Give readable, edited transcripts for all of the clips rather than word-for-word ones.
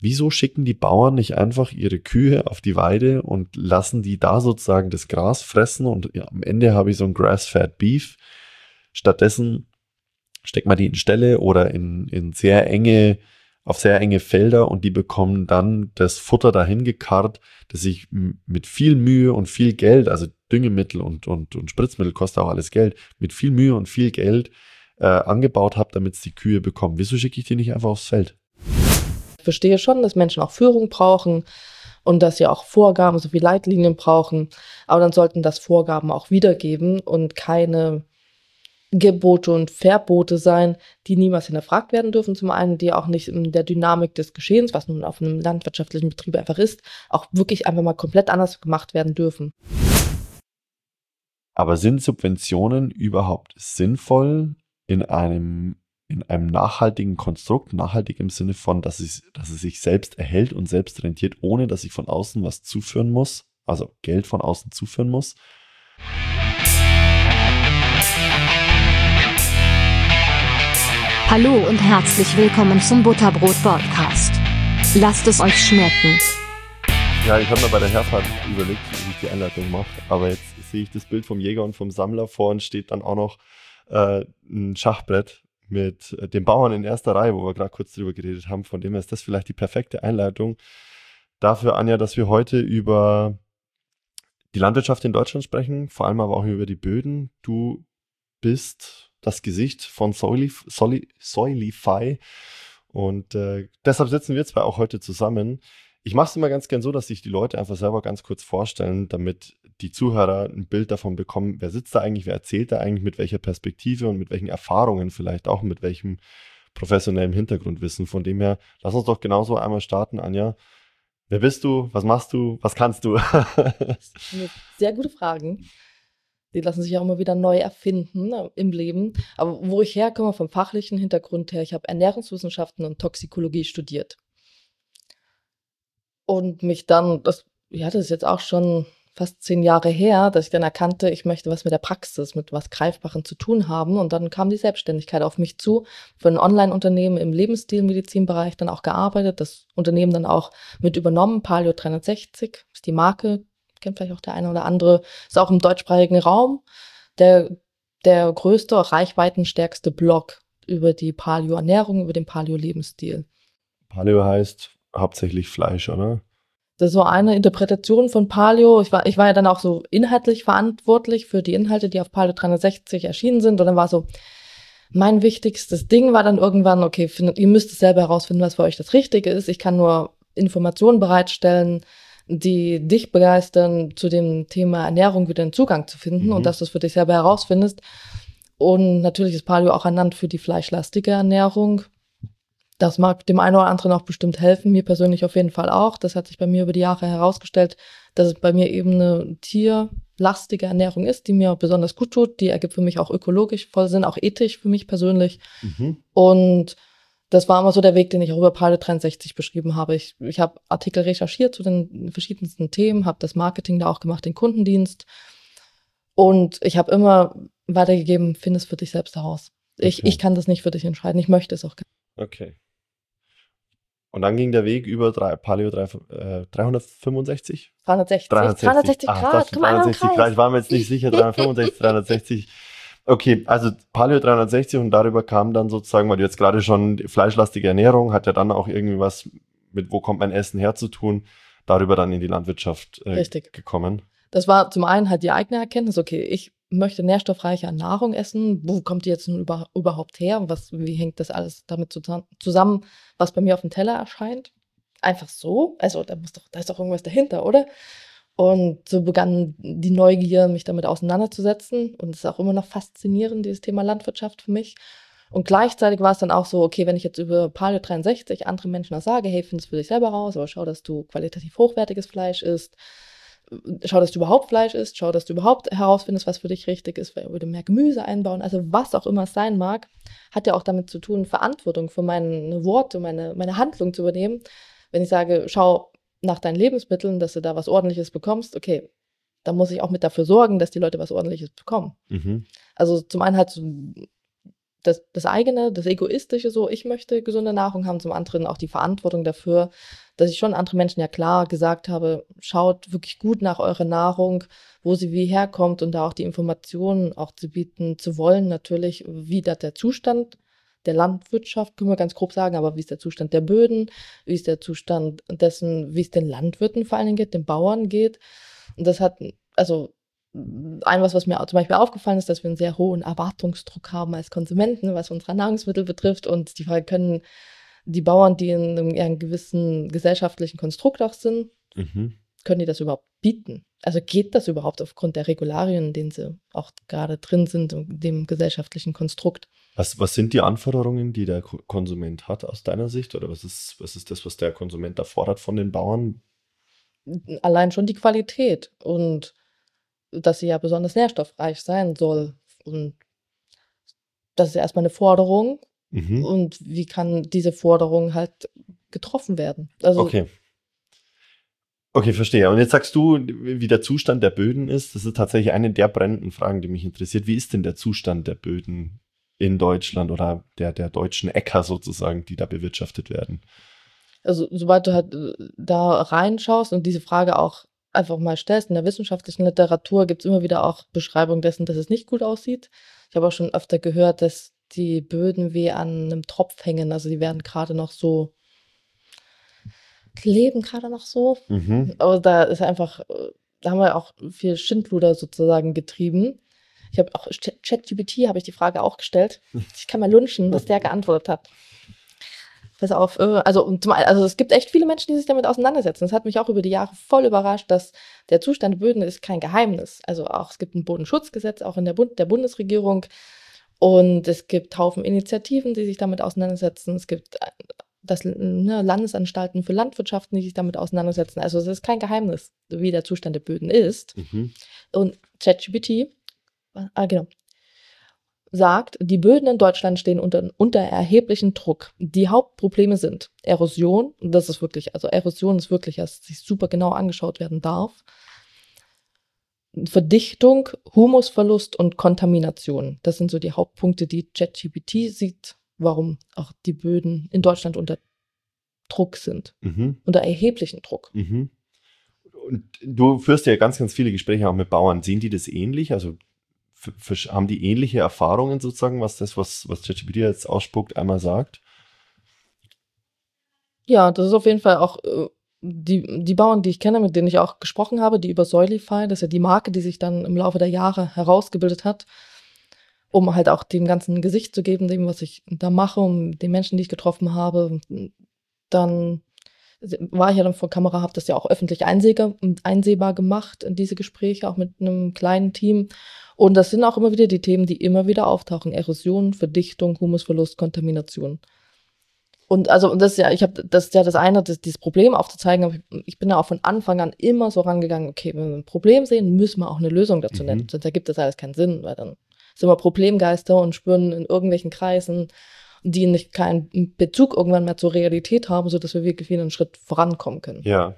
wieso schicken die Bauern nicht einfach ihre Kühe auf die Weide und lassen die da sozusagen das Gras fressen und ja, am Ende habe ich so ein Grass-Fed Beef. Stattdessen steckt man die in Ställe oder in auf sehr enge Felder und die bekommen dann das Futter dahin gekarrt, das ich mit viel Mühe und viel Geld, also Düngemittel und Spritzmittel kostet auch alles Geld, mit viel Mühe und viel Geld angebaut habe, damit es die Kühe bekommen. Wieso schicke ich die nicht einfach aufs Feld? Ich verstehe schon, dass Menschen auch Führung brauchen und dass sie auch Vorgaben sowie Leitlinien brauchen, aber dann sollten das Vorgaben auch wiedergeben und keine Gebote und Verbote sein, die niemals hinterfragt werden dürfen. Zum einen, die auch nicht in der Dynamik des Geschehens, was nun auf einem landwirtschaftlichen Betrieb einfach ist, auch wirklich einfach mal komplett anders gemacht werden dürfen. Aber sind Subventionen überhaupt sinnvoll in einem nachhaltigen Konstrukt, nachhaltig im Sinne von, dass es sich selbst erhält und selbst rentiert, ohne dass ich von außen was zuführen muss, also Geld von außen zuführen muss? Hallo und herzlich willkommen zum Butterbrot-Podcast. Lasst es euch schmecken. Ja, ich habe mir bei der Herfahrt überlegt, wie ich die Einleitung mache, aber jetzt sehe ich das Bild vom Jäger und vom Sammler, vorhin steht dann auch noch ein Schachbrett mit den Bauern in erster Reihe, wo wir gerade kurz drüber geredet haben, von dem her ist das vielleicht die perfekte Einleitung dafür, Anja, dass wir heute über die Landwirtschaft in Deutschland sprechen, vor allem aber auch über die Böden. Du bist das Gesicht von Soilify und deshalb sitzen wir zwei auch heute zusammen. Ich mache es immer ganz gern so, dass sich die Leute einfach selber ganz kurz vorstellen, damit die Zuhörer ein Bild davon bekommen, wer sitzt da eigentlich, wer erzählt da eigentlich, mit welcher Perspektive und mit welchen Erfahrungen vielleicht auch, mit welchem professionellen Hintergrundwissen. Von dem her, lass uns doch genauso einmal starten, Anja. Wer bist du? Was machst du? Was kannst du? Sehr gute Fragen. Die lassen sich auch immer wieder neu erfinden im Leben. Aber wo ich herkomme, vom fachlichen Hintergrund her, ich habe Ernährungswissenschaften und Toxikologie studiert. Und mich dann, das ist jetzt auch schon fast 10 Jahre her, dass ich dann erkannte, ich möchte was mit der Praxis, mit was Greifbarem zu tun haben. Und dann kam die Selbstständigkeit auf mich zu, für ein Online-Unternehmen im Lebensstil-Medizinbereich dann auch gearbeitet, das Unternehmen dann auch mit übernommen, Paleo 360 ist die Marke, kennt vielleicht auch der eine oder andere, ist auch im deutschsprachigen Raum der größte, reichweitenstärkste Blog über die Paleo-Ernährung, über den Paleo-Lebensstil. Paleo heißt hauptsächlich Fleisch, oder? Das ist so eine Interpretation von Paleo. Ich war ja dann auch so inhaltlich verantwortlich für die Inhalte, die auf Paleo 360 erschienen sind. Und dann war so, mein wichtigstes Ding war dann irgendwann, okay, ihr müsst es selber herausfinden, was für euch das Richtige ist. Ich kann nur Informationen bereitstellen, die dich begeistern, zu dem Thema Ernährung wieder einen Zugang zu finden und dass du es für dich selber herausfindest. Und natürlich ist Paleo auch ernannt für die fleischlastige Ernährung. Das mag dem einen oder anderen auch bestimmt helfen, mir persönlich auf jeden Fall auch. Das hat sich bei mir über die Jahre herausgestellt, dass es bei mir eben eine tierlastige Ernährung ist, die mir besonders gut tut. Die ergibt für mich auch ökologisch voll Sinn, auch ethisch für mich persönlich. Und das war immer so der Weg, den ich auch über Paleo 360 beschrieben habe. Ich habe Artikel recherchiert zu den verschiedensten Themen, habe das Marketing da auch gemacht, den Kundendienst. Und ich habe immer weitergegeben, finde es für dich selbst heraus. Okay. Ich kann das nicht für dich entscheiden, ich möchte es auch gar nicht. Okay. Und dann ging der Weg über Paleo 365? 360 Grad, komm mal 360 Grad, ich war mir jetzt nicht sicher, 365, 360. Okay, also Paleo 360 und darüber kam dann sozusagen, weil du jetzt gerade schon fleischlastige Ernährung, hat ja dann auch irgendwie was mit, wo kommt mein Essen her zu tun, darüber dann in die Landwirtschaft gekommen. Das war zum einen halt die eigene Erkenntnis, okay, ich möchte nährstoffreiche Nahrung essen, wo kommt die jetzt nun überhaupt her, wie hängt das alles damit zusammen, was bei mir auf dem Teller erscheint? Einfach so? Also da ist doch irgendwas dahinter, oder? Und so begann die Neugier, mich damit auseinanderzusetzen. Und es ist auch immer noch faszinierend, dieses Thema Landwirtschaft für mich. Und gleichzeitig war es dann auch so, okay, wenn ich jetzt über Paleo 360 andere Menschen auch sage, hey, find es für dich selber raus, aber schau, dass du qualitativ hochwertiges Fleisch isst, schau, dass du überhaupt Fleisch isst, schau, dass du überhaupt herausfindest, was für dich richtig ist, würde mehr Gemüse einbauen, also was auch immer es sein mag, hat ja auch damit zu tun, Verantwortung für meine Worte, meine Handlung zu übernehmen. Wenn ich sage, schau nach deinen Lebensmitteln, dass du da was Ordentliches bekommst, okay, dann muss ich auch mit dafür sorgen, dass die Leute was Ordentliches bekommen. Also zum einen halt so das eigene, das Egoistische so, ich möchte gesunde Nahrung haben, zum anderen auch die Verantwortung dafür, dass ich schon anderen Menschen ja klar gesagt habe, schaut wirklich gut nach eurer Nahrung, wo sie wie herkommt und da auch die Informationen auch zu bieten zu wollen, natürlich, wie da der Zustand der Landwirtschaft, können wir ganz grob sagen, aber wie ist der Zustand der Böden, wie ist der Zustand dessen, wie es den Landwirten vor allen Dingen geht, den Bauern geht. Und das hat, also was mir zum Beispiel aufgefallen ist, dass wir einen sehr hohen Erwartungsdruck haben als Konsumenten, was unsere Nahrungsmittel betrifft. Und die Frage, können die Bauern, die in einem gewissen gesellschaftlichen Konstrukt auch sind, können die das überhaupt bieten? Also geht das überhaupt aufgrund der Regularien, in denen sie auch gerade drin sind, in dem gesellschaftlichen Konstrukt? Was sind die Anforderungen, die der Konsument hat aus deiner Sicht? Oder was ist das, was der Konsument da fordert von den Bauern? Allein schon die Qualität und dass sie ja besonders nährstoffreich sein soll. Und das ist ja erstmal eine Forderung. Und wie kann diese Forderung halt getroffen werden? Also, Okay, verstehe. Und jetzt sagst du, wie der Zustand der Böden ist. Das ist tatsächlich eine der brennenden Fragen, die mich interessiert. Wie ist denn der Zustand der Böden in Deutschland oder der deutschen Äcker sozusagen, die da bewirtschaftet werden? Also sobald du halt da reinschaust und diese Frage auch einfach mal stellst, in der wissenschaftlichen Literatur gibt es immer wieder auch Beschreibungen dessen, dass es nicht gut aussieht. Ich habe auch schon öfter gehört, dass die Böden wie an einem Tropf hängen. Also die werden gerade noch so, leben gerade noch so. Aber da ist einfach, da haben wir auch viel Schindluder sozusagen getrieben. Ich habe auch ChatGPT, habe ich die Frage auch gestellt. Ich kann mal lunchen, was der geantwortet hat. Pass auf, also es gibt echt viele Menschen, die sich damit auseinandersetzen. Das hat mich auch über die Jahre voll überrascht, dass der Zustand der Böden ist kein Geheimnis. Also auch, es gibt ein Bodenschutzgesetz, auch in der Bundesregierung. Und es gibt Haufen Initiativen, die sich damit auseinandersetzen. Es gibt Landesanstalten für Landwirtschaften, die sich damit auseinandersetzen. Also es ist kein Geheimnis, wie der Zustand der Böden ist. Und ChatGPT, sagt, die Böden in Deutschland stehen unter erheblichem Druck. Die Hauptprobleme sind Erosion, und das ist wirklich, also Erosion ist wirklich, dass sich super genau angeschaut werden darf. Verdichtung, Humusverlust und Kontamination. Das sind so die Hauptpunkte, die ChatGPT sieht, warum auch die Böden in Deutschland unter Druck sind. Unter erheblichem Druck. Und du führst ja ganz, ganz viele Gespräche auch mit Bauern. Sehen die das ähnlich? Also haben die ähnliche Erfahrungen sozusagen, was ChatGPT jetzt ausspuckt, einmal sagt? Ja, das ist auf jeden Fall auch die Bauern, die ich kenne, mit denen ich auch gesprochen habe, die über Soilify, das ist ja die Marke, die sich dann im Laufe der Jahre herausgebildet hat, um halt auch dem ganzen ein Gesicht zu geben, dem, was ich da mache, um den Menschen, die ich getroffen habe. Dann war ich ja dann vor Kamera, habe das ja auch öffentlich einsehbar gemacht, in diese Gespräche, auch mit einem kleinen Team. Und das sind auch immer wieder die Themen, die immer wieder auftauchen. Erosion, Verdichtung, Humusverlust, Kontamination. Und das ist ja, das ist ja das eine, dieses Problem aufzuzeigen, aber ich bin da auch von Anfang an immer so rangegangen, okay, wenn wir ein Problem sehen, müssen wir auch eine Lösung dazu nennen. Sonst ergibt das alles keinen Sinn, weil dann sind wir Problemgeister und spüren in irgendwelchen Kreisen, die nicht keinen Bezug irgendwann mehr zur Realität haben, sodass wir wirklich wieder einen Schritt vorankommen können. Ja.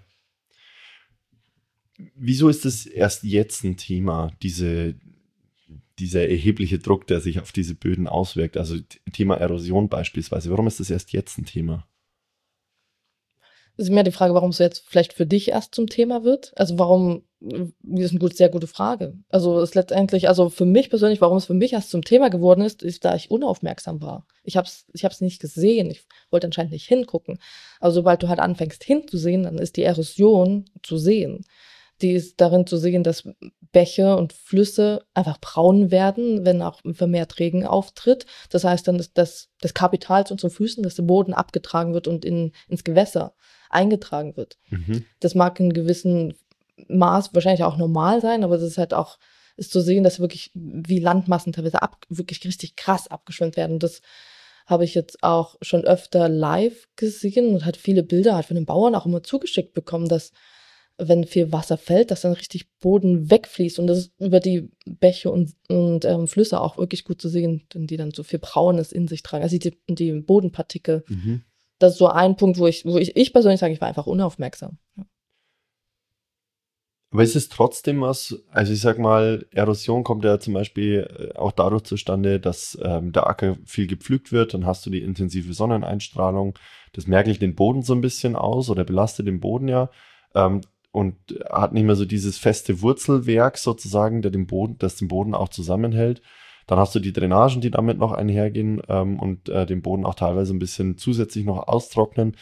Wieso ist es erst jetzt ein Thema, dieser erhebliche Druck, der sich auf diese Böden auswirkt? Also Thema Erosion beispielsweise. Warum ist das erst jetzt ein Thema? Es ist mehr die Frage, warum es jetzt vielleicht für dich erst zum Thema wird. Also warum, das ist eine sehr gute Frage. Also es letztendlich, also für mich persönlich, warum es für mich erst zum Thema geworden ist, da ich unaufmerksam war. Ich hab's nicht gesehen. Ich wollte anscheinend nicht hingucken. Aber sobald du halt anfängst hinzusehen, dann ist die Erosion zu sehen. Die ist darin zu sehen, dass Bäche und Flüsse einfach braun werden, wenn auch vermehrt Regen auftritt. Das heißt dann, dass das Kapital zu unseren Füßen, dass der Boden abgetragen wird und ins Gewässer eingetragen wird. Das mag in gewissem Maß wahrscheinlich auch normal sein, aber es ist halt auch, ist zu sehen, dass wirklich wie Landmassen teilweise wirklich richtig krass abgeschwemmt werden. Und das habe ich jetzt auch schon öfter live gesehen und hat viele Bilder halt von den Bauern auch immer zugeschickt bekommen, dass wenn viel Wasser fällt, dass dann richtig Boden wegfließt und das ist über die Bäche und Flüsse auch wirklich gut zu sehen, die dann so viel Braunes in sich tragen. Also die Bodenpartikel. Das ist so ein Punkt, wo ich persönlich sage, ich war einfach unaufmerksam. Ja. Aber ist es trotzdem was, also ich sag mal, Erosion kommt ja zum Beispiel auch dadurch zustande, dass der Acker viel gepflügt wird, dann hast du die intensive Sonneneinstrahlung, das mergelt den Boden so ein bisschen aus oder belastet den Boden ja ähm, und hat nicht mehr so dieses feste Wurzelwerk sozusagen, das den Boden auch zusammenhält. Dann hast du die Drainagen, die damit noch einhergehen und den Boden auch teilweise ein bisschen zusätzlich noch austrocknen.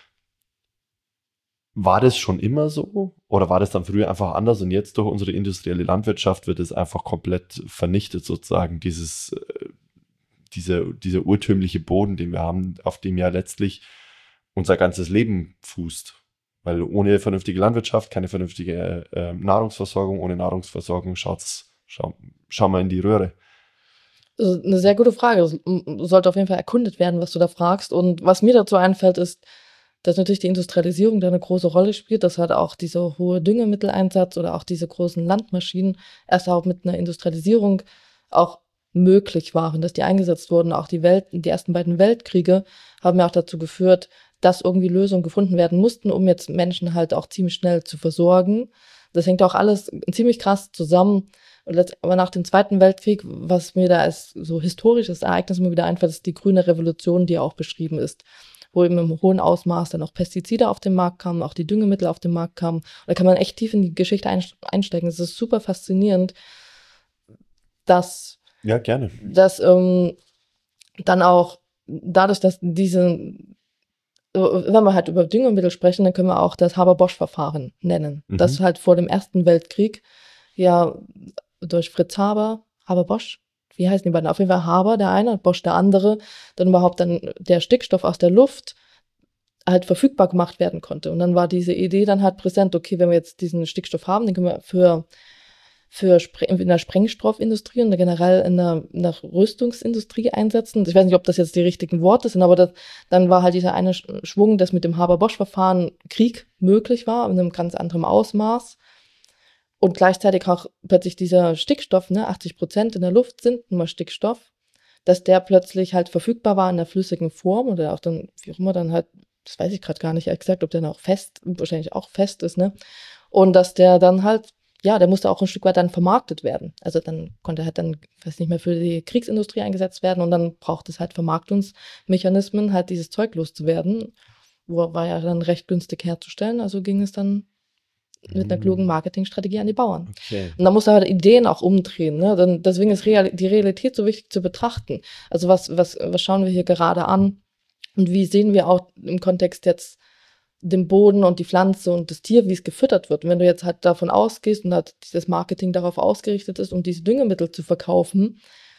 War das schon immer so? Oder war das dann früher einfach anders und jetzt durch unsere industrielle Landwirtschaft wird es einfach komplett vernichtet, sozusagen, dieser urtümliche Boden, den wir haben, auf dem ja letztlich unser ganzes Leben fußt. Weil ohne vernünftige Landwirtschaft, keine vernünftige Nahrungsversorgung, ohne Nahrungsversorgung schau mal in die Röhre. Das ist eine sehr gute Frage. Es sollte auf jeden Fall erkundet werden, was du da fragst. Und was mir dazu einfällt, ist, dass natürlich die Industrialisierung da eine große Rolle spielt, dass halt auch dieser hohe Düngemitteleinsatz oder auch diese großen Landmaschinen erst auch mit einer Industrialisierung auch möglich waren, dass die eingesetzt wurden. Auch die ersten beiden Weltkriege haben ja auch dazu geführt, dass irgendwie Lösungen gefunden werden mussten, um jetzt Menschen halt auch ziemlich schnell zu versorgen. Das hängt auch alles ziemlich krass zusammen. Aber nach dem Zweiten Weltkrieg, was mir da als so historisches Ereignis immer wieder einfällt, ist die Grüne Revolution, die ja auch beschrieben ist, wo eben im hohen Ausmaß dann auch Pestizide auf den Markt kamen, auch die Düngemittel auf den Markt kamen. Da kann man echt tief in die Geschichte einsteigen. Es ist super faszinierend, dass Ja, gerne. Dann auch dadurch, dass wenn wir halt über Düngemittel sprechen, dann können wir auch das Haber-Bosch-Verfahren nennen. Das halt vor dem Ersten Weltkrieg ja durch Fritz Haber-Bosch, wie heißen die beiden? Auf jeden Fall Haber, der eine, Bosch, der andere, dann überhaupt dann der Stickstoff aus der Luft halt verfügbar gemacht werden konnte. Und dann war diese Idee dann halt präsent, okay, wenn wir jetzt diesen Stickstoff haben, den können wir in der Sprengstoffindustrie und generell in der Rüstungsindustrie einsetzen. Ich weiß nicht, ob das jetzt die richtigen Worte sind, aber dann war halt dieser eine Schwung, dass mit dem Haber-Bosch-Verfahren Krieg möglich war, in einem ganz anderen Ausmaß. Und gleichzeitig auch plötzlich dieser Stickstoff, 80% in der Luft sind nun mal Stickstoff, dass der plötzlich halt verfügbar war in der flüssigen Form oder auch dann, wie auch immer, dann halt, das weiß ich gerade gar nicht exakt, ob der dann auch wahrscheinlich auch fest ist, ne? Und dass der dann halt, ja, der musste auch ein Stück weit dann vermarktet werden. Also dann konnte er halt dann, weiß nicht mehr, für die Kriegsindustrie eingesetzt werden und dann braucht es halt Vermarktungsmechanismen, halt dieses Zeug loszuwerden. War ja dann recht günstig herzustellen, also ging es dann mit einer klugen Marketingstrategie an die Bauern. Okay. Und da muss er halt Ideen auch umdrehen. Ne? Deswegen ist die Realität so wichtig zu betrachten. Also was schauen wir hier gerade an und wie sehen wir auch im Kontext jetzt den Boden und die Pflanze und das Tier, wie es gefüttert wird. Und wenn du jetzt halt davon ausgehst und halt dieses Marketing darauf ausgerichtet ist, um diese Düngemittel zu verkaufen,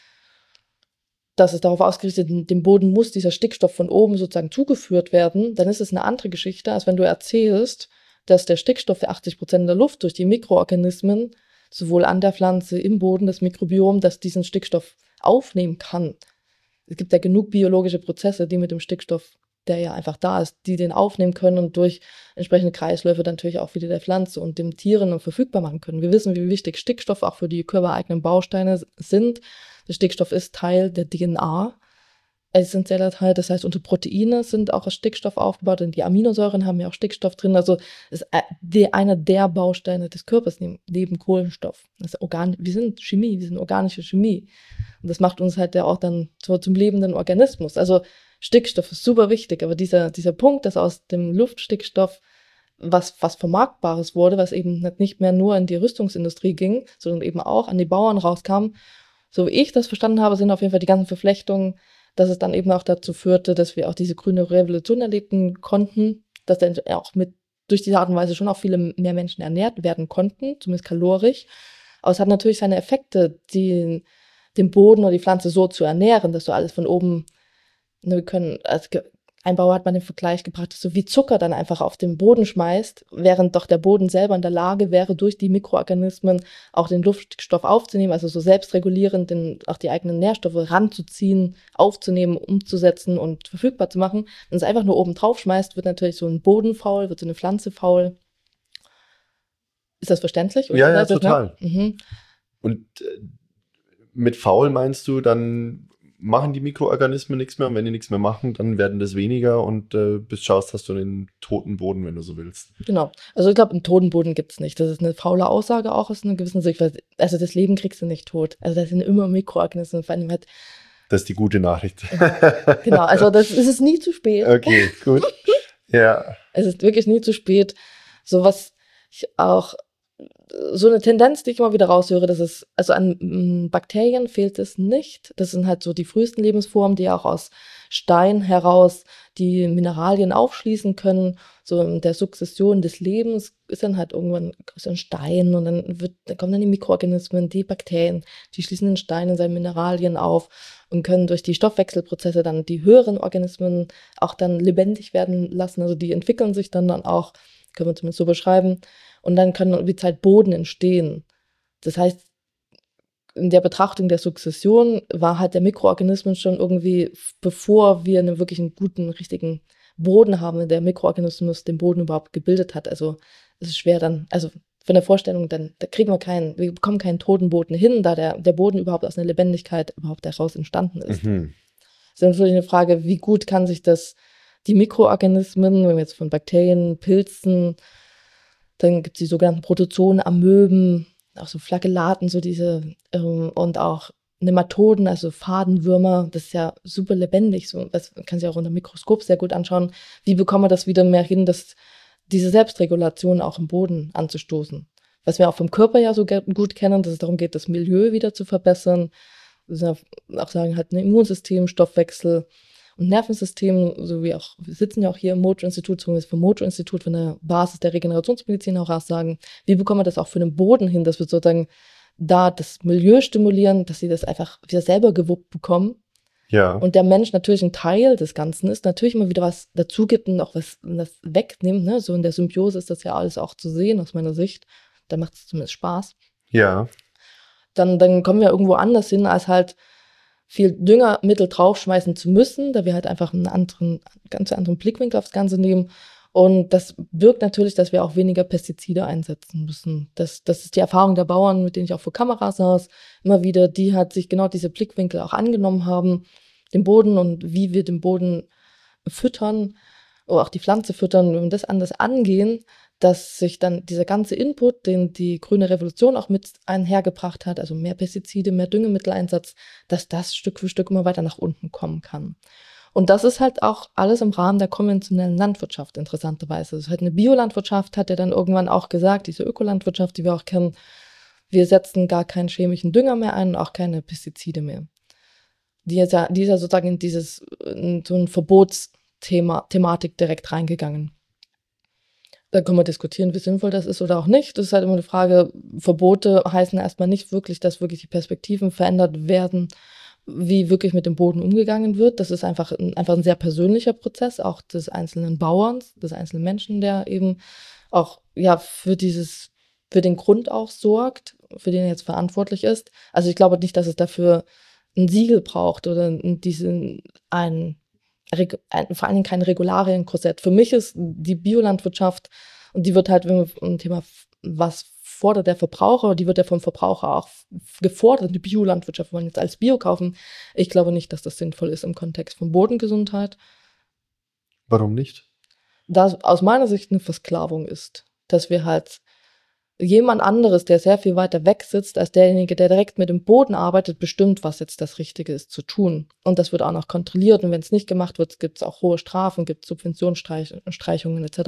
dass es darauf ausgerichtet ist, dem Boden muss dieser Stickstoff von oben sozusagen zugeführt werden, dann ist es eine andere Geschichte, als wenn du erzählst, dass der Stickstoff für 80% in der Luft durch die Mikroorganismen, sowohl an der Pflanze, im Boden, das Mikrobiom, das diesen Stickstoff aufnehmen kann. Es gibt ja genug biologische Prozesse, die mit dem Stickstoff, der ja einfach da ist, die den aufnehmen können und durch entsprechende Kreisläufe dann natürlich auch wieder der Pflanze und dem Tieren verfügbar machen können. Wir wissen, wie wichtig Stickstoff auch für die körpereigenen Bausteine sind. Der Stickstoff ist Teil der DNA. Essenzieller Teil, das heißt, unsere Proteine sind auch aus Stickstoff aufgebaut und die Aminosäuren haben ja auch Stickstoff drin. Also ist einer der Bausteine des Körpers neben Kohlenstoff. Das ist wir sind Chemie, wir sind organische Chemie. Und das macht uns halt ja auch dann so zum lebenden Organismus. Also Stickstoff ist super wichtig, aber dieser Punkt, dass aus dem Luftstickstoff was Vermarktbares wurde, was eben nicht mehr nur in die Rüstungsindustrie ging, sondern eben auch an die Bauern rauskam, so wie ich das verstanden habe, sind auf jeden Fall die ganzen Verflechtungen, dass es dann eben auch dazu führte, dass wir auch diese grüne Revolution erleben konnten, dass dann auch durch diese Art und Weise schon auch viele mehr Menschen ernährt werden konnten, zumindest kalorisch. Aber es hat natürlich seine Effekte, den Boden oder die Pflanze so zu ernähren, dass du alles von oben, ein Bauer hat mal den Vergleich gebracht, dass du wie Zucker dann einfach auf den Boden schmeißt, während doch der Boden selber in der Lage wäre, durch die Mikroorganismen auch den Luftstoff aufzunehmen, also so selbstregulierend auch die eigenen Nährstoffe ranzuziehen, aufzunehmen, umzusetzen und verfügbar zu machen. Wenn es einfach nur oben drauf schmeißt, wird natürlich so ein Boden faul, wird so eine Pflanze faul. Ist das verständlich? Ja, total. Ne? Mhm. Und mit faul meinst du dann machen die Mikroorganismen nichts mehr und wenn die nichts mehr machen, dann werden das weniger und bis schaust, hast du einen toten Boden, wenn du so willst. Genau. Also ich glaube, einen toten Boden gibt's nicht. Das ist eine faule Aussage auch aus einer gewissen Sicht. Also das Leben kriegst du nicht tot. Also da sind immer Mikroorganismen, vor allem halt. Das ist die gute Nachricht. Genau, also es ist nie zu spät. Okay, gut. Ja. Es ist wirklich nie zu spät. So was ich auch, so eine Tendenz, die ich immer wieder raushöre, dass es, also an Bakterien fehlt es nicht. Das sind halt so die frühesten Lebensformen, die auch aus Stein heraus die Mineralien aufschließen können. So in der Sukzession des Lebens ist dann halt irgendwann so ein Stein und dann kommen dann die Mikroorganismen, die Bakterien, die schließen den Stein in seinen Mineralien auf und können durch die Stoffwechselprozesse dann die höheren Organismen auch dann lebendig werden lassen. Also die entwickeln sich dann auch, können wir zumindest so beschreiben. Und dann kann über die Zeit Boden entstehen. Das heißt, in der Betrachtung der Sukzession war halt der Mikroorganismus schon irgendwie, bevor wir einen wirklich guten, richtigen Boden haben, der Mikroorganismus den Boden überhaupt gebildet hat. Also es ist schwer dann, also von der Vorstellung, dann da wir bekommen keinen toten Boden hin, da der Boden überhaupt aus einer Lebendigkeit überhaupt daraus entstanden ist. Mhm. Das ist natürlich eine Frage, wie gut kann sich die Mikroorganismen, wenn wir jetzt von Bakterien, Pilzen, dann gibt es die sogenannten Protozoen, Amöben, auch so Flagellaten, so diese, und auch Nematoden, also Fadenwürmer, das ist ja super lebendig, so, das kann sich auch unter dem Mikroskop sehr gut anschauen. Wie bekommen wir das wieder mehr hin, dass diese Selbstregulation auch im Boden anzustoßen? Was wir auch vom Körper ja so gut kennen, dass es darum geht, das Milieu wieder zu verbessern. Das ist ja auch sagen, halt ein Immunsystem, Stoffwechsel und Nervensystem, so wie auch, wir sitzen ja auch hier im Mojo-Institut, zumindest vom Mojo-Institut, von der Basis der Regenerationsmedizin auch sagen, wie bekommen wir das auch für den Boden hin, dass wir sozusagen da das Milieu stimulieren, dass sie das einfach wieder selber gewuppt bekommen. Ja. Und der Mensch natürlich ein Teil des Ganzen ist, natürlich immer wieder was dazu gibt und auch was das wegnimmt, ne? So in der Symbiose ist das ja alles auch zu sehen, aus meiner Sicht. Da macht es zumindest Spaß. Ja. Dann kommen wir irgendwo anders hin, als halt viel Düngermittel draufschmeißen zu müssen, da wir halt einfach ganz anderen Blickwinkel aufs Ganze nehmen. Und das birgt natürlich, dass wir auch weniger Pestizide einsetzen müssen. Das ist die Erfahrung der Bauern, mit denen ich auch vor Kamera saß, immer wieder, die halt sich genau diese Blickwinkel auch angenommen haben, den Boden und wie wir den Boden füttern oder auch die Pflanze füttern, wenn wir das anders angehen, dass sich dann dieser ganze Input, den die grüne Revolution auch mit einhergebracht hat, also mehr Pestizide, mehr Düngemitteleinsatz, dass das Stück für Stück immer weiter nach unten kommen kann. Und das ist halt auch alles im Rahmen der konventionellen Landwirtschaft, interessanterweise. Also halt eine Biolandwirtschaft hat ja dann irgendwann auch gesagt, diese Ökolandwirtschaft, die wir auch kennen, wir setzen gar keinen chemischen Dünger mehr ein und auch keine Pestizide mehr. Die ist ja sozusagen in so ein Verbotsthematik direkt reingegangen. Da können wir diskutieren, wie sinnvoll das ist oder auch nicht. Das ist halt immer eine Frage, Verbote heißen erstmal nicht wirklich, dass wirklich die Perspektiven verändert werden, wie wirklich mit dem Boden umgegangen wird. Das ist einfach ein sehr persönlicher Prozess, auch des einzelnen Bauerns, des einzelnen Menschen, der eben auch ja für den Grund auch sorgt, für den er jetzt verantwortlich ist. Also ich glaube nicht, dass es dafür ein Siegel braucht oder vor allen Dingen kein Regularienkorsett. Für mich ist die Biolandwirtschaft, und die wird halt, wenn wir ein Thema, was fordert der Verbraucher, die wird ja vom Verbraucher auch gefordert, die Biolandwirtschaft wollen jetzt als Bio kaufen. Ich glaube nicht, dass das sinnvoll ist im Kontext von Bodengesundheit. Warum nicht? Da es aus meiner Sicht eine Versklavung ist, dass wir halt jemand anderes, der sehr viel weiter weg sitzt, als derjenige, der direkt mit dem Boden arbeitet, bestimmt, was jetzt das Richtige ist zu tun. Und das wird auch noch kontrolliert. Und wenn es nicht gemacht wird, gibt es auch hohe Strafen, gibt Subventionsstreichungen etc.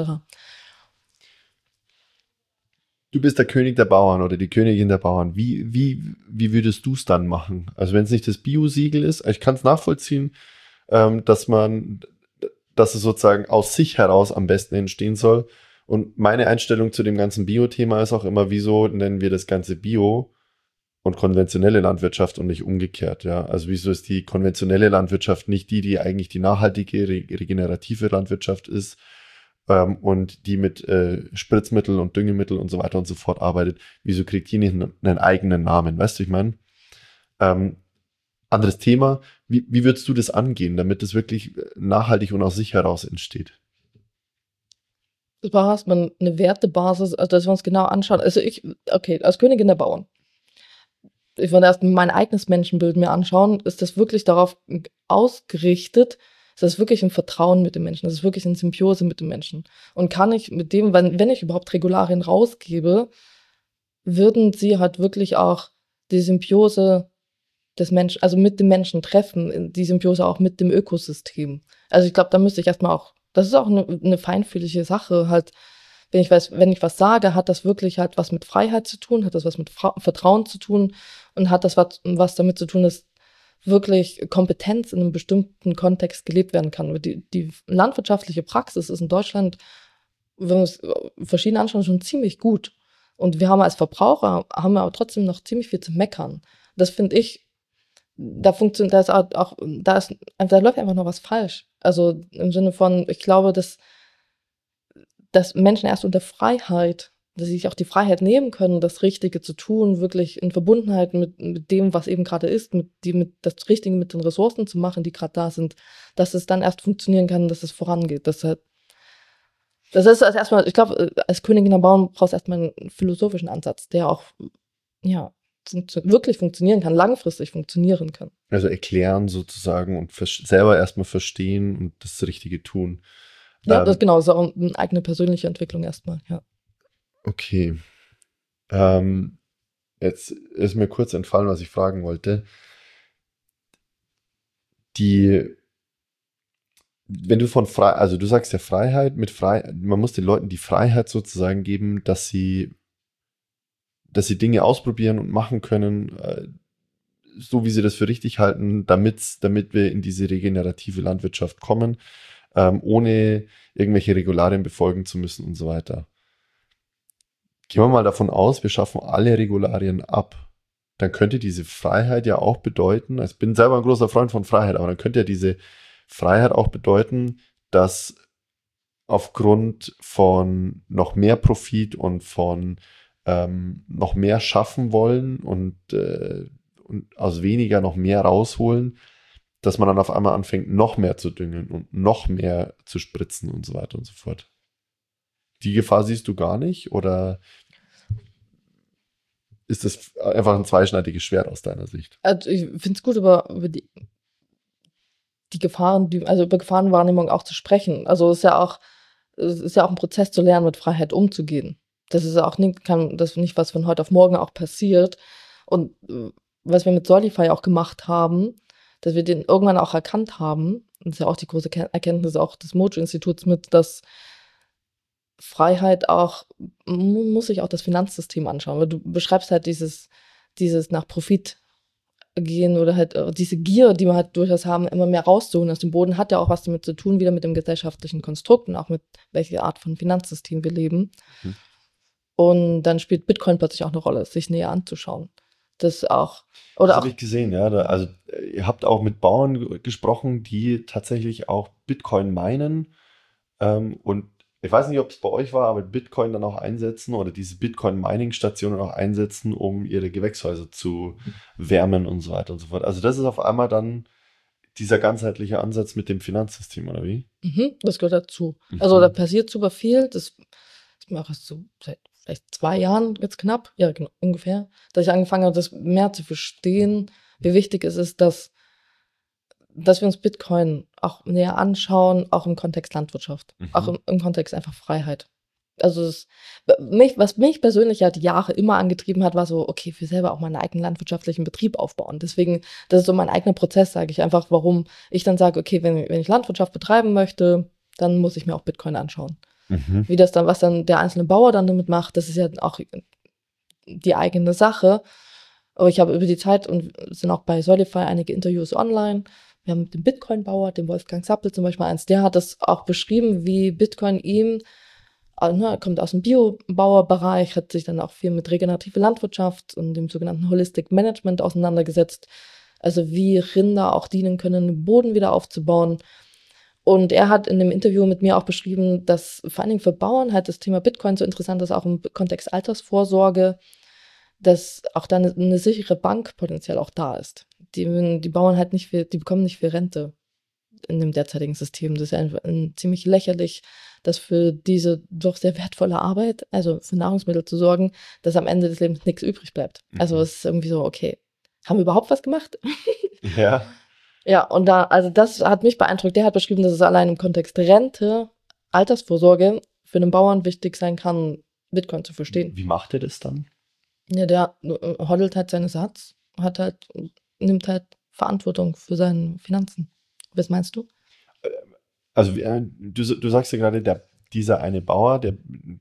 Du bist der König der Bauern oder die Königin der Bauern. Wie würdest du es dann machen? Also wenn es nicht das Bio-Siegel ist, ich kann es nachvollziehen, dass es sozusagen aus sich heraus am besten entstehen soll. Und meine Einstellung zu dem ganzen Bio-Thema ist auch immer, wieso nennen wir das ganze Bio und konventionelle Landwirtschaft und nicht umgekehrt, ja? Also wieso ist die konventionelle Landwirtschaft nicht die eigentlich die nachhaltige, regenerative Landwirtschaft ist und die mit Spritzmittel und Düngemittel und so weiter und so fort arbeitet? Wieso kriegt die nicht einen eigenen Namen? Weißt du, ich meine? Anderes Thema, wie würdest du das angehen, damit es wirklich nachhaltig und aus sich heraus entsteht? Das war erstmal eine Wertebasis, also dass wir uns genau anschauen. Also als Königin der Bauern. ich würde erst mein eigenes Menschenbild mir anschauen, ist das wirklich darauf ausgerichtet, ist das wirklich ein Vertrauen mit dem Menschen, ist es wirklich eine Symbiose mit dem Menschen. Und kann ich mit dem, wenn ich überhaupt Regularien rausgebe, würden sie halt wirklich auch die Symbiose des Menschen, also mit dem Menschen treffen, die Symbiose auch mit dem Ökosystem. Also ich glaube, da müsste ich erstmal auch, das ist auch eine feinfühlige Sache, halt, wenn ich was sage, hat das wirklich halt was mit Freiheit zu tun, hat das was mit Vertrauen zu tun und hat das was damit zu tun, dass wirklich Kompetenz in einem bestimmten Kontext gelebt werden kann. Die landwirtschaftliche Praxis ist in Deutschland, wenn wir es verschieden anschauen, schon ziemlich gut. Und wir haben als Verbraucher, haben wir aber trotzdem noch ziemlich viel zu meckern. Das finde ich, da läuft einfach noch was falsch. Also im Sinne von, ich glaube, dass Menschen erst unter Freiheit, dass sie sich auch die Freiheit nehmen können, das Richtige zu tun, wirklich in Verbundenheit mit dem, was eben gerade ist, mit das Richtige mit den Ressourcen zu machen, die gerade da sind, dass es dann erst funktionieren kann, dass es vorangeht. Das ist also erstmal, ich glaube, als Königin der Bauern brauchst du erstmal einen philosophischen Ansatz, der auch, ja, wirklich funktionieren kann, langfristig funktionieren kann. Also erklären sozusagen und selber erstmal verstehen und das Richtige tun. Ja, das genau, ist auch eine eigene persönliche Entwicklung erstmal, ja. Okay. Jetzt ist mir kurz entfallen, was ich fragen wollte. Wenn du also du sagst ja Freiheit, man muss den Leuten die Freiheit sozusagen geben, dass sie Dinge ausprobieren und machen können, so wie sie das für richtig halten, damit wir in diese regenerative Landwirtschaft kommen, ohne irgendwelche Regularien befolgen zu müssen und so weiter. Gehen wir mal davon aus, wir schaffen alle Regularien ab. Dann könnte diese Freiheit ja auch bedeuten, also ich bin selber ein großer Freund von Freiheit, aber dann könnte ja diese Freiheit auch bedeuten, dass aufgrund von noch mehr Profit und von noch mehr schaffen wollen und aus weniger noch mehr rausholen, dass man dann auf einmal anfängt, noch mehr zu düngen und noch mehr zu spritzen und so weiter und so fort. Die Gefahr siehst du gar nicht oder ist das einfach ein zweischneidiges Schwert aus deiner Sicht? Also ich finde es gut, über die Gefahren, über Gefahrenwahrnehmung auch zu sprechen. Also es ist ja auch ein Prozess zu lernen, mit Freiheit umzugehen. Das ist auch nicht was von heute auf morgen auch passiert. Und was wir mit Solify auch gemacht haben, dass wir den irgendwann auch erkannt haben, und das ist ja auch die große Erkenntnis auch des Mojo-Instituts mit, dass Freiheit auch, muss sich auch das Finanzsystem anschauen, weil du beschreibst halt dieses nach Profit gehen oder halt diese Gier, die wir halt durchaus haben, immer mehr rauszuholen aus dem Boden, hat ja auch was damit zu tun, wieder mit dem gesellschaftlichen Konstrukt und auch mit welcher Art von Finanzsystem wir leben. Mhm. Und dann spielt Bitcoin plötzlich auch eine Rolle, sich näher anzuschauen. Das habe ich gesehen, ja. Also ihr habt auch mit Bauern gesprochen, die tatsächlich auch Bitcoin meinen und ich weiß nicht, ob es bei euch war, aber Bitcoin dann auch einsetzen oder diese Bitcoin-Mining-Stationen auch einsetzen, um ihre Gewächshäuser zu wärmen und so weiter und so fort. Also das ist auf einmal dann dieser ganzheitliche Ansatz mit dem Finanzsystem, oder wie? Das gehört dazu. Also da passiert super viel. Das mache ich so seit vielleicht 2 Jahren, jetzt knapp, ja genau, ungefähr, dass ich angefangen habe, das mehr zu verstehen, wie wichtig es ist, dass wir uns Bitcoin auch näher anschauen, auch im Kontext Landwirtschaft, auch im Kontext einfach Freiheit. Also was mich persönlich ja die Jahre immer angetrieben hat, war so, okay, ich will selber auch meinen eigenen landwirtschaftlichen Betrieb aufbauen. Deswegen, das ist so mein eigener Prozess, sage ich einfach, warum ich dann sage, okay, wenn ich Landwirtschaft betreiben möchte, dann muss ich mir auch Bitcoin anschauen. Wie was dann der einzelne Bauer dann damit macht, das ist ja auch die eigene Sache. Aber ich habe über die Zeit und sind auch bei Solify einige Interviews online. Wir haben mit dem Bitcoin-Bauer, dem Wolfgang Sappel zum Beispiel eins, der hat das auch beschrieben, wie Bitcoin ihm, er kommt aus dem Biobauerbereich, hat sich dann auch viel mit regenerativer Landwirtschaft und dem sogenannten Holistic Management auseinandergesetzt. Also wie Rinder auch dienen können, den Boden wieder aufzubauen. Und er hat in dem Interview mit mir auch beschrieben, dass vor allen Dingen für Bauern halt das Thema Bitcoin so interessant ist, auch im Kontext Altersvorsorge, dass auch da eine sichere Bank potenziell auch da ist. Die Bauern halt die bekommen nicht viel Rente in dem derzeitigen System. Das ist einfach ziemlich lächerlich, dass für diese doch sehr wertvolle Arbeit, also für Nahrungsmittel zu sorgen, dass am Ende des Lebens nichts übrig bleibt. Also es ist irgendwie so, okay, haben wir überhaupt was gemacht? Ja. Ja, und also das hat mich beeindruckt. Der hat beschrieben, dass es allein im Kontext Rente, Altersvorsorge für einen Bauern wichtig sein kann, Bitcoin zu verstehen. Wie macht er das dann? Ja, der hodelt halt seine Satz, nimmt halt Verantwortung für seine Finanzen. Was meinst du? Also du sagst ja gerade, dieser eine Bauer, der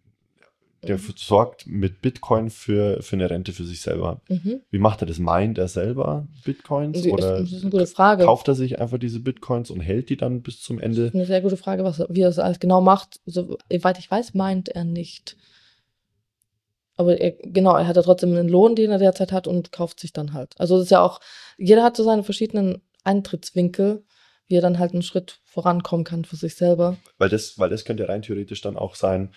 sorgt mit Bitcoin für eine Rente für sich selber. Wie macht er das? Meint er selber Bitcoins? Oder das ist eine gute Frage. Kauft er sich einfach diese Bitcoins und hält die dann bis zum Ende? Das ist eine sehr gute Frage, wie er das alles genau macht. Soweit ich weiß, meint er nicht. Aber er hat ja trotzdem einen Lohn, den er derzeit hat und kauft sich dann halt. Also das ist ja auch, jeder hat so seine verschiedenen Eintrittswinkel, wie er dann halt einen Schritt vorankommen kann für sich selber. Weil das könnte rein theoretisch dann auch sein,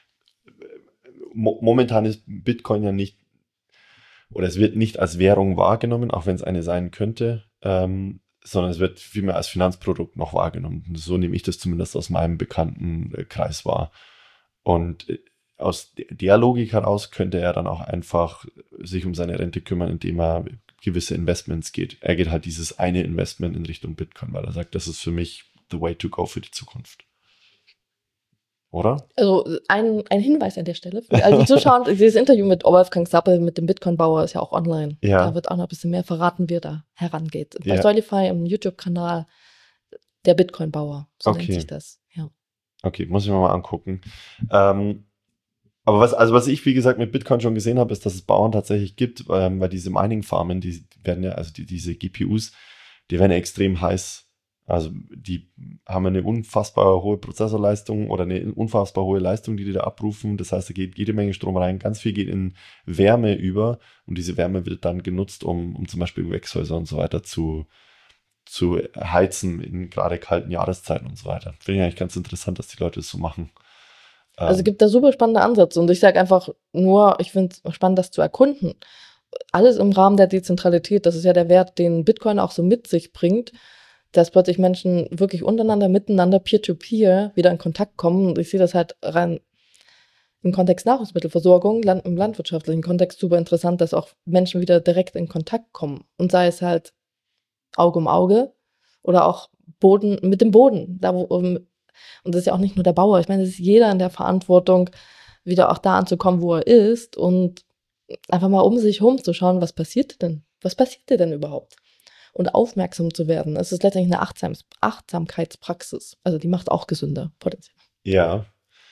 momentan ist Bitcoin ja nicht, oder es wird nicht als Währung wahrgenommen, auch wenn es eine sein könnte, sondern es wird vielmehr als Finanzprodukt noch wahrgenommen. So nehme ich das zumindest aus meinem bekannten Kreis wahr. Und aus der Logik heraus könnte er dann auch einfach sich um seine Rente kümmern, indem er gewisse Investments geht. Er geht halt dieses eine Investment in Richtung Bitcoin, weil er sagt, das ist für mich the way to go für die Zukunft. Oder? Also ein Hinweis an der Stelle für all die Zuschauer, dieses Interview mit Wolfgang Sappel, mit dem Bitcoin-Bauer, ist ja auch online. Ja. Da wird auch noch ein bisschen mehr verraten, wie er da herangeht. Bei Ja. Spotify im YouTube-Kanal der Bitcoin-Bauer, so Okay. nennt sich das. Ja. Okay, muss ich mir mal angucken. Aber was ich, wie gesagt, mit Bitcoin schon gesehen habe, ist, dass es Bauern tatsächlich gibt, weil diese Mining-Farmen, die werden ja, also diese GPUs, die werden ja extrem heiß. Also die haben eine unfassbar hohe Prozessorleistung oder eine unfassbar hohe Leistung, die da abrufen. Das heißt, da geht jede Menge Strom rein, ganz viel geht in Wärme über und diese Wärme wird dann genutzt, um zum Beispiel Gewächshäuser und so weiter zu heizen in gerade kalten Jahreszeiten und so weiter. Finde ich eigentlich ganz interessant, dass die Leute das so machen. Also es gibt da super spannende Ansätze und ich sage einfach nur, ich finde es spannend, das zu erkunden. Alles im Rahmen der Dezentralität, das ist ja der Wert, den Bitcoin auch so mit sich bringt, dass plötzlich Menschen wirklich untereinander, miteinander, peer-to-peer wieder in Kontakt kommen. Und ich sehe das halt rein im Kontext Nahrungsmittelversorgung, im landwirtschaftlichen Kontext super interessant, dass auch Menschen wieder direkt in Kontakt kommen. Und sei es halt Auge um Auge oder auch Boden mit dem Boden. Und das ist ja auch nicht nur der Bauer. Ich meine, es ist jeder in der Verantwortung, wieder auch da anzukommen, wo er ist und einfach mal um sich herum zu schauen, was passiert denn? Was passiert denn überhaupt? Und aufmerksam zu werden. Es ist letztendlich eine Achtsamkeitspraxis. Also die macht auch gesünder, potenziell. Ja.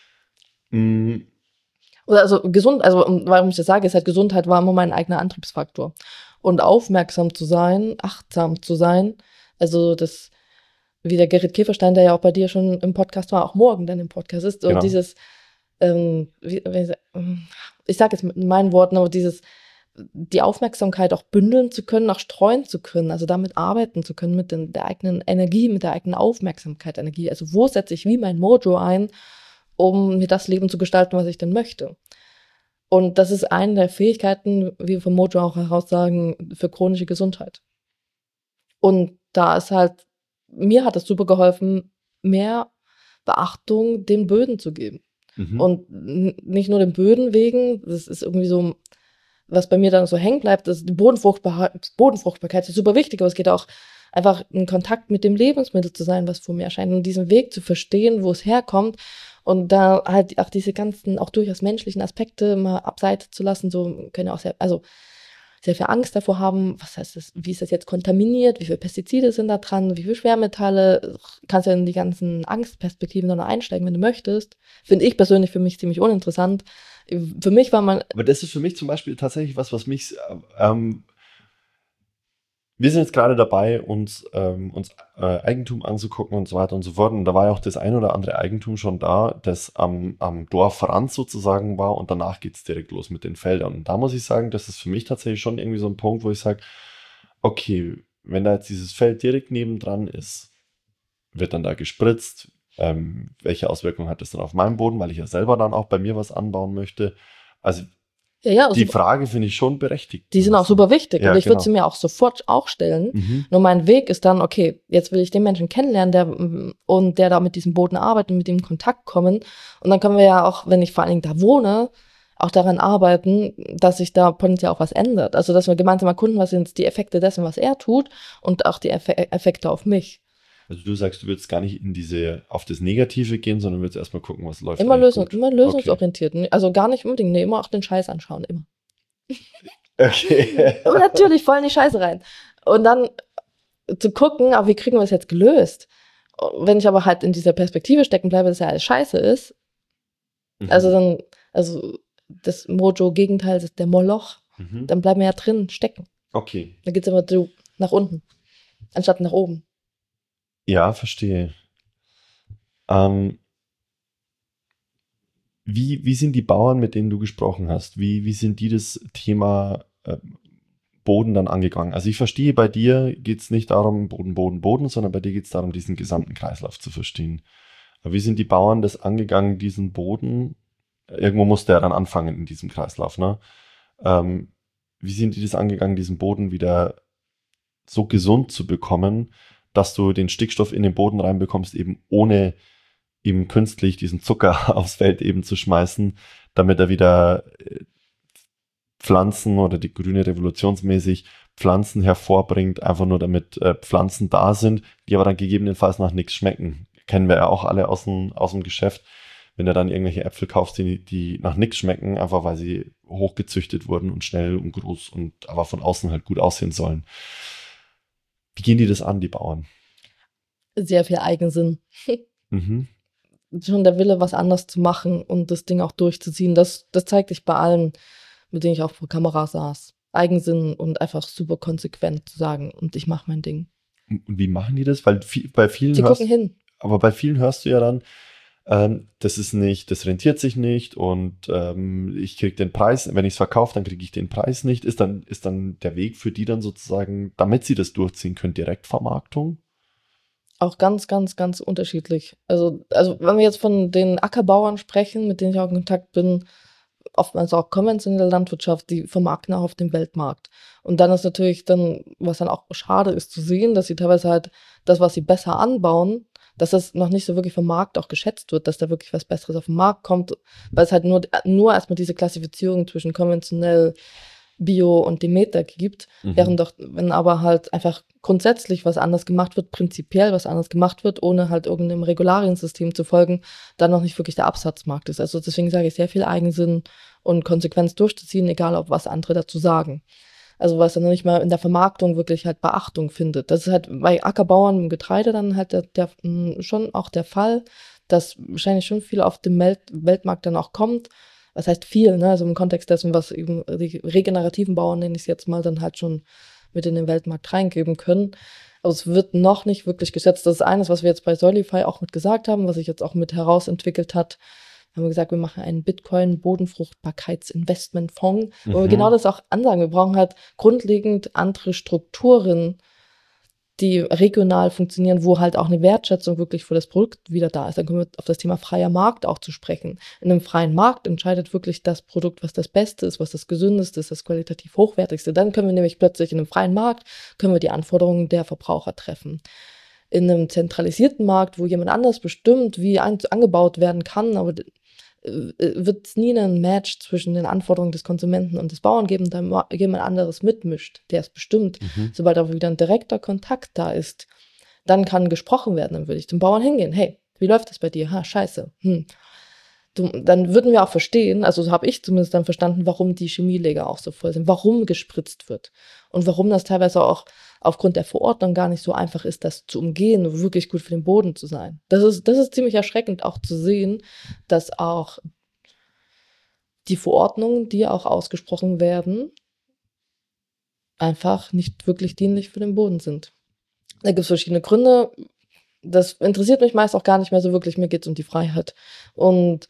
Oder also gesund, also warum ich das sage, ist halt Gesundheit war immer mein eigener Antriebsfaktor. Und aufmerksam zu sein, achtsam zu sein, also das, wie der Gerrit Käferstein, der ja auch bei dir schon im Podcast war, auch morgen dann im Podcast ist, Genau. und dieses, ich sage jetzt mit meinen Worten, aber die Aufmerksamkeit auch bündeln zu können, auch streuen zu können, also damit arbeiten zu können mit der eigenen Energie, mit der eigenen Aufmerksamkeit, Energie. Also wo setze ich wie mein Mojo ein, um mir das Leben zu gestalten, was ich denn möchte. Und das ist eine der Fähigkeiten, wie wir vom Mojo auch heraus sagen, für chronische Gesundheit. Und da ist halt, mir hat es super geholfen, mehr Beachtung den Böden zu geben. Und nicht nur den Böden wegen, das ist irgendwie so, was bei mir dann so hängen bleibt, ist die Bodenfruchtbarkeit ist super wichtig, aber es geht auch einfach in Kontakt mit dem Lebensmittel zu sein, was vor mir erscheint und diesen Weg zu verstehen, wo es herkommt und da halt auch diese ganzen, auch durchaus menschlichen Aspekte mal abseite zu lassen, so können ja auch sehr viel Angst davor haben, was heißt das, wie ist das jetzt kontaminiert, wie viele Pestizide sind da dran, wie viele Schwermetalle, kannst ja in die ganzen Angstperspektiven noch einsteigen, wenn du möchtest. Finde ich persönlich für mich ziemlich uninteressant. Für mich war man... Aber das ist für mich zum Beispiel tatsächlich was mich... wir sind jetzt gerade dabei, uns Eigentum anzugucken und so weiter und so fort. Und da war ja auch das ein oder andere Eigentum schon da, das am Dorfrand sozusagen war. Und danach geht es direkt los mit den Feldern. Und da muss ich sagen, das ist für mich tatsächlich schon irgendwie so ein Punkt, wo ich sage, okay, wenn da jetzt dieses Feld direkt nebendran ist, wird dann da gespritzt? Welche Auswirkungen hat das dann auf meinen Boden, weil ich ja selber dann auch bei mir was anbauen möchte? Also Ja, die Frage finde ich schon berechtigt. Die sind auch super wichtig Ja, und ich würde genau. sie mir auch sofort auch stellen. Nur mein Weg ist dann, okay, jetzt will ich den Menschen kennenlernen, der da mit diesem Boden arbeitet, mit dem in Kontakt kommen. Und dann können wir ja auch, wenn ich vor allen Dingen da wohne, auch daran arbeiten, dass sich da potenziell auch was ändert. Also, dass wir gemeinsam erkunden, was sind die Effekte dessen, was er tut und auch die Effekte auf mich. Also du sagst, du würdest gar nicht auf das Negative gehen, sondern würdest erstmal gucken, was läuft Immer gut. Immer lösungsorientiert. Okay. Also gar nicht unbedingt, immer auch den Scheiß anschauen, immer. Okay. Aber natürlich voll in die Scheiße rein. Und dann zu gucken, wie kriegen wir das jetzt gelöst? Wenn ich aber halt in dieser Perspektive stecken bleibe, dass ja alles scheiße ist, also das Mojo-Gegenteil ist der Moloch, dann bleiben wir ja drin stecken. Okay. Da geht es immer so nach unten, anstatt nach oben. Ja, verstehe. Wie sind die Bauern, mit denen du gesprochen hast? Wie sind die das Thema Boden dann angegangen? Also ich verstehe, bei dir geht es nicht darum, Boden, sondern bei dir geht es darum, diesen gesamten Kreislauf zu verstehen. Aber wie sind die Bauern das angegangen, diesen Boden? Irgendwo musste er dann anfangen in diesem Kreislauf, ne? Wie sind die das angegangen, diesen Boden wieder so gesund zu bekommen, dass du den Stickstoff in den Boden reinbekommst, eben ohne eben künstlich diesen Zucker aufs Feld eben zu schmeißen, damit er wieder Pflanzen oder die grüne Revolutionsmäßig Pflanzen hervorbringt, einfach nur damit Pflanzen da sind, die aber dann gegebenenfalls nach nichts schmecken. Kennen wir ja auch alle aus dem Geschäft, wenn du dann irgendwelche Äpfel kaufst, die nach nichts schmecken, einfach weil sie hochgezüchtet wurden und schnell und groß und aber von außen halt gut aussehen sollen. Wie gehen die das an, die Bauern? Sehr viel Eigensinn. Schon der Wille, was anders zu machen und das Ding auch durchzuziehen, das zeigt sich bei allen, mit denen ich auch vor Kamera saß. Eigensinn und einfach super konsequent zu sagen, und ich mache mein Ding. Und wie machen die das? Weil bei vielen die gucken hin. Aber bei vielen hörst du ja dann, das rentiert sich nicht und ich kriege den Preis, wenn ich es verkaufe, dann kriege ich den Preis nicht. Ist dann der Weg für die dann sozusagen, damit sie das durchziehen können, Direktvermarktung? Auch ganz, ganz, ganz unterschiedlich. Also wenn wir jetzt von den Ackerbauern sprechen, mit denen ich auch in Kontakt bin, oftmals auch konventionelle Landwirtschaft, die vermarkten auch auf dem Weltmarkt. Und dann ist natürlich dann, was dann auch schade ist zu sehen, dass sie teilweise halt das, was sie besser anbauen, dass das noch nicht so wirklich vom Markt auch geschätzt wird, dass da wirklich was Besseres auf den Markt kommt, weil es halt nur erstmal diese Klassifizierung zwischen konventionell, Bio und Demeter gibt, wenn aber halt einfach grundsätzlich was anders gemacht wird, prinzipiell was anders gemacht wird, ohne halt irgendeinem Regulariensystem zu folgen, dann noch nicht wirklich der Absatzmarkt ist. Also deswegen sage ich, sehr viel Eigensinn und Konsequenz durchzuziehen, egal ob was andere dazu sagen. Also was dann nicht mal in der Vermarktung wirklich halt Beachtung findet. Das ist halt bei Ackerbauern im Getreide dann halt schon auch der Fall, dass wahrscheinlich schon viel auf dem Weltmarkt dann auch kommt. Was heißt viel, ne? Also im Kontext dessen, was eben die regenerativen Bauern, nenne ich es jetzt mal, dann halt schon mit in den Weltmarkt reingeben können. Aber es wird noch nicht wirklich geschätzt. Das ist eines, was wir jetzt bei Solify auch mit gesagt haben, was sich jetzt auch mit herausentwickelt hat. Wir haben gesagt, wir machen einen Bitcoin-Bodenfruchtbarkeitsinvestmentfonds, wo wir genau das auch ansagen. Wir brauchen halt grundlegend andere Strukturen, die regional funktionieren, wo halt auch eine Wertschätzung wirklich für das Produkt wieder da ist. Dann kommen wir auf das Thema freier Markt auch zu sprechen. In einem freien Markt entscheidet wirklich das Produkt, was das Beste ist, was das Gesündeste ist, das qualitativ Hochwertigste. Dann können wir nämlich plötzlich in einem freien Markt, können wir die Anforderungen der Verbraucher treffen. In einem zentralisierten Markt, wo jemand anders bestimmt, wie angebaut werden kann, aber wird es nie einen Match zwischen den Anforderungen des Konsumenten und des Bauern geben, da jemand anderes mitmischt, der es bestimmt. Sobald aber wieder ein direkter Kontakt da ist, dann kann gesprochen werden, dann würde ich zum Bauern hingehen. Hey, wie läuft das bei dir? Scheiße. Dann würden wir auch verstehen, also so habe ich zumindest dann verstanden, warum die Chemielager auch so voll sind, warum gespritzt wird und warum das teilweise auch aufgrund der Verordnung gar nicht so einfach ist, das zu umgehen und wirklich gut für den Boden zu sein. Das ist ziemlich erschreckend auch zu sehen, dass auch die Verordnungen, die auch ausgesprochen werden, einfach nicht wirklich dienlich für den Boden sind. Da gibt es verschiedene Gründe. Das interessiert mich meist auch gar nicht mehr so wirklich. Mir geht es um die Freiheit. Und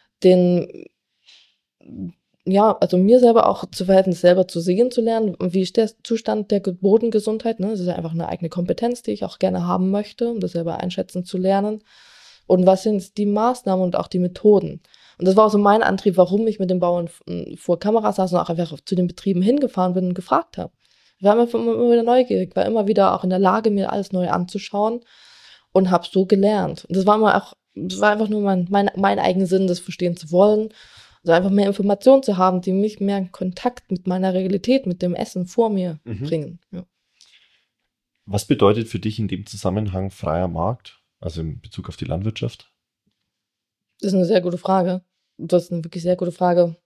also mir selber auch zu Verhältnis selber zu sehen, zu lernen, wie ist der Zustand der Bodengesundheit, ne? Das ist ja einfach eine eigene Kompetenz, die ich auch gerne haben möchte, um das selber einschätzen zu lernen. Und was sind die Maßnahmen und auch die Methoden? Und das war auch so mein Antrieb, warum ich mit den Bauern vor Kamera saß und auch einfach zu den Betrieben hingefahren bin und gefragt habe. Ich war immer wieder neugierig, war immer wieder auch in der Lage, mir alles neu anzuschauen und habe so gelernt. Und das war einfach nur mein Eigensinn, das verstehen zu wollen. Also einfach mehr Informationen zu haben, die mich mehr in Kontakt mit meiner Realität, mit dem Essen vor mir bringen. Ja. Was bedeutet für dich in dem Zusammenhang freier Markt, also in Bezug auf die Landwirtschaft? Das ist eine sehr gute Frage. Das ist eine wirklich sehr gute Frage.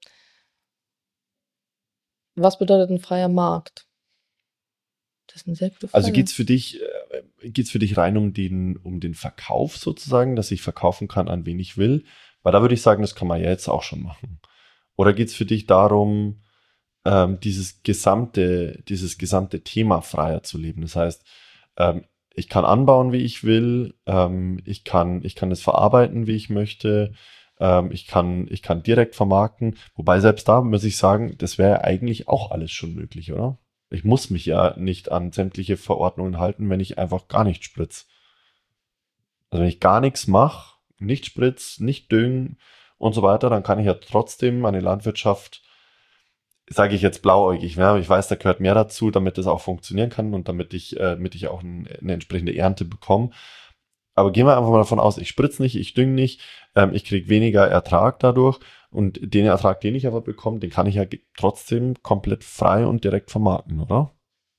Was bedeutet ein freier Markt? Das ist eine sehr gute Frage. Also geht's für dich rein um den Verkauf sozusagen, dass ich verkaufen kann, an wen ich will? Weil da würde ich sagen, das kann man ja jetzt auch schon machen. Oder geht's für dich darum, dieses gesamte Thema freier zu leben? Das heißt, ich kann anbauen, wie ich will, ich kann es verarbeiten, wie ich möchte, ich kann direkt vermarkten, wobei selbst da muss ich sagen, das wäre ja eigentlich auch alles schon möglich, oder? Ich muss mich ja nicht an sämtliche Verordnungen halten, wenn ich einfach gar nicht spritze. Also wenn ich gar nichts mache, nicht spritz, nicht düng und so weiter, dann kann ich ja trotzdem meine Landwirtschaft, sage ich jetzt blauäugig, ne? Ich weiß, da gehört mehr dazu, damit das auch funktionieren kann und damit ich auch eine entsprechende Ernte bekomme. Aber gehen wir einfach mal davon aus, ich spritze nicht, ich düng nicht, ich kriege weniger Ertrag dadurch und den Ertrag, den ich aber bekomme, den kann ich ja trotzdem komplett frei und direkt vermarkten, oder?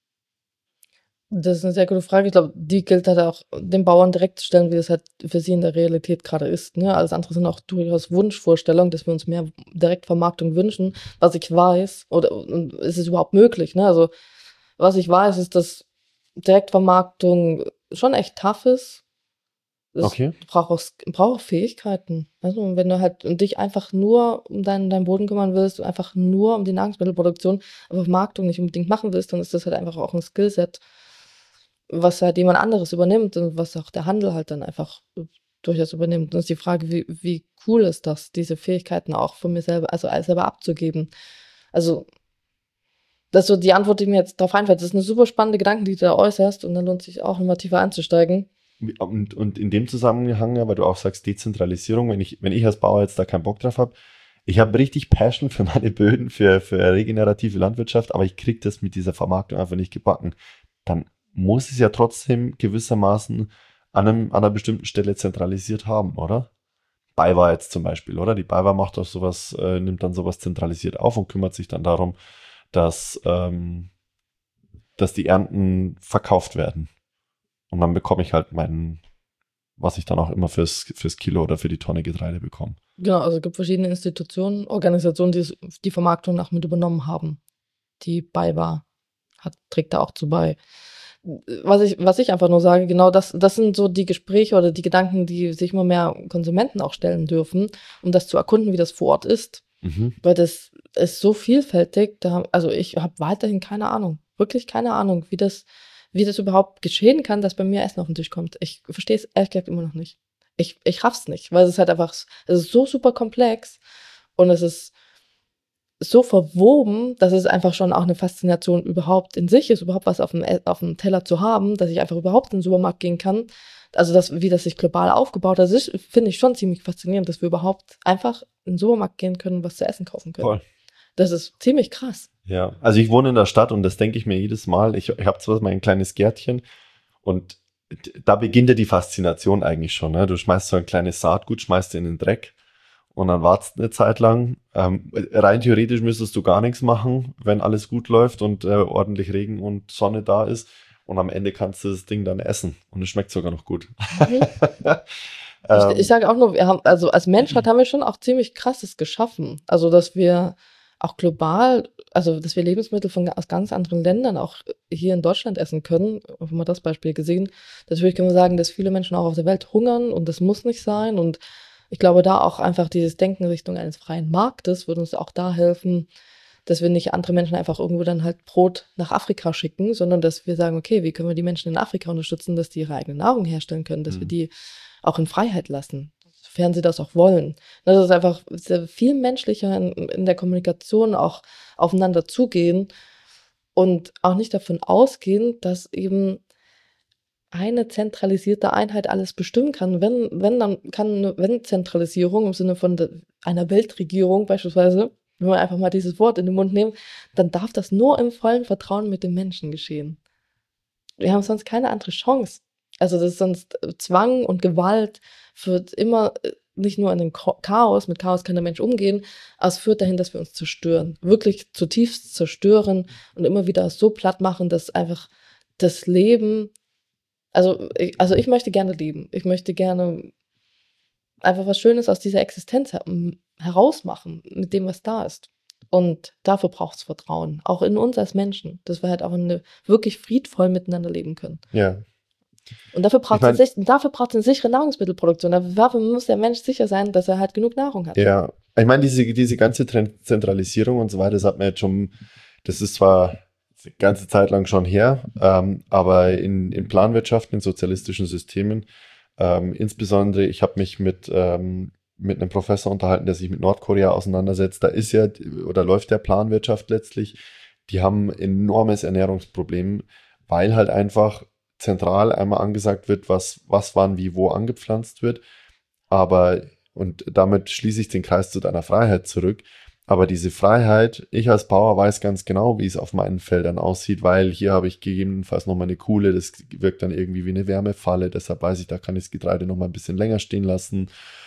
Das ist eine sehr gute Frage. Ich glaube, die gilt halt auch den Bauern direkt zu stellen, wie das halt für sie in der Realität gerade ist. Ne? Alles andere sind auch durchaus Wunschvorstellungen, dass wir uns mehr Direktvermarktung wünschen. Was ich weiß, und ist es überhaupt möglich? Ne? Also, was ich weiß, ist, dass Direktvermarktung schon echt tough ist. Okay. Braucht auch Fähigkeiten. Also, wenn du halt dich einfach nur um deinen Boden kümmern willst, einfach nur um die Nahrungsmittelproduktion, aber Vermarktung nicht unbedingt machen willst, dann ist das halt einfach auch ein Skillset, was halt jemand anderes übernimmt und was auch der Handel halt dann einfach durchaus übernimmt. Und ist die Frage, wie cool ist das, diese Fähigkeiten auch von mir selber, also selber abzugeben. Also, das ist so die Antwort, die mir jetzt darauf einfällt. Das ist eine super spannende Gedanke, die du da äußerst und dann lohnt sich auch nochmal tiefer einzusteigen. Und in dem Zusammenhang, weil du auch sagst Dezentralisierung, wenn ich als Bauer jetzt da keinen Bock drauf habe, ich habe richtig Passion für meine Böden, für regenerative Landwirtschaft, aber ich kriege das mit dieser Vermarktung einfach nicht gebacken. Dann muss es ja trotzdem gewissermaßen an einer bestimmten Stelle zentralisiert haben, oder? BayWa jetzt zum Beispiel, oder? Die BayWa macht auch sowas, nimmt dann sowas zentralisiert auf und kümmert sich dann darum, dass die Ernten verkauft werden. Und dann bekomme ich halt was ich dann auch immer fürs Kilo oder für die Tonne Getreide bekomme. Genau, also es gibt verschiedene Institutionen, Organisationen, die die Vermarktung nach mit übernommen haben. Die BayWa trägt da auch zu bei. Was ich einfach nur sage, genau das sind so die Gespräche oder die Gedanken, die sich immer mehr Konsumenten auch stellen dürfen, um das zu erkunden, wie das vor Ort ist. Weil das ist so vielfältig, also ich habe weiterhin keine Ahnung, wirklich keine Ahnung, wie das überhaupt geschehen kann, dass bei mir Essen auf den Tisch kommt. Ich verstehe es ehrlich gesagt immer noch nicht. Ich raff's nicht, weil es ist halt einfach, es ist so super komplex und es ist so verwoben, dass es einfach schon auch eine Faszination überhaupt in sich ist, überhaupt was auf dem Teller zu haben, dass ich einfach überhaupt in den Supermarkt gehen kann. Also wie das sich global aufgebaut hat, das finde ich schon ziemlich faszinierend, dass wir überhaupt einfach in den Supermarkt gehen können, was zu essen kaufen können. Voll. Das ist ziemlich krass. Ja, also ich wohne in der Stadt und das denke ich mir jedes Mal. Ich habe zwar mein kleines Gärtchen und da beginnt ja die Faszination eigentlich schon. Ne? Du schmeißt so ein kleines Saatgut, schmeißt in den Dreck und dann wartest eine Zeit lang. Rein theoretisch müsstest du gar nichts machen, wenn alles gut läuft und ordentlich Regen und Sonne da ist. Und am Ende kannst du das Ding dann essen und es schmeckt sogar noch gut. Ich sage auch nur, wir haben, also als Menschheit haben wir schon auch ziemlich Krasses geschaffen. Also, dass wir auch global, also dass wir Lebensmittel aus ganz anderen Ländern auch hier in Deutschland essen können, haben wir das Beispiel gesehen. Natürlich können wir sagen, dass viele Menschen auch auf der Welt hungern und das muss nicht sein. Und ich glaube, da auch einfach dieses Denken in Richtung eines freien Marktes würde uns auch da helfen, dass wir nicht andere Menschen einfach irgendwo dann halt Brot nach Afrika schicken, sondern dass wir sagen, okay, wie können wir die Menschen in Afrika unterstützen, dass die ihre eigene Nahrung herstellen können, dass wir die auch in Freiheit lassen, sofern sie das auch wollen. Das ist einfach viel menschlicher in der Kommunikation auch aufeinander zugehen und auch nicht davon ausgehen, dass eben eine zentralisierte Einheit alles bestimmen kann. Wenn Zentralisierung im Sinne von einer Weltregierung beispielsweise, wenn wir einfach mal dieses Wort in den Mund nehmen, dann darf das nur im vollen Vertrauen mit den Menschen geschehen. Wir haben sonst keine andere Chance. Also das ist sonst Zwang und Gewalt führt immer nicht nur in den Chaos, mit Chaos kann der Mensch umgehen, aber es führt dahin, dass wir uns zerstören, wirklich zutiefst zerstören und immer wieder so platt machen, dass einfach das Leben, also ich möchte gerne leben, ich möchte gerne einfach was Schönes aus dieser Existenz herausmachen, mit dem, was da ist. Und dafür braucht es Vertrauen, auch in uns als Menschen, dass wir halt auch wirklich friedvoll miteinander leben können. Ja. Und dafür braucht es eine sichere Nahrungsmittelproduktion. Dafür muss der Mensch sicher sein, dass er halt genug Nahrung hat. Ja, ich meine, diese ganze Zentralisierung und so weiter, das hat man jetzt schon, das ist zwar eine ganze Zeit lang schon her, aber in Planwirtschaften, in sozialistischen Systemen, insbesondere, ich habe mich mit einem Professor unterhalten, der sich mit Nordkorea auseinandersetzt, da ist ja, oder läuft der Planwirtschaft letztlich, die haben ein enormes Ernährungsproblem, weil halt einfach zentral einmal angesagt wird, was wann wie wo angepflanzt wird, aber, und damit schließe ich den Kreis zu deiner Freiheit zurück, aber diese Freiheit, ich als Bauer weiß ganz genau, wie es auf meinen Feldern aussieht, weil hier habe ich gegebenenfalls nochmal eine Kuhle, das wirkt dann irgendwie wie eine Wärmefalle, deshalb weiß ich, da kann ich das Getreide nochmal ein bisschen länger stehen lassen,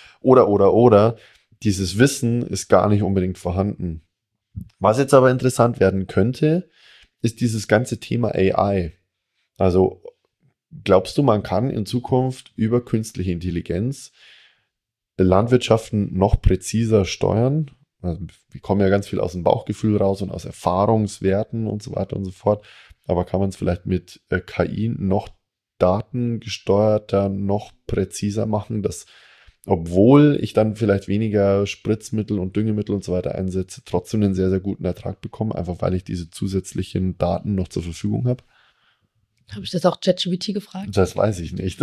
oder, dieses Wissen ist gar nicht unbedingt vorhanden. Was jetzt aber interessant werden könnte, ist dieses ganze Thema AI. Also, glaubst du, man kann in Zukunft über künstliche Intelligenz Landwirtschaften noch präziser steuern? Also wir kommen ja ganz viel aus dem Bauchgefühl raus und aus Erfahrungswerten und so weiter und so fort. Aber kann man es vielleicht mit KI noch datengesteuerter, noch präziser machen, dass, obwohl ich dann vielleicht weniger Spritzmittel und Düngemittel und so weiter einsetze, trotzdem einen sehr, sehr guten Ertrag bekomme, einfach weil ich diese zusätzlichen Daten noch zur Verfügung habe? Habe ich das auch ChatGPT gefragt? Das weiß ich nicht.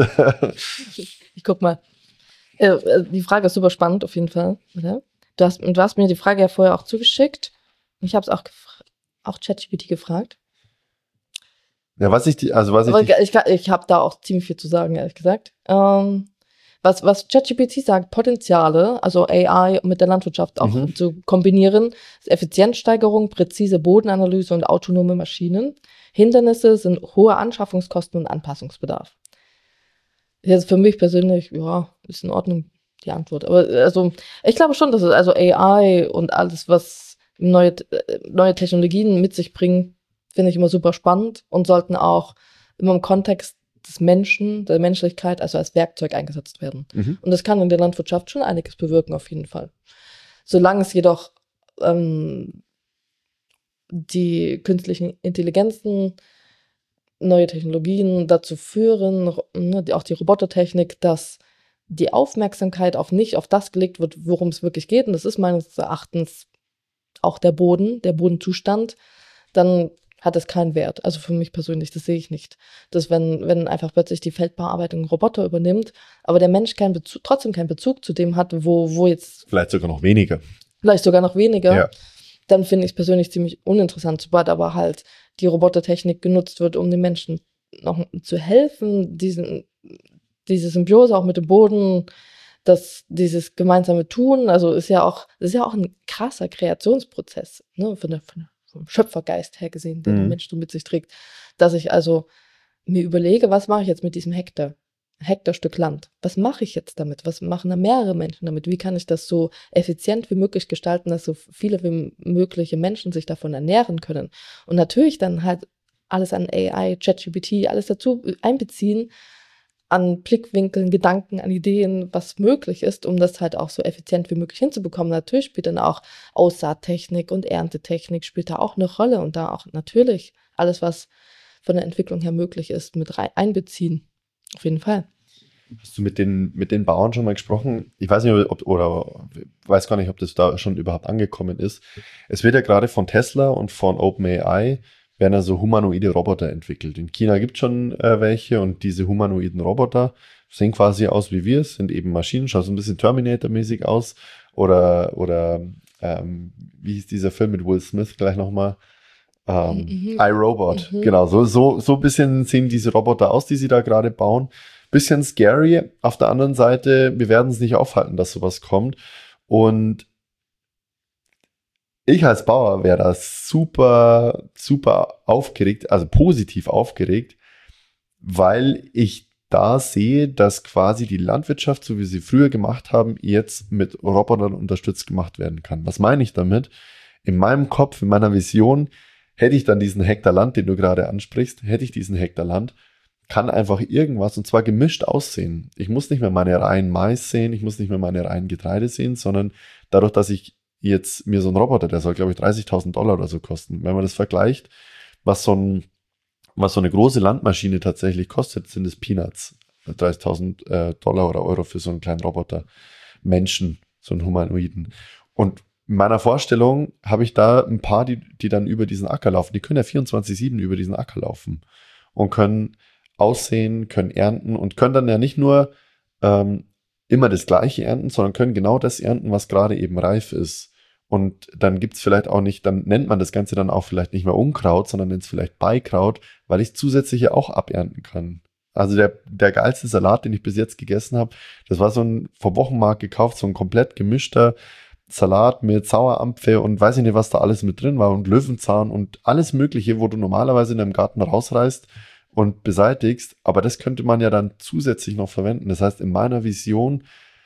Ich guck mal. Die Frage ist super spannend, auf jeden Fall. Oder? Du hast mir die Frage ja vorher auch zugeschickt. Ich habe es auch ChatGPT gefragt. Ja, ich habe da auch ziemlich viel zu sagen, ehrlich gesagt. Was ChatGPT sagt, Potenziale, also AI mit der Landwirtschaft auch zu kombinieren, ist Effizienzsteigerung, präzise Bodenanalyse und autonome Maschinen. Hindernisse sind hohe Anschaffungskosten und Anpassungsbedarf. Jetzt für mich persönlich, ja, ist in Ordnung die Antwort. Aber also ich glaube schon, dass es also AI und alles, was neue Technologien mit sich bringen, finde ich immer super spannend und sollten auch immer im Kontext des Menschen, der Menschlichkeit, also als Werkzeug eingesetzt werden. Und das kann in der Landwirtschaft schon einiges bewirken, auf jeden Fall. Solange es jedoch die künstlichen Intelligenzen, neue Technologien dazu führen, auch die Robotertechnik, dass die Aufmerksamkeit nicht auf das gelegt wird, worum es wirklich geht, und das ist meines Erachtens auch der Bodenzustand, dann hat es keinen Wert. Also für mich persönlich, das sehe ich nicht. Dass wenn einfach plötzlich die Feldbearbeitung ein Roboter übernimmt, aber der Mensch trotzdem keinen Bezug zu dem hat, wo jetzt... Vielleicht sogar noch weniger. Ja. Dann finde ich es persönlich ziemlich uninteressant, sobald aber halt die Robotertechnik genutzt wird, um den Menschen noch zu helfen, diese Symbiose auch mit dem Boden, dieses gemeinsame Tun, also ist ja auch ein krasser Kreationsprozess, ne, vom Schöpfergeist her gesehen, den der Mensch so mit sich trägt, dass ich also mir überlege, was mache ich jetzt mit diesem Hektarstück Land? Was mache ich jetzt damit? Was machen da mehrere Menschen damit? Wie kann ich das so effizient wie möglich gestalten, dass so viele wie mögliche Menschen sich davon ernähren können? Und natürlich dann halt alles an AI, ChatGPT, alles dazu einbeziehen, an Blickwinkeln, Gedanken, an Ideen, was möglich ist, um das halt auch so effizient wie möglich hinzubekommen. Natürlich spielt dann auch Aussaattechnik und Erntetechnik spielt da auch eine Rolle und da auch natürlich alles, was von der Entwicklung her möglich ist, mit einbeziehen. Auf jeden Fall. Hast du mit den Bauern schon mal gesprochen? Ich weiß nicht, weiß gar nicht, ob das da schon überhaupt angekommen ist. Es wird ja gerade von Tesla und von OpenAI werden ja so humanoide Roboter entwickelt. In China gibt es schon welche und diese humanoiden Roboter sehen quasi aus wie wir, sind eben Maschinen, schauen so ein bisschen Terminator-mäßig aus oder wie hieß dieser Film mit Will Smith gleich nochmal? iRobot, genau, so ein bisschen sehen diese Roboter aus, die sie da gerade bauen. Bisschen scary, auf der anderen Seite, wir werden es nicht aufhalten, dass sowas kommt und ich als Bauer wäre da super, super aufgeregt, also positiv aufgeregt, weil ich da sehe, dass quasi die Landwirtschaft, so wie sie früher gemacht haben, jetzt mit Robotern unterstützt gemacht werden kann. Was meine ich damit? In meinem Kopf, in meiner Vision, hätte ich dann diesen Hektar Land, den du gerade ansprichst, hätte ich diesen Hektar Land, kann einfach irgendwas, und zwar gemischt aussehen. Ich muss nicht mehr meine Reihen Mais sehen, ich muss nicht mehr meine Reihen Getreide sehen, sondern dadurch, dass ich jetzt mir so einen Roboter, der soll, glaube ich, $30.000 oder so kosten. Wenn man das vergleicht, was so eine große Landmaschine tatsächlich kostet, sind es Peanuts. $30.000 oder Euro für so einen kleinen Roboter. Menschen, so einen Humanoiden. Und in meiner Vorstellung habe ich da ein paar, die dann über diesen Acker laufen. Die können ja 24/7 über diesen Acker laufen und können aussehen, können ernten und können dann ja nicht nur immer das Gleiche ernten, sondern können genau das ernten, was gerade eben reif ist. Und dann gibt's vielleicht auch nicht, dann nennt man das Ganze dann auch vielleicht nicht mehr Unkraut, sondern nennt es vielleicht Beikraut, weil ich es zusätzlich ja auch abernten kann. Also der geilste Salat, den ich bis jetzt gegessen habe, das war so ein vom Wochenmarkt gekauft, so ein komplett gemischter Salat mit Sauerampfe und weiß ich nicht, was da alles mit drin war und Löwenzahn und alles Mögliche, wo du normalerweise in deinem Garten rausreißt und beseitigst, aber das könnte man ja dann zusätzlich noch verwenden. Das heißt, in meiner Vision,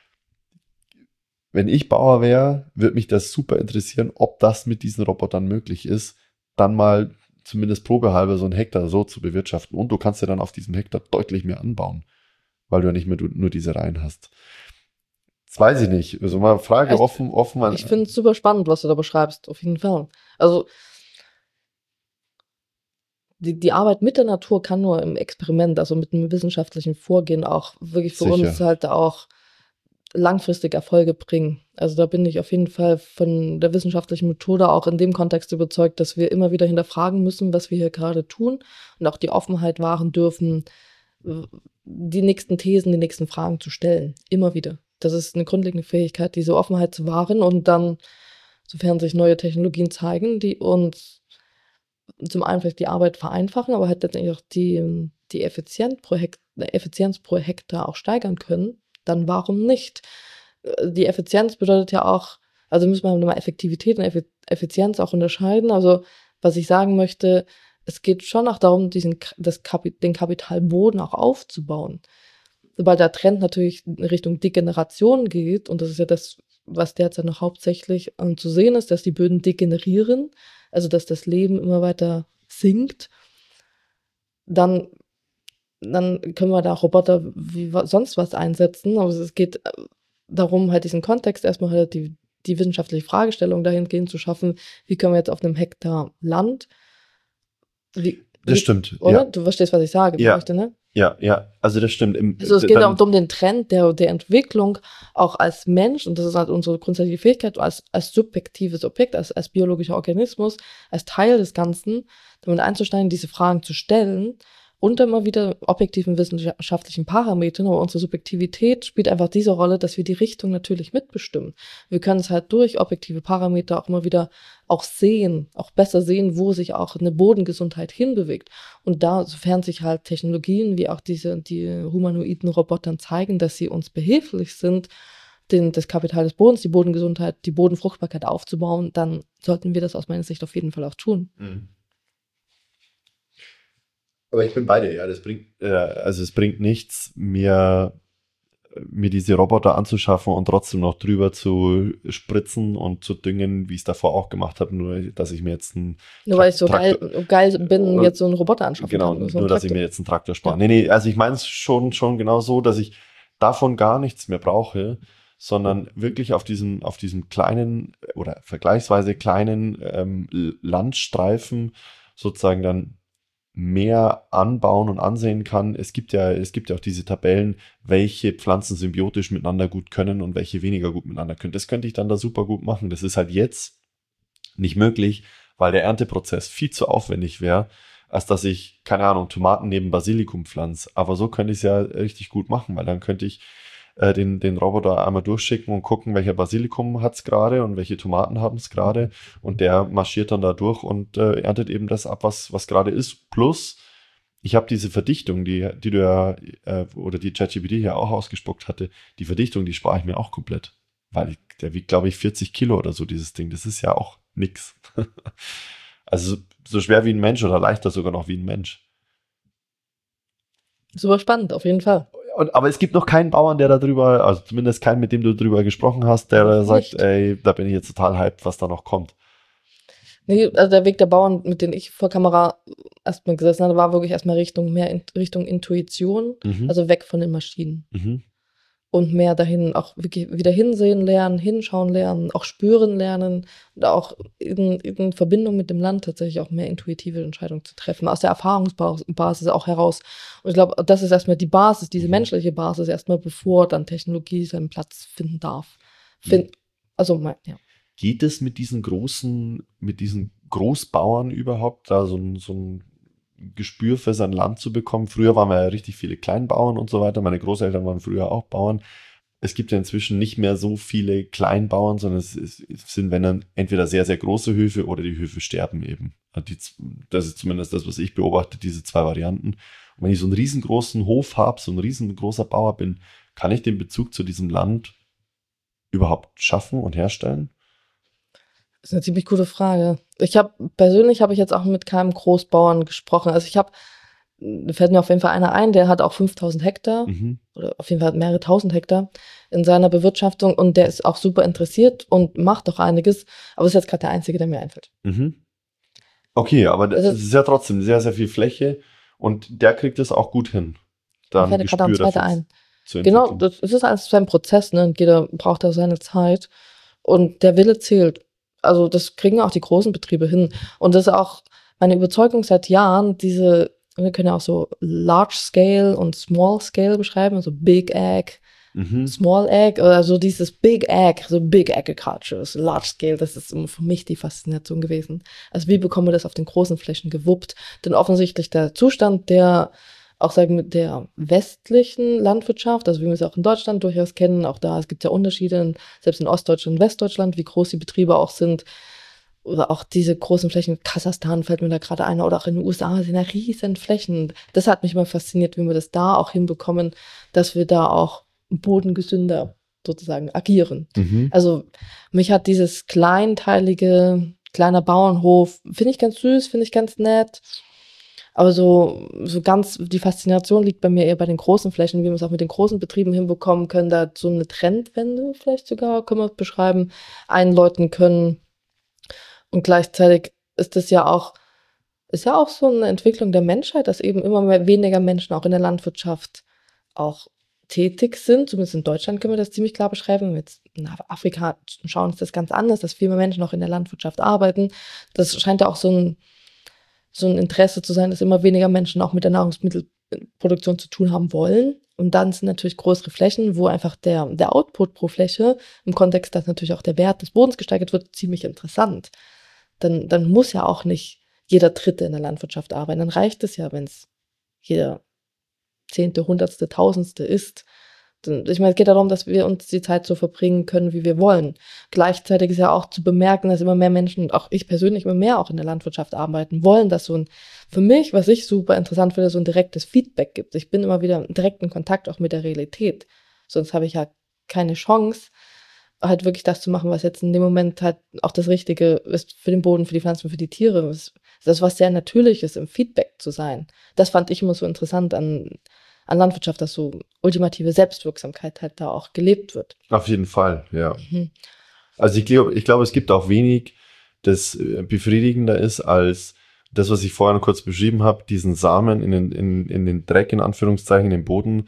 wenn ich Bauer wäre, würde mich das super interessieren, ob das mit diesen Robotern möglich ist, dann mal zumindest probehalber so einen Hektar so zu bewirtschaften. Und du kannst ja dann auf diesem Hektar deutlich mehr anbauen, weil du ja nicht mehr nur diese Reihen hast. Das weiß ich nicht. Also mal Frage offen. Ich finde es super spannend, was du da beschreibst, auf jeden Fall. Also die Arbeit mit der Natur kann nur im Experiment, also mit einem wissenschaftlichen Vorgehen auch wirklich für uns halt auch langfristig Erfolge bringen. Also da bin ich auf jeden Fall von der wissenschaftlichen Methode auch in dem Kontext überzeugt, dass wir immer wieder hinterfragen müssen, was wir hier gerade tun und auch die Offenheit wahren dürfen, die nächsten Thesen, die nächsten Fragen zu stellen. Immer wieder. Das ist eine grundlegende Fähigkeit, diese Offenheit zu wahren und dann, sofern sich neue Technologien zeigen, die uns zum einen vielleicht die Arbeit vereinfachen, aber halt letztendlich auch die Effizienz pro Hektar auch steigern können, dann warum nicht? Die Effizienz bedeutet ja auch, also müssen wir mal Effektivität und Effizienz auch unterscheiden. Also was ich sagen möchte, es geht schon auch darum, den Kapitalboden auch aufzubauen. Sobald der Trend natürlich in Richtung Degeneration geht, und das ist ja das, was derzeit noch hauptsächlich zu sehen ist, dass die Böden degenerieren, also dass das Leben immer weiter sinkt, dann können wir da Roboter wie sonst was einsetzen. Aber es geht darum, halt diesen Kontext erstmal halt die wissenschaftliche Fragestellung dahingehend zu schaffen, wie können wir jetzt auf einem Hektar Land, das stimmt. Oder? Ja. Du verstehst, was ich sage, ja. Möchte, ne? Ja, also das stimmt. Also es geht um den Trend der Entwicklung, auch als Mensch, und das ist halt unsere grundsätzliche Fähigkeit, als subjektives Objekt, als biologischer Organismus, als Teil des Ganzen, damit einzusteigen, diese Fragen zu stellen, und dann mal wieder objektiven wissenschaftlichen Parametern, aber unsere Subjektivität spielt einfach diese Rolle, dass wir die Richtung natürlich mitbestimmen. Wir können es halt durch objektive Parameter auch immer wieder auch sehen, auch besser sehen, wo sich auch eine Bodengesundheit hinbewegt. Und da, sofern sich halt Technologien wie auch die humanoiden Robotern zeigen, dass sie uns behilflich sind, das Kapital des Bodens, die Bodengesundheit, die Bodenfruchtbarkeit aufzubauen, dann sollten wir das aus meiner Sicht auf jeden Fall auch tun. Mhm. Aber ich bin bei dir, ja, das bringt, es bringt nichts, mir diese Roboter anzuschaffen und trotzdem noch drüber zu spritzen und zu düngen, wie ich es davor auch gemacht habe, nur dass ich mir jetzt weil ich so geil bin, jetzt so einen Roboter anschaffen kann. Genau, nur dass ich mir jetzt einen Traktor spare. Ja. Nee, also ich meine es schon genau so, dass ich davon gar nichts mehr brauche, sondern wirklich auf diesem kleinen oder vergleichsweise kleinen Landstreifen sozusagen dann mehr anbauen und ansehen kann. Es gibt ja auch diese Tabellen, welche Pflanzen symbiotisch miteinander gut können und welche weniger gut miteinander können. Das könnte ich dann da super gut machen. Das ist halt jetzt nicht möglich, weil der Ernteprozess viel zu aufwendig wäre, als dass ich, keine Ahnung, Tomaten neben Basilikum pflanze. Aber so könnte ich es ja richtig gut machen, weil dann könnte ich den Roboter einmal durchschicken und gucken, welcher Basilikum hat es gerade und welche Tomaten haben es gerade, und der marschiert dann da durch und erntet eben das ab, was gerade ist. Plus, ich habe diese Verdichtung, die du ja, oder die ChatGPT ja auch ausgespuckt hatte, die Verdichtung, die spare ich mir auch komplett. Weil der wiegt, glaube ich, 40 Kilo oder so, dieses Ding. Das ist ja auch nix. Also so schwer wie ein Mensch oder leichter sogar noch wie ein Mensch. Super spannend, auf jeden Fall. Aber es gibt noch keinen Bauern, der darüber, also zumindest keinen, mit dem du darüber gesprochen hast, der sagt, Nicht. ey, da bin ich jetzt total hyped, was da noch kommt. Nee, also der Weg der Bauern, mit denen ich vor Kamera erstmal gesessen hatte, war wirklich erstmal Richtung Intuition, Mhm. also weg von den Maschinen. Mhm. Und mehr dahin auch wirklich wieder hinsehen lernen, hinschauen lernen, auch spüren lernen und auch in Verbindung mit dem Land tatsächlich auch mehr intuitive Entscheidungen zu treffen, aus der Erfahrungsbasis auch heraus. Und ich glaube, das ist erstmal die Basis, diese menschliche Basis erstmal, bevor dann Technologie seinen Platz finden darf. Ja. Geht es mit diesen Großbauern überhaupt, da so ein Gespür für sein Land zu bekommen? Früher waren wir ja richtig viele Kleinbauern und so weiter. Meine Großeltern waren früher auch Bauern. Es gibt ja inzwischen nicht mehr so viele Kleinbauern, sondern es sind, wenn dann, entweder sehr, sehr große Höfe oder die Höfe sterben eben. Das ist zumindest das, was ich beobachte, diese zwei Varianten. Und wenn ich so einen riesengroßen Hof habe, so ein riesengroßer Bauer bin, kann ich den Bezug zu diesem Land überhaupt schaffen und herstellen? Das ist eine ziemlich gute Frage. Persönlich habe ich jetzt auch mit keinem Großbauern gesprochen. Also da fällt mir auf jeden Fall einer ein, der hat auch 5000 Hektar Mhm. oder auf jeden Fall mehrere tausend Hektar in seiner Bewirtschaftung und der ist auch super interessiert und macht auch einiges, aber ist jetzt gerade der Einzige, der mir einfällt. Mhm. Okay, aber Also- es ist ja trotzdem sehr, sehr viel Fläche und der kriegt es auch gut hin. Mir Dann fällt ein gerade ein Gespür zweiter dafür ein. zu Genau, entwickeln. das ist alles ein Prozess, ne? Und jeder braucht da seine Zeit. Und der Wille zählt. Also das kriegen auch die großen Betriebe hin. Und das ist auch meine Überzeugung seit Jahren, wir können ja auch so Large Scale und Small Scale beschreiben, also Big Ag, Mhm. Small Ag, oder so dieses Big Ag, so Big Agriculture, so Large Scale, das ist immer für mich die Faszination gewesen. Also wie bekommen wir das auf den großen Flächen gewuppt? Denn offensichtlich der Zustand der, auch sagen wir, der westlichen Landwirtschaft, also wie wir es auch in Deutschland durchaus kennen, auch da, es gibt ja Unterschiede, selbst in Ostdeutschland und Westdeutschland, wie groß die Betriebe auch sind, oder auch diese großen Flächen, Kasachstan fällt mir da gerade ein, oder auch in den USA sind ja riesen Flächen. Das hat mich mal fasziniert, wie wir das da auch hinbekommen, dass wir da auch bodengesünder sozusagen agieren. Mhm. Also mich hat dieses kleiner Bauernhof, finde ich ganz süß, finde ich ganz nett. Aber so ganz, die Faszination liegt bei mir eher bei den großen Flächen, wie wir es auch mit den großen Betrieben hinbekommen können, da so eine Trendwende vielleicht sogar, können wir es beschreiben, einläuten können. Und gleichzeitig ist ja auch so eine Entwicklung der Menschheit, dass eben immer weniger Menschen auch in der Landwirtschaft auch tätig sind. Zumindest in Deutschland können wir das ziemlich klar beschreiben. Wenn wir jetzt nach Afrika schauen, ist das ganz anders, dass viel mehr Menschen auch in der Landwirtschaft arbeiten. Das scheint ja auch so ein Interesse zu sein, dass immer weniger Menschen auch mit der Nahrungsmittelproduktion zu tun haben wollen. Und dann sind natürlich größere Flächen, wo einfach der Output pro Fläche, im Kontext, dass natürlich auch der Wert des Bodens gesteigert wird, ziemlich interessant. Dann muss ja auch nicht jeder Dritte in der Landwirtschaft arbeiten. Dann reicht es ja, wenn es jeder Zehnte, Hundertste, Tausendste ist. Ich meine, es geht darum, dass wir uns die Zeit so verbringen können, wie wir wollen. Gleichzeitig ist ja auch zu bemerken, dass immer mehr Menschen, auch ich persönlich, immer mehr auch in der Landwirtschaft arbeiten wollen, dass für mich, was ich super interessant finde, so ein direktes Feedback gibt. Ich bin immer wieder im direkten Kontakt auch mit der Realität. Sonst habe ich ja keine Chance, halt wirklich das zu machen, was jetzt in dem Moment halt auch das Richtige ist für den Boden, für die Pflanzen, für die Tiere. Das ist was sehr Natürliches, im Feedback zu sein. Das fand ich immer so interessant an Landwirtschaft, dass so ultimative Selbstwirksamkeit halt da auch gelebt wird. Auf jeden Fall, ja. Mhm. Also ich glaube, es gibt auch wenig, das befriedigender ist, als das, was ich vorhin kurz beschrieben habe, diesen Samen in den Dreck, in Anführungszeichen, in den Boden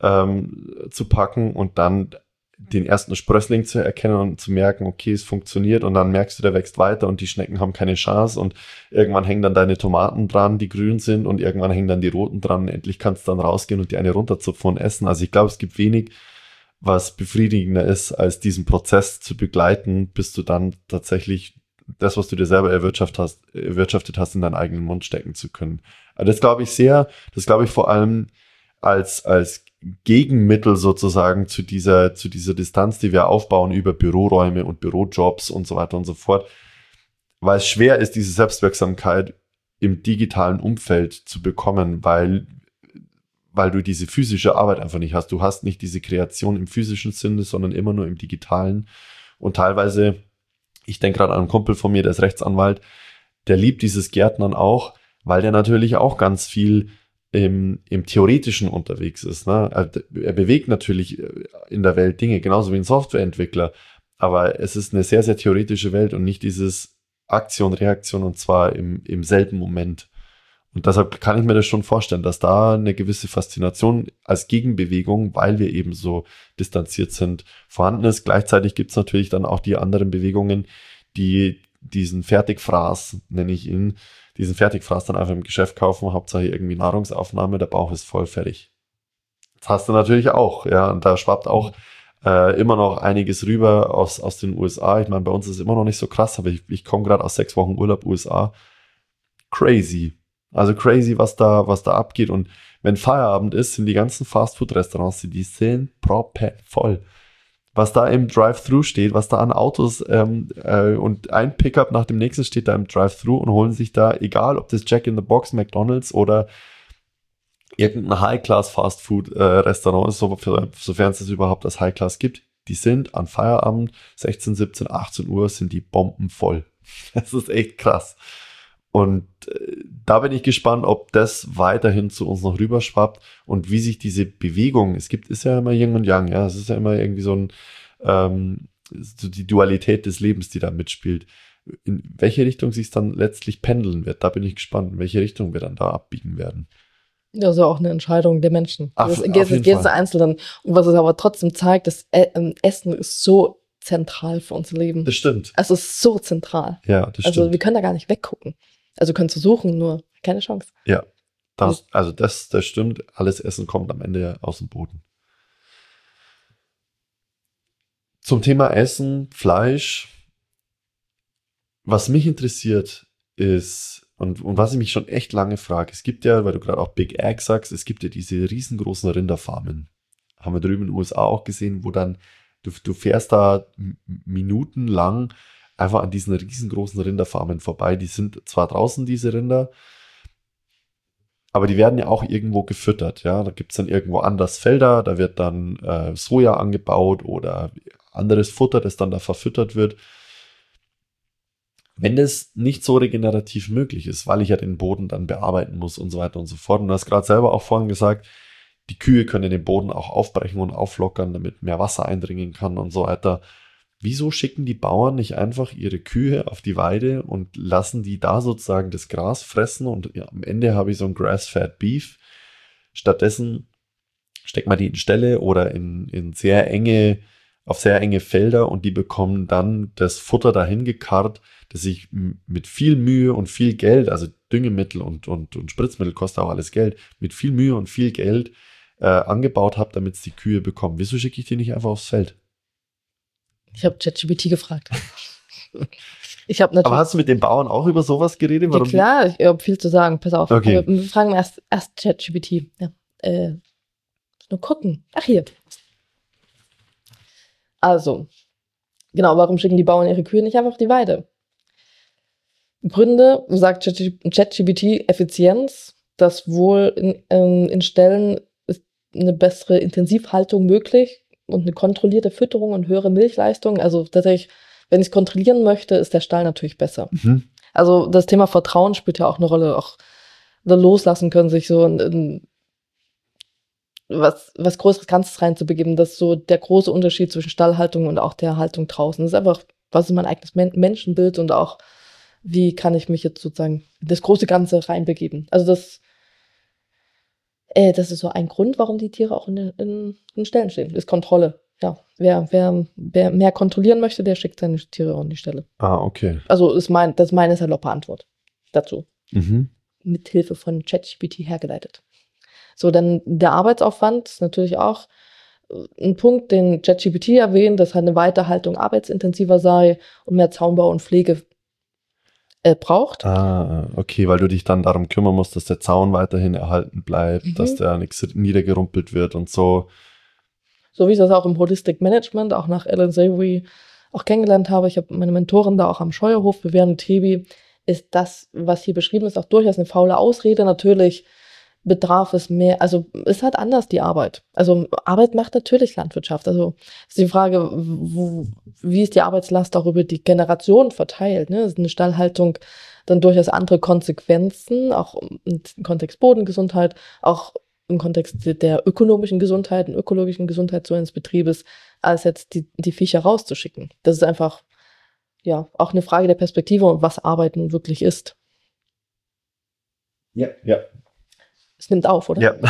zu packen und dann den ersten Sprössling zu erkennen und zu merken, okay, es funktioniert, und dann merkst du, der wächst weiter und die Schnecken haben keine Chance und irgendwann hängen dann deine Tomaten dran, die grün sind, und irgendwann hängen dann die roten dran und endlich kannst du dann rausgehen und die eine runterzupfen und essen. Also ich glaube, es gibt wenig, was befriedigender ist, als diesen Prozess zu begleiten, bis du dann tatsächlich das, was du dir selber erwirtschaftet hast, in deinen eigenen Mund stecken zu können. Also das glaube ich vor allem als Gegenmittel sozusagen zu dieser Distanz, die wir aufbauen über Büroräume und Bürojobs und so weiter und so fort, weil es schwer ist, diese Selbstwirksamkeit im digitalen Umfeld zu bekommen, weil du diese physische Arbeit einfach nicht hast. Du hast nicht diese Kreation im physischen Sinne, sondern immer nur im digitalen. Und teilweise, ich denke gerade an einen Kumpel von mir, der ist Rechtsanwalt, der liebt dieses Gärtnern auch, weil der natürlich auch ganz viel im Theoretischen unterwegs ist. Ne? Er bewegt natürlich in der Welt Dinge, genauso wie ein Softwareentwickler, aber es ist eine sehr, sehr theoretische Welt und nicht dieses Aktion, Reaktion und zwar im selben Moment. Und deshalb kann ich mir das schon vorstellen, dass da eine gewisse Faszination als Gegenbewegung, weil wir eben so distanziert sind, vorhanden ist. Gleichzeitig gibt es natürlich dann auch die anderen Bewegungen, die diesen Fertigfraß, nenne ich ihn, diesen Fertigfraß dann einfach im Geschäft kaufen, Hauptsache irgendwie Nahrungsaufnahme, der Bauch ist voll fertig. Das hast du natürlich auch, ja, und da schwappt auch immer noch einiges rüber aus den USA. Ich meine, bei uns ist es immer noch nicht so krass, aber ich komme gerade aus 6 Wochen Urlaub USA. Crazy. Also crazy, was da abgeht. Und wenn Feierabend ist, sind die ganzen Fastfood-Restaurants, die sind proppevoll. Was da im Drive-Thru steht, was da an Autos und ein Pickup nach dem nächsten steht da im Drive-Thru und holen sich da, egal ob das Jack in the Box, McDonald's oder irgendein High-Class-Fast-Food-Restaurant ist, sofern es das überhaupt als High-Class gibt, die sind an Feierabend 16, 17, 18 Uhr sind die bombenvoll. Das ist echt krass. Und da bin ich gespannt, ob das weiterhin zu uns noch rüberschwappt und wie sich diese Bewegung, ist ja immer Yin und Yang, ja, es ist ja immer irgendwie so die Dualität des Lebens, die da mitspielt. In welche Richtung sich es dann letztlich pendeln wird, da bin ich gespannt, in welche Richtung wir dann da abbiegen werden. Das ist ja auch eine Entscheidung der Menschen. Das geht es Einzelnen. Und was es aber trotzdem zeigt, das Essen ist so zentral für unser Leben. Das stimmt. Also es ist so zentral. Ja, das stimmt. Also wir können da gar nicht weggucken. Also können versuchen, nur keine Chance. Ja, das stimmt. Alles Essen kommt am Ende ja aus dem Boden. Zum Thema Essen, Fleisch. Was mich interessiert ist, und was ich mich schon echt lange frage, es gibt ja, weil du gerade auch Big Ag sagst, es gibt ja diese riesengroßen Rinderfarmen. Haben wir drüben in den USA auch gesehen, wo dann, du fährst da minutenlang einfach an diesen riesengroßen Rinderfarmen vorbei. Die sind zwar draußen, diese Rinder, aber die werden ja auch irgendwo gefüttert. Ja, da gibt es dann irgendwo anders Felder, da wird dann Soja angebaut oder anderes Futter, das dann da verfüttert wird. Wenn das nicht so regenerativ möglich ist, weil ich ja den Boden dann bearbeiten muss und so weiter und so fort. Und du hast gerade selber auch vorhin gesagt, die Kühe können den Boden auch aufbrechen und auflockern, damit mehr Wasser eindringen kann und so weiter. Wieso schicken die Bauern nicht einfach ihre Kühe auf die Weide und lassen die da sozusagen das Gras fressen und ja, am Ende habe ich so ein Grass-Fed Beef. Stattdessen steckt man die in Ställe oder auf sehr enge Felder und die bekommen dann das Futter dahin gekarrt, das ich mit viel Mühe und viel Geld, also Düngemittel und Spritzmittel kostet auch alles Geld, mit viel Mühe und viel Geld angebaut habe, damit es die Kühe bekommen. Wieso schicke ich die nicht einfach aufs Feld? Ich habe ChatGPT gefragt. Aber hast du mit den Bauern auch über sowas geredet? Warum klar, ich habe viel zu sagen. Pass auf. Okay. Wir fragen erst ChatGPT. Ja. Nur gucken. Ach, hier. Also, genau, warum schicken die Bauern ihre Kühe nicht einfach auf die Weide? Gründe, sagt ChatGPT, Effizienz, dass wohl in Ställen ist eine bessere Intensivhaltung möglich und eine kontrollierte Fütterung und höhere Milchleistung. Also tatsächlich, wenn ich es kontrollieren möchte, ist der Stall natürlich besser. Mhm. Also das Thema Vertrauen spielt ja auch eine Rolle. Auch loslassen können, sich so in was Größeres Ganzes reinzubegeben. Das ist so der große Unterschied zwischen Stallhaltung und auch der Haltung draußen. Das ist einfach, was ist mein eigenes Menschenbild und auch, wie kann ich mich jetzt sozusagen in das große Ganze reinbegeben. Also das ist so ein Grund, warum die Tiere auch in den Ställen stehen. Ist Kontrolle. Ja, wer mehr kontrollieren möchte, der schickt seine Tiere auch in die Ställe. Ah, okay. Also das ist meine saloppe Antwort dazu. Mhm. Mit Hilfe von ChatGPT hergeleitet. So, dann der Arbeitsaufwand ist natürlich auch ein Punkt, den ChatGPT erwähnt, dass halt eine Weiterhaltung arbeitsintensiver sei und mehr Zaunbau und Pflege braucht. Ah, okay, weil du dich dann darum kümmern musst, dass der Zaun weiterhin erhalten bleibt, dass der nichts niedergerumpelt wird und so. So wie ich das auch im Holistic Management, auch nach Alan Savory auch kennengelernt habe. Ich habe meine Mentorin da auch am Scheuerhof bewährt, Tebi, ist das, was hier beschrieben ist, auch durchaus eine faule Ausrede. Natürlich bedarf es mehr, also ist halt anders die Arbeit. Also Arbeit macht natürlich Landwirtschaft. Also ist die Frage, wie ist die Arbeitslast auch über die Generation verteilt? Ne? Ist eine Stallhaltung dann durchaus andere Konsequenzen, auch im Kontext Bodengesundheit, auch im Kontext der ökonomischen Gesundheit und ökologischen Gesundheit so eines Betriebes, als jetzt die Viecher rauszuschicken. Das ist einfach, ja, auch eine Frage der Perspektive und was Arbeit nun wirklich ist. Ja. Es nimmt auf, oder? Ja.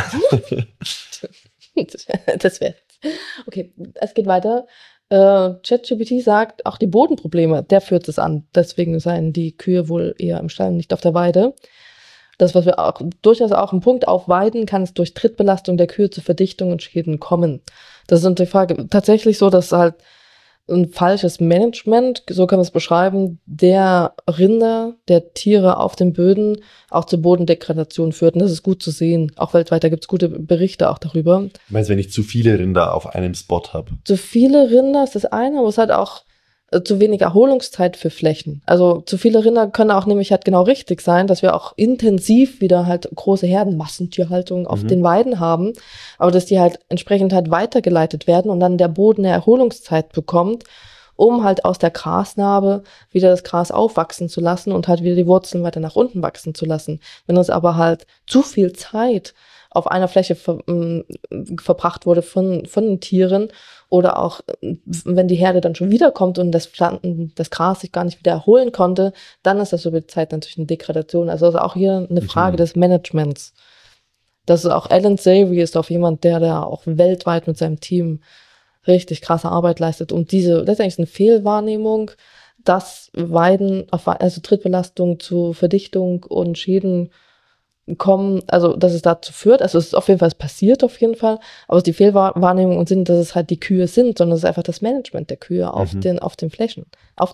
Das wäre. Okay, es geht weiter. ChatGPT sagt, auch die Bodenprobleme, der führt es an. Deswegen seien die Kühe wohl eher im Stall, nicht auf der Weide. Das, was wir auch durchaus auch einen Punkt aufweiden, kann es durch Trittbelastung der Kühe zu Verdichtung und Schäden kommen. Das ist die Frage. Tatsächlich so, dass halt ein falsches Management, so kann man es beschreiben, der Rinder, der Tiere auf den Böden auch zur Bodendegradation führt. Und das ist gut zu sehen. Auch weltweit, da gibt es gute Berichte auch darüber. Du meinst, wenn ich zu viele Rinder auf einem Spot habe? Zu viele Rinder ist das eine, aber es hat auch zu wenig Erholungszeit für Flächen. Also zu viele Rinder können auch nämlich halt genau richtig sein, dass wir auch intensiv wieder halt große Herden, Massentierhaltung auf den Weiden haben, aber dass die halt entsprechend halt weitergeleitet werden und dann der Boden eine Erholungszeit bekommt, um halt aus der Grasnarbe wieder das Gras aufwachsen zu lassen und halt wieder die Wurzeln weiter nach unten wachsen zu lassen. Wenn das aber halt zu viel Zeit auf einer Fläche verbracht wurde von den Tieren oder auch, wenn die Herde dann schon wiederkommt und das Gras sich gar nicht wieder erholen konnte, dann ist das über die Zeit natürlich eine Degradation. Also das ist auch hier eine Frage des Managements. Das ist auch Alan Savory ist auch jemand, der da auch weltweit mit seinem Team richtig krasse Arbeit leistet. Und letztendlich eine Fehlwahrnehmung, dass Weiden, also Trittbelastung zu Verdichtung und Schäden kommen, also dass es dazu führt, also es ist auf jeden Fall, es passiert auf jeden Fall, aber es ist die Fehlwahrnehmung und sind, dass es halt die Kühe sind, sondern es ist einfach das Management der Kühe auf den Flächen.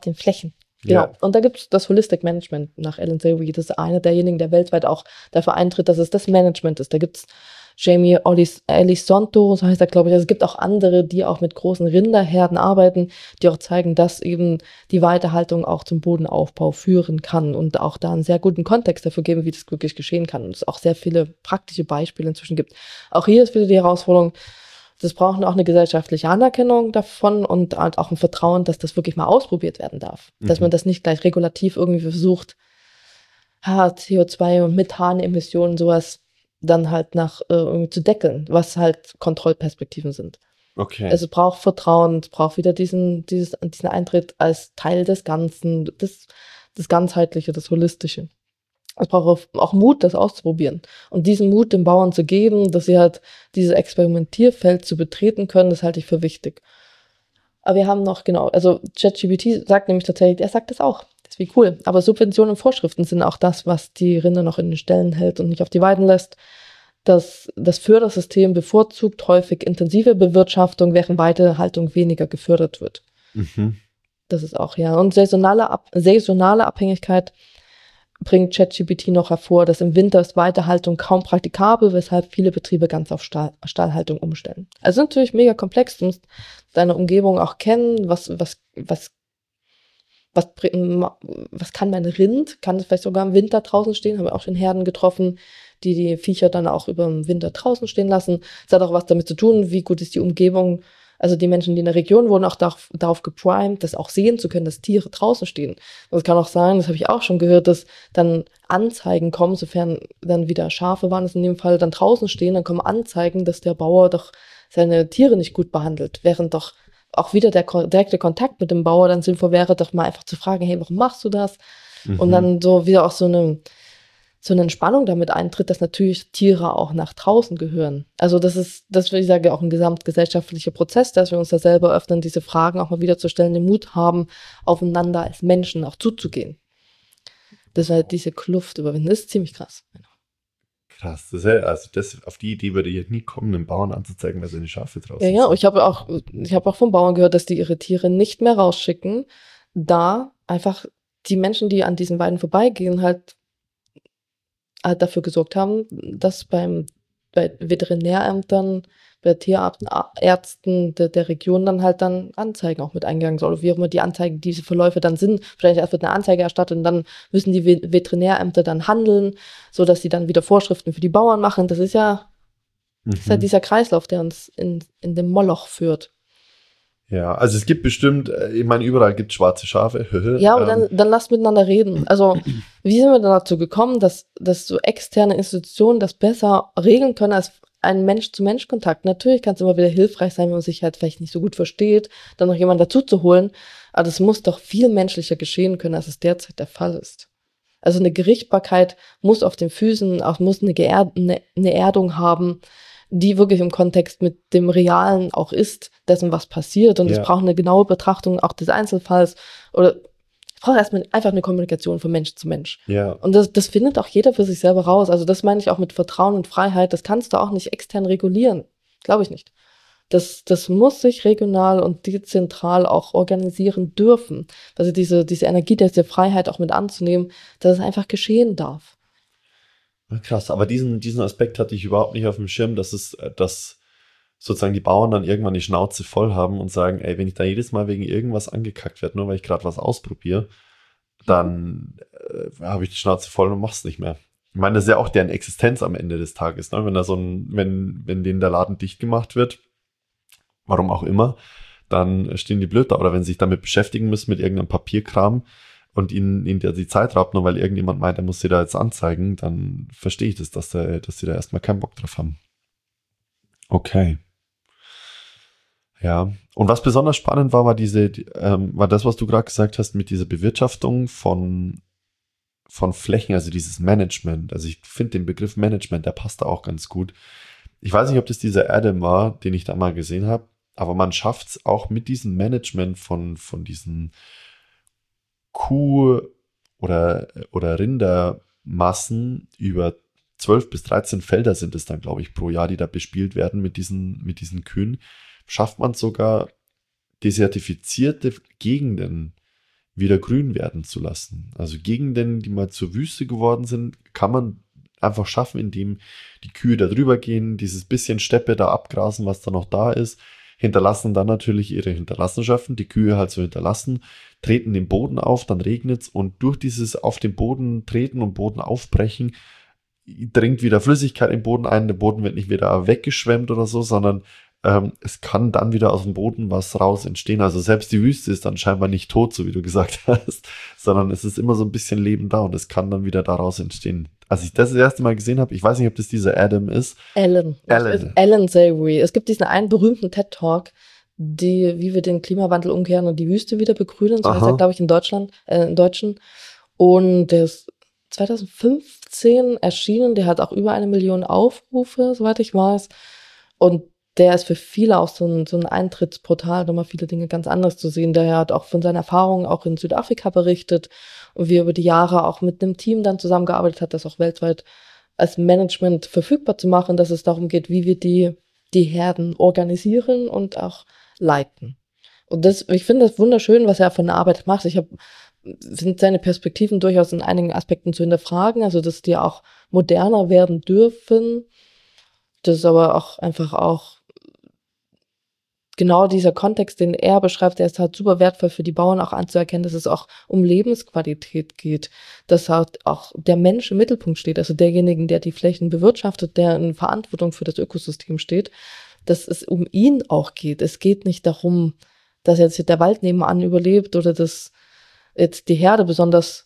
Genau. Ja. Und da gibt es das Holistic Management nach Alan Savory. Das ist einer derjenigen, der weltweit auch dafür eintritt, dass es das Management ist. Da gibt es Jamie Elizondo, so heißt er, glaube ich. Also es gibt auch andere, die auch mit großen Rinderherden arbeiten, die auch zeigen, dass eben die Weidehaltung auch zum Bodenaufbau führen kann und auch da einen sehr guten Kontext dafür geben, wie das wirklich geschehen kann. Und es auch sehr viele praktische Beispiele inzwischen gibt. Auch hier ist wieder die Herausforderung, das braucht auch eine gesellschaftliche Anerkennung davon und halt auch ein Vertrauen, dass das wirklich mal ausprobiert werden darf. Dass man das nicht gleich regulativ irgendwie versucht, CO2 und Methanemissionen, sowas dann halt irgendwie zu deckeln, was halt Kontrollperspektiven sind. Okay. Also es braucht Vertrauen, es braucht wieder diesen Eintritt als Teil des Ganzen, das Ganzheitliche, das Holistische. Es braucht auch Mut, das auszuprobieren. Und diesen Mut den Bauern zu geben, dass sie halt dieses Experimentierfeld zu betreten können, das halte ich für wichtig. Aber wir haben noch, genau, also ChatGPT sagt nämlich tatsächlich, er sagt das auch. Das ist wie cool. Aber Subventionen und Vorschriften sind auch das, was die Rinder noch in den Ställen hält und nicht auf die Weiden lässt. Das Fördersystem bevorzugt häufig intensive Bewirtschaftung, während Weidehaltung weniger gefördert wird. Das ist auch, ja. Und saisonale Abhängigkeit bringt ChatGPT noch hervor, dass im Winter ist Weidehaltung kaum praktikabel, weshalb viele Betriebe ganz auf Stallhaltung umstellen. Also natürlich mega komplex, du musst deine Umgebung auch kennen, was kann mein Rind, kann es vielleicht sogar im Winter draußen stehen, haben wir auch schon Herden getroffen, die Viecher dann auch über den Winter draußen stehen lassen. Es hat auch was damit zu tun, wie gut ist die Umgebung. Also die Menschen, die in der Region wohnen, auch darauf geprimed, das auch sehen zu können, dass Tiere draußen stehen. Und es kann auch sein, das habe ich auch schon gehört, dass dann Anzeigen kommen, sofern dann wieder Schafe waren, das in dem Fall dann draußen stehen, dann kommen Anzeigen, dass der Bauer doch seine Tiere nicht gut behandelt, während doch auch wieder der direkte Kontakt mit dem Bauer dann sinnvoll wäre, doch mal einfach zu fragen, hey, warum machst du das? Und dann so wieder auch so eine Entspannung damit eintritt, dass natürlich Tiere auch nach draußen gehören. Also das ist, wie ich sage, auch ein gesamtgesellschaftlicher Prozess, dass wir uns da selber öffnen, diese Fragen auch mal wieder zu stellen, den Mut haben, aufeinander als Menschen auch zuzugehen. Das ist halt diese Kluft überwinden. Das ist ziemlich krass. Krass. Auf die Idee würde ich nie kommen, einen Bauern anzuzeigen, dass seine Schafe draußen sind. Ja, ich habe auch von Bauern gehört, dass die ihre Tiere nicht mehr rausschicken, da einfach die Menschen, die an diesen Weiden vorbeigehen, halt dafür gesorgt haben, dass bei Veterinärämtern bei Tierärzten der Region dann halt dann Anzeigen auch mit eingegangen soll. Oder wie auch immer die Anzeigen, diese Verläufe dann sind. Vielleicht erst wird eine Anzeige erstattet und dann müssen die Veterinärämter dann handeln, sodass sie dann wieder Vorschriften für die Bauern machen. Das ist ja dieser Kreislauf, der uns in dem Moloch führt. Ja, also es gibt bestimmt, ich meine, überall gibt es schwarze Schafe. Ja, aber dann lasst miteinander reden. Also, wie sind wir dann dazu gekommen, dass so externe Institutionen das besser regeln können als ein Mensch-zu-Mensch-Kontakt? Natürlich kann es immer wieder hilfreich sein, wenn man sich halt vielleicht nicht so gut versteht, dann noch jemanden dazu zu holen. Aber das muss doch viel menschlicher geschehen können, als es derzeit der Fall ist. Also eine Gerichtsbarkeit muss auf den Füßen, auch muss eine Erdung haben, die wirklich im Kontext mit dem Realen auch ist, dessen, was passiert. Und es braucht eine genaue Betrachtung auch des Einzelfalls. Oder es braucht erstmal einfach eine Kommunikation von Mensch zu Mensch. Ja. Und das findet auch jeder für sich selber raus. Also das meine ich auch mit Vertrauen und Freiheit. Das kannst du auch nicht extern regulieren. Glaube ich nicht. Das muss sich regional und dezentral auch organisieren dürfen. Also diese Energie, diese Freiheit auch mit anzunehmen, dass es einfach geschehen darf. Krass, aber diesen Aspekt hatte ich überhaupt nicht auf dem Schirm, dass sozusagen die Bauern dann irgendwann die Schnauze voll haben und sagen, ey, wenn ich da jedes Mal wegen irgendwas angekackt werde, nur weil ich gerade was ausprobiere, dann habe ich die Schnauze voll und mach's nicht mehr. Ich meine, das ist ja auch deren Existenz am Ende des Tages, ne? Wenn denen der Laden dicht gemacht wird, warum auch immer, dann stehen die blöd da. Oder wenn sie sich damit beschäftigen müssen mit irgendeinem Papierkram, und ihnen die Zeit raubt, nur weil irgendjemand meint, er muss sie da jetzt anzeigen, dann verstehe ich das, dass sie da erstmal keinen Bock drauf haben. Okay. Ja. Und was besonders spannend war war das, was du gerade gesagt hast, mit dieser Bewirtschaftung von Flächen, also dieses Management. Also ich finde den Begriff Management, der passt da auch ganz gut. Ich weiß nicht, ob das dieser Adam war, den ich da mal gesehen habe, aber man schafft es auch mit diesem Management von diesen Kuh- oder Rindermassen über 12 bis 13 Felder sind es dann, glaube ich, pro Jahr, die da bespielt werden mit diesen Kühen, schafft man sogar desertifizierte Gegenden wieder grün werden zu lassen. Also Gegenden, die mal zur Wüste geworden sind, kann man einfach schaffen, indem die Kühe da drüber gehen, dieses bisschen Steppe da abgrasen, was da noch da ist, hinterlassen dann natürlich ihre Hinterlassenschaften, die Kühe halt so hinterlassen, treten den Boden auf, dann regnet es und durch dieses auf den Boden treten und Boden aufbrechen dringt wieder Flüssigkeit im Boden ein, der Boden wird nicht wieder weggeschwemmt oder so, sondern es kann dann wieder aus dem Boden was raus entstehen. Also selbst die Wüste ist dann scheinbar nicht tot, so wie du gesagt hast, sondern es ist immer so ein bisschen Leben da und es kann dann wieder daraus entstehen. Als ich das erste Mal gesehen habe, ich weiß nicht, ob das dieser Adam ist. Alan Savory. Es gibt diesen einen berühmten TED-Talk, wie wir den Klimawandel umkehren und die Wüste wieder begrünen. So heißt er, glaube ich, im Deutschen. Und der ist 2015 erschienen. Der hat auch über 1 Million Aufrufe, soweit ich weiß. Und der ist für viele auch so ein Eintrittsportal, nochmal viele Dinge ganz anders zu sehen. Der hat auch von seinen Erfahrungen auch in Südafrika berichtet und wie er über die Jahre auch mit einem Team dann zusammengearbeitet hat, das auch weltweit als Management verfügbar zu machen, dass es darum geht, wie wir die Herden organisieren und auch leiten. Und ich finde das wunderschön, was er von der Arbeit macht. Sind seine Perspektiven durchaus in einigen Aspekten zu hinterfragen, also dass die auch moderner werden dürfen. Das ist aber auch einfach auch genau dieser Kontext, den er beschreibt, der ist halt super wertvoll für die Bauern auch anzuerkennen, dass es auch um Lebensqualität geht, dass halt auch der Mensch im Mittelpunkt steht, also derjenigen, der die Flächen bewirtschaftet, der in Verantwortung für das Ökosystem steht, dass es um ihn auch geht. Es geht nicht darum, dass jetzt der Wald nebenan überlebt oder dass jetzt der Herde besonders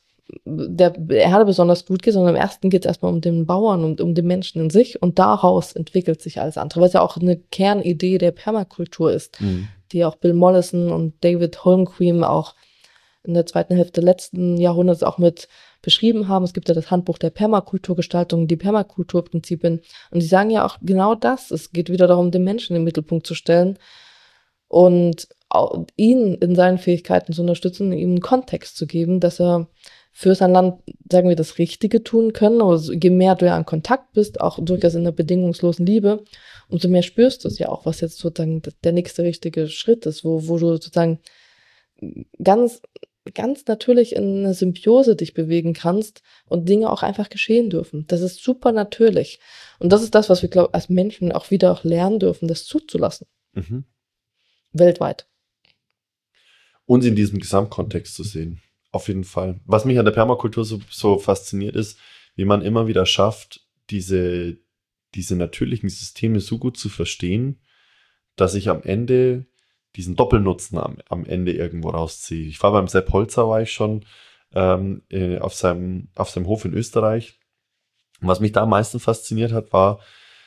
gut geht, sondern im ersten geht es erstmal um den Bauern und um den Menschen in sich und daraus entwickelt sich alles andere, was ja auch eine Kernidee der Permakultur ist, die auch Bill Mollison und David Holmquist auch in der zweiten Hälfte letzten Jahrhunderts auch mit beschrieben haben. Es gibt ja das Handbuch der Permakulturgestaltung, die Permakulturprinzipien und die sagen ja auch genau das. Es geht wieder darum, den Menschen im Mittelpunkt zu stellen und auch ihn in seinen Fähigkeiten zu unterstützen, ihm einen Kontext zu geben, dass er für sein Land, sagen wir, das Richtige tun können. Aber je mehr du ja in Kontakt bist, auch durchaus in der bedingungslosen Liebe, umso mehr spürst du es ja auch, was jetzt sozusagen der nächste richtige Schritt ist, wo du sozusagen ganz ganz natürlich in eine Symbiose dich bewegen kannst und Dinge auch einfach geschehen dürfen. Das ist super natürlich. Und das ist das, was wir, glaube ich, als Menschen auch wieder auch lernen dürfen, das zuzulassen. Mhm. Weltweit. Uns in diesem Gesamtkontext zu sehen. Auf jeden Fall. Was mich an der Permakultur so fasziniert ist, wie man immer wieder schafft, diese natürlichen Systeme so gut zu verstehen, dass ich am Ende diesen Doppelnutzen am Ende irgendwo rausziehe. Ich war beim Sepp Holzer, war ich schon auf seinem Hof in Österreich. Und was mich da am meisten fasziniert hat, war,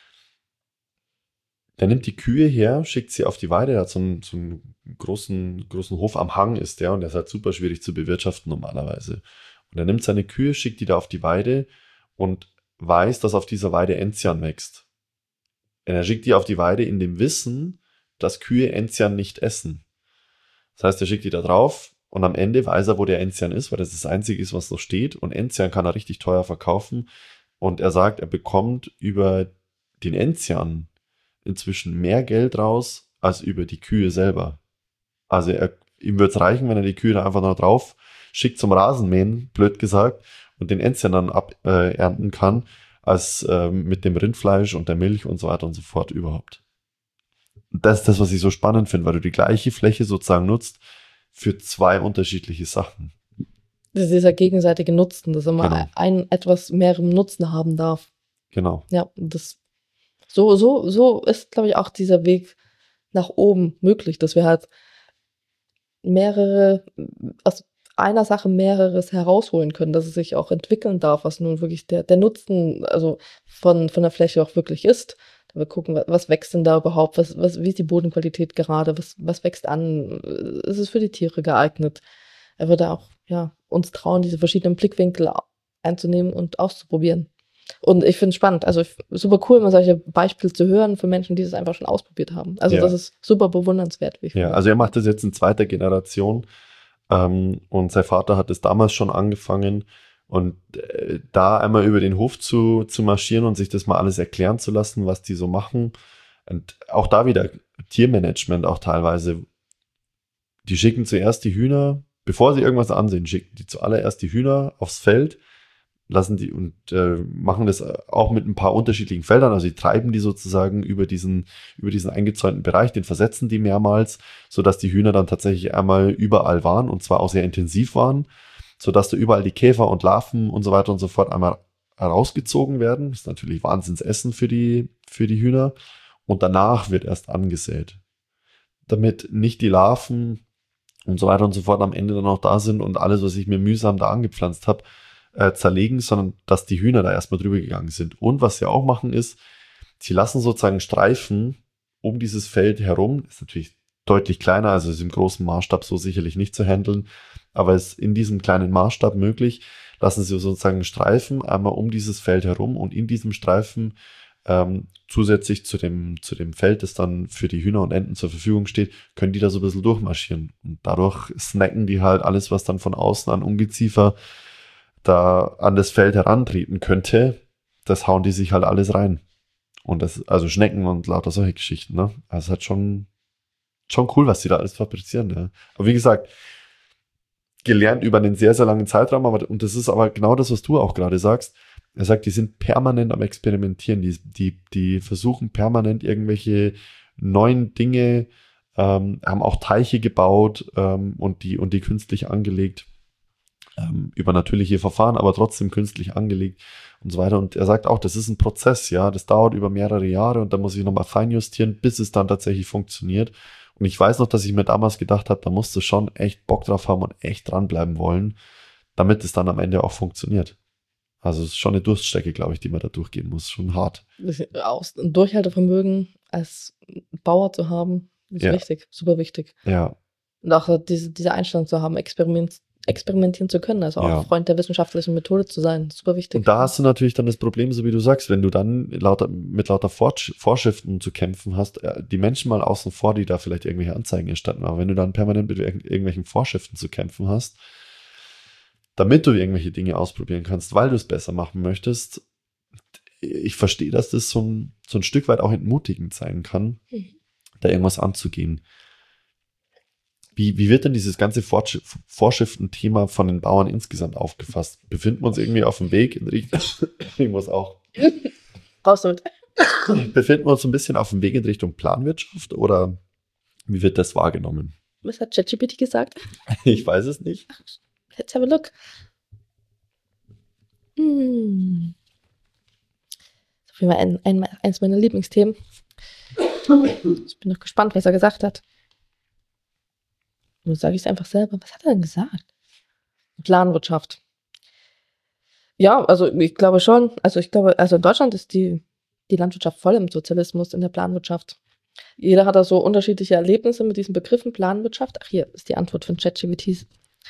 der nimmt die Kühe her, schickt sie auf die Weide, er hat so einen großen Hof am Hang ist der und der ist halt super schwierig zu bewirtschaften normalerweise. Und er nimmt seine Kühe, schickt die da auf die Weide und weiß, dass auf dieser Weide Enzian wächst. Und er schickt die auf die Weide in dem Wissen, dass Kühe Enzian nicht essen. Das heißt, er schickt die da drauf und am Ende weiß er, wo der Enzian ist, weil das das Einzige ist, was noch steht. Und Enzian kann er richtig teuer verkaufen. Und er sagt, er bekommt über den Enzian inzwischen mehr Geld raus als über die Kühe selber. Also ihm wird es reichen, wenn er die Kühe da einfach noch drauf schickt zum Rasenmähen, blöd gesagt, und den Enzian dann ernten kann, als mit dem Rindfleisch und der Milch und so weiter und so fort überhaupt. Und das ist das, was ich so spannend finde, weil du die gleiche Fläche sozusagen nutzt für zwei unterschiedliche Sachen. Das ist dieser gegenseitige Nutzen, dass immer Genau. ein etwas mehreren Nutzen haben darf. Genau. Ja, das so ist, glaube ich, auch dieser Weg nach oben möglich, dass wir halt aus einer Sache mehreres herausholen können, dass es sich auch entwickeln darf, was nun wirklich der Nutzen also von der Fläche auch wirklich ist. Da wir gucken, was wächst denn da überhaupt, wie ist die Bodenqualität gerade, was wächst an, ist es für die Tiere geeignet? Er würde auch uns trauen, diese verschiedenen Blickwinkel einzunehmen und auszuprobieren. Und ich finde es spannend, also super cool, mal solche Beispiele zu hören für Menschen, die es einfach schon ausprobiert haben. Also das ist super bewundernswert, wie ich finde. Also er macht das jetzt in zweiter Generation und sein Vater hat es damals schon angefangen und da einmal über den Hof zu marschieren und sich das mal alles erklären zu lassen, was die so machen. Und auch da wieder Tiermanagement auch teilweise. Die schicken zuerst die Hühner, bevor sie irgendwas ansehen, schicken die zuallererst die Hühner aufs Feld, lassen die und machen das auch mit ein paar unterschiedlichen Feldern, also die treiben die sozusagen über diesen eingezäunten Bereich, den versetzen die mehrmals, sodass die Hühner dann tatsächlich einmal überall waren und zwar auch sehr intensiv waren, sodass da überall die Käfer und Larven und so weiter und so fort einmal herausgezogen werden. Das ist natürlich Wahnsinnsessen für die Hühner und danach wird erst angesät, damit nicht die Larven und so weiter und so fort am Ende dann auch da sind und alles, was ich mir mühsam da angepflanzt habe, zerlegen, sondern dass die Hühner da erstmal drüber gegangen sind. Und was sie auch machen ist, sie lassen sozusagen Streifen um dieses Feld herum, ist natürlich deutlich kleiner, also ist im großen Maßstab so sicherlich nicht zu handeln, aber ist in diesem kleinen Maßstab möglich, lassen sie sozusagen Streifen einmal um dieses Feld herum und in diesem Streifen zusätzlich zu dem Feld, das dann für die Hühner und Enten zur Verfügung steht, können die da so ein bisschen durchmarschieren. Und dadurch snacken die halt alles, was dann von außen an Ungeziefer da an das Feld herantreten könnte, das hauen die sich halt alles rein. Und das, also Schnecken und lauter solche Geschichten, ne? Also halt schon cool, was die da alles fabrizieren, ja. Aber wie gesagt, gelernt über einen sehr, sehr langen Zeitraum, und das ist aber genau das, was du auch gerade sagst. Er sagt, die sind permanent am Experimentieren, die versuchen permanent irgendwelche neuen Dinge, haben auch Teiche gebaut und die künstlich angelegt. Über natürliche Verfahren, aber trotzdem künstlich angelegt und so weiter. Und er sagt auch, das ist ein Prozess, ja, das dauert über mehrere Jahre und da muss ich nochmal feinjustieren, bis es dann tatsächlich funktioniert. Und ich weiß noch, dass ich mir damals gedacht habe, da musst du schon echt Bock drauf haben und echt dranbleiben wollen, damit es dann am Ende auch funktioniert. Also es ist schon eine Durststrecke, glaube ich, die man da durchgehen muss. Schon hart. Ein Durchhaltevermögen als Bauer zu haben, ist wichtig, super wichtig. Ja. Und auch diese Einstellung zu haben, experimentieren zu können, also auch Freund der wissenschaftlichen Methode zu sein, super wichtig. Und da hast du natürlich dann das Problem, so wie du sagst, wenn du dann mit lauter Vorschriften zu kämpfen hast, die Menschen mal außen vor, die da vielleicht irgendwelche Anzeigen erstatten, aber wenn du dann permanent mit irgendwelchen Vorschriften zu kämpfen hast, damit du irgendwelche Dinge ausprobieren kannst, weil du es besser machen möchtest, ich verstehe, dass das so ein Stück weit auch entmutigend sein kann, da irgendwas anzugehen. Wie wird denn dieses ganze Vorschriften-Thema von den Bauern insgesamt aufgefasst? Befinden wir uns irgendwie auf dem Weg in Richtung, ich muss auch, Raus damit. befinden wir uns ein bisschen auf dem Weg in Richtung Planwirtschaft oder wie wird das wahrgenommen? Was hat ChatGPT gesagt? Ich weiß es nicht. Let's have a look. Das ist auf jeden Fall eins meiner Lieblingsthemen. Ich bin noch gespannt, was er gesagt hat. Nun sage ich es einfach selber. Was hat er denn gesagt? Planwirtschaft. Ja, also ich glaube schon. Also in Deutschland ist die Landwirtschaft voll im Sozialismus, in der Planwirtschaft. Jeder hat da so unterschiedliche Erlebnisse mit diesen Begriffen Planwirtschaft. Ach, hier ist die Antwort von ChatGPT.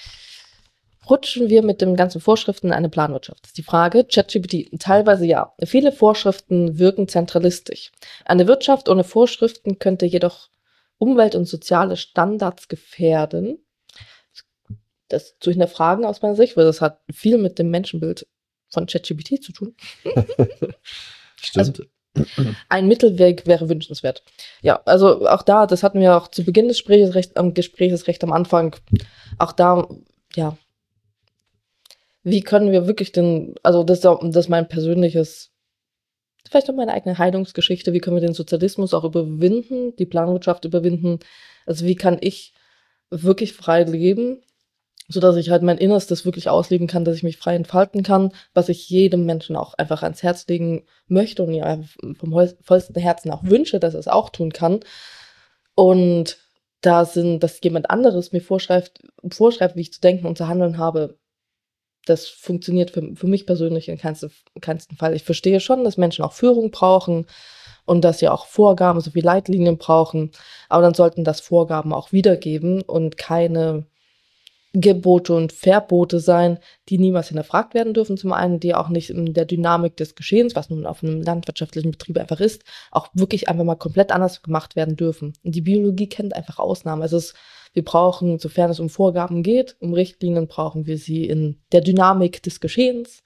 Rutschen wir mit den ganzen Vorschriften in eine Planwirtschaft? Das ist die Frage. ChatGPT, teilweise ja. Viele Vorschriften wirken zentralistisch. Eine Wirtschaft ohne Vorschriften könnte jedoch Umwelt- und soziale Standards gefährden. Das zu hinterfragen aus meiner Sicht, weil das hat viel mit dem Menschenbild von ChatGPT zu tun. Stimmt. Also, ein Mittelweg wäre wünschenswert. Ja, also auch da, das hatten wir auch zu Beginn des Gesprächs recht am Anfang. Auch da, ja, wie können wir wirklich also das ist mein persönliches, vielleicht auch meine eigene Heilungsgeschichte, wie können wir den Sozialismus auch überwinden, die Planwirtschaft überwinden, also wie kann ich wirklich frei leben, sodass ich halt mein Innerstes wirklich ausleben kann, dass ich mich frei entfalten kann, was ich jedem Menschen auch einfach ans Herz legen möchte und ja vom vollsten Herzen auch wünsche, dass er es auch tun kann. Und dass jemand anderes mir vorschreibt, wie ich zu denken und zu handeln habe, das funktioniert für mich persönlich in keinsten Fall. Ich verstehe schon, dass Menschen auch Führung brauchen und dass sie auch Vorgaben sowie Leitlinien brauchen, aber dann sollten das Vorgaben auch wiedergeben und keine Gebote und Verbote sein, die niemals hinterfragt werden dürfen. Zum einen, die auch nicht in der Dynamik des Geschehens, was nun auf einem landwirtschaftlichen Betrieb einfach ist, auch wirklich einfach mal komplett anders gemacht werden dürfen. Und die Biologie kennt einfach Ausnahmen. Also wir brauchen, sofern es um Vorgaben geht, um Richtlinien, brauchen wir sie in der Dynamik des Geschehens,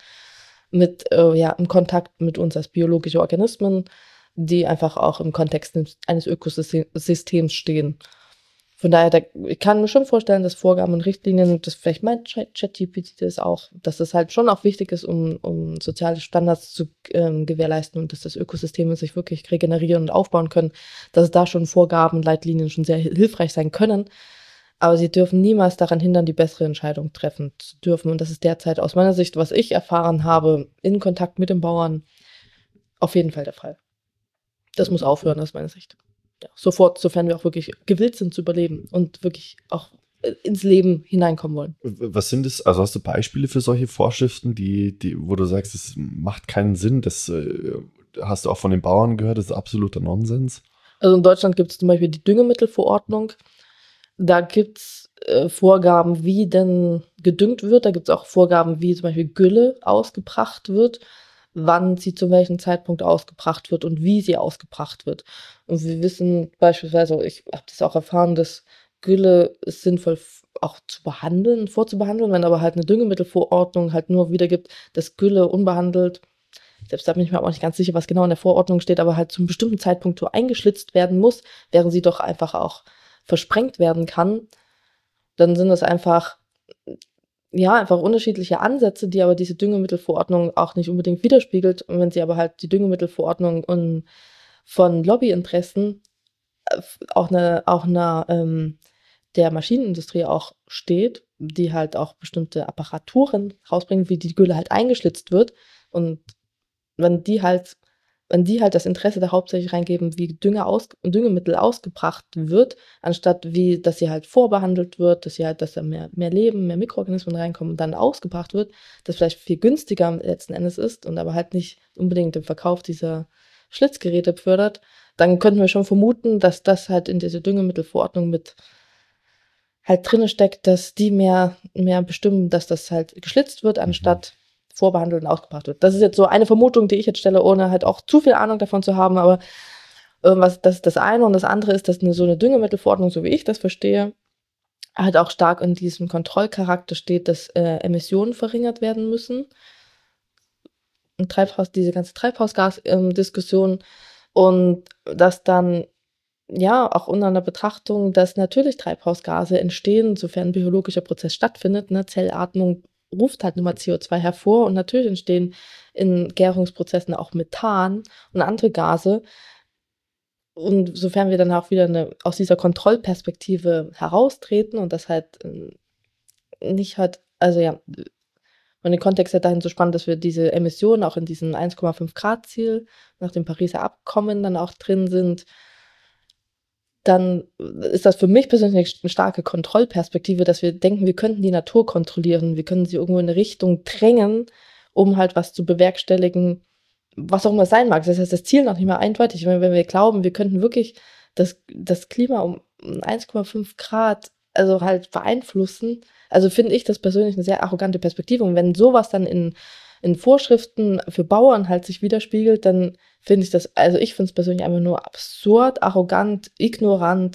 im Kontakt mit uns als biologische Organismen, die einfach auch im Kontext eines Ökosystems stehen. Von daher, ich kann mir schon vorstellen, dass Vorgaben und Richtlinien, das vielleicht meint ChatGPT das auch, dass es halt schon auch wichtig ist, um soziale Standards zu gewährleisten und dass das Ökosysteme sich wirklich regenerieren und aufbauen können, dass es da schon Vorgaben und Leitlinien schon sehr hilfreich sein können. Aber sie dürfen niemals daran hindern, die bessere Entscheidung treffen zu dürfen. Und das ist derzeit aus meiner Sicht, was ich erfahren habe, in Kontakt mit den Bauern, auf jeden Fall der Fall. Das muss aufhören aus meiner Sicht. Ja, sofort, sofern wir auch wirklich gewillt sind zu überleben und wirklich auch ins Leben hineinkommen wollen. Was sind es, also hast du Beispiele für solche Vorschriften, wo du sagst, es macht keinen Sinn, das hast du auch von den Bauern gehört, das ist absoluter Nonsens? Also in Deutschland gibt es zum Beispiel die Düngemittelverordnung, da gibt es Vorgaben, wie denn gedüngt wird, da gibt es auch Vorgaben, wie zum Beispiel Gülle ausgebracht wird, wann sie zu welchem Zeitpunkt ausgebracht wird und wie sie ausgebracht wird. Und wir wissen beispielsweise, ich habe das auch erfahren, dass Gülle ist sinnvoll auch vorzubehandeln, wenn aber halt eine Düngemittelverordnung halt nur wiedergibt, dass Gülle unbehandelt, selbst da bin ich mir auch nicht ganz sicher, was genau in der Verordnung steht, aber halt zu einem bestimmten Zeitpunkt so eingeschlitzt werden muss, während sie doch einfach auch versprengt werden kann, dann sind das einfach unterschiedliche Ansätze, die aber diese Düngemittelverordnung auch nicht unbedingt widerspiegelt. Und wenn sie aber halt die Düngemittelverordnung von Lobbyinteressen auch der Maschinenindustrie auch steht, die halt auch bestimmte Apparaturen rausbringen, wie die Gülle halt eingeschlitzt wird. Und wenn die halt das Interesse da hauptsächlich reingeben, wie Düngemittel ausgebracht wird, anstatt dass sie halt vorbehandelt wird, dass da mehr Leben, mehr Mikroorganismen reinkommen und dann ausgebracht wird, das vielleicht viel günstiger letzten Endes ist und aber halt nicht unbedingt den Verkauf dieser Schlitzgeräte fördert, dann könnten wir schon vermuten, dass das halt in dieser Düngemittelverordnung mit halt drinne steckt, dass die mehr bestimmen, dass das halt geschlitzt wird, anstatt vorbehandelt und ausgebracht wird. Das ist jetzt so eine Vermutung, die ich jetzt stelle, ohne halt auch zu viel Ahnung davon zu haben, aber das ist das eine und das andere ist, dass so eine Düngemittelverordnung, so wie ich das verstehe, halt auch stark in diesem Kontrollcharakter steht, dass Emissionen verringert werden müssen. Diese ganze Treibhausgas-Diskussion und dass dann ja, auch unter einer Betrachtung, dass natürlich Treibhausgase entstehen, sofern ein biologischer Prozess stattfindet. Ne? Zellatmung ruft halt nun mal CO2 hervor und natürlich entstehen in Gärungsprozessen auch Methan und andere Gase. Und sofern wir dann auch wieder aus dieser Kontrollperspektive heraustreten und das halt nicht halt, also ja, und den Kontext ja dahin so spannend, dass wir diese Emissionen auch in diesem 1,5 Grad Ziel nach dem Pariser Abkommen dann auch drin sind, dann ist das für mich persönlich eine starke Kontrollperspektive, dass wir denken, wir könnten die Natur kontrollieren, wir können sie irgendwo in eine Richtung drängen, um halt was zu bewerkstelligen, was auch immer es sein mag. Das heißt, das Ziel noch nicht mal eindeutig. Wenn wir glauben, wir könnten wirklich das Klima um 1,5 Grad also halt beeinflussen, also finde ich das persönlich eine sehr arrogante Perspektive. Und wenn sowas dann in Vorschriften für Bauern halt sich widerspiegelt, dann finde ich das, also ich finde es persönlich einfach nur absurd, arrogant, ignorant,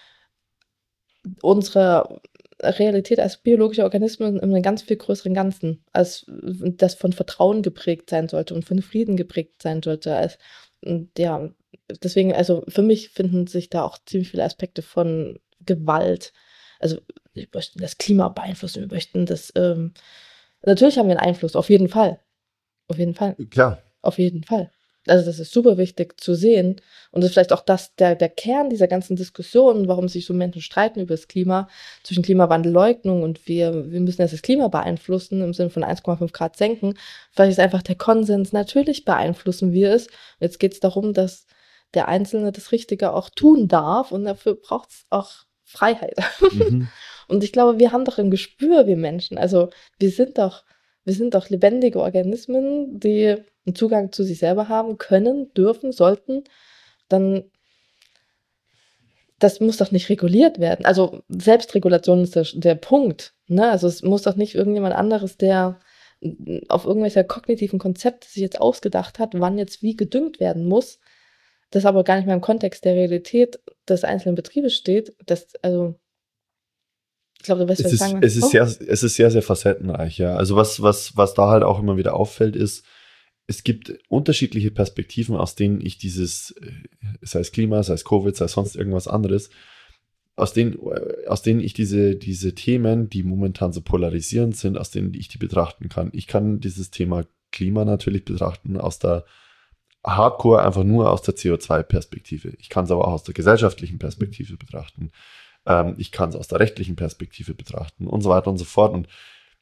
unsere Realität als biologische Organismen in einem ganz viel größeren Ganzen, als das von Vertrauen geprägt sein sollte und von Frieden geprägt sein sollte. Und ja, deswegen, also für mich finden sich da auch ziemlich viele Aspekte von Gewalt. Also wir möchten das Klima beeinflussen, wir möchten das, natürlich haben wir einen Einfluss, auf jeden Fall. Auf jeden Fall. Klar. Auf jeden Fall. Also das ist super wichtig zu sehen. Und das ist vielleicht auch der Kern dieser ganzen Diskussion, warum sich so Menschen streiten über das Klima, zwischen Klimawandelleugnung und wir müssen jetzt das Klima beeinflussen, im Sinne von 1,5 Grad senken. Vielleicht ist einfach der Konsens, natürlich beeinflussen wir es. Und jetzt geht es darum, dass der Einzelne das Richtige auch tun darf und dafür braucht es auch Freiheit. Mhm. Und ich glaube, wir haben doch ein Gespür, wir Menschen. Also wir sind doch lebendige Organismen, die einen Zugang zu sich selber haben können, dürfen, sollten. Dann, das muss doch nicht reguliert werden. Also Selbstregulation ist der Punkt. Ne? Also es muss doch nicht irgendjemand anderes, der auf irgendwelche kognitiven Konzepte sich jetzt ausgedacht hat, wann jetzt wie gedüngt werden muss, das aber gar nicht mehr im Kontext der Realität des einzelnen Betriebes steht. Also ich glaube, du weißt, was ich sagen will. Es ist sehr, sehr facettenreich, ja. Also was da halt auch immer wieder auffällt, ist, es gibt unterschiedliche Perspektiven, aus denen ich sei es Klima, sei es Covid, sei es sonst irgendwas anderes, aus denen ich diese Themen, die momentan so polarisierend sind, aus denen ich die betrachten kann. Ich kann dieses Thema Klima natürlich betrachten aus der Hardcore, einfach nur aus der CO2-Perspektive. Ich kann es aber auch aus der gesellschaftlichen Perspektive betrachten. Ich kann es aus der rechtlichen Perspektive betrachten und so weiter und so fort. Und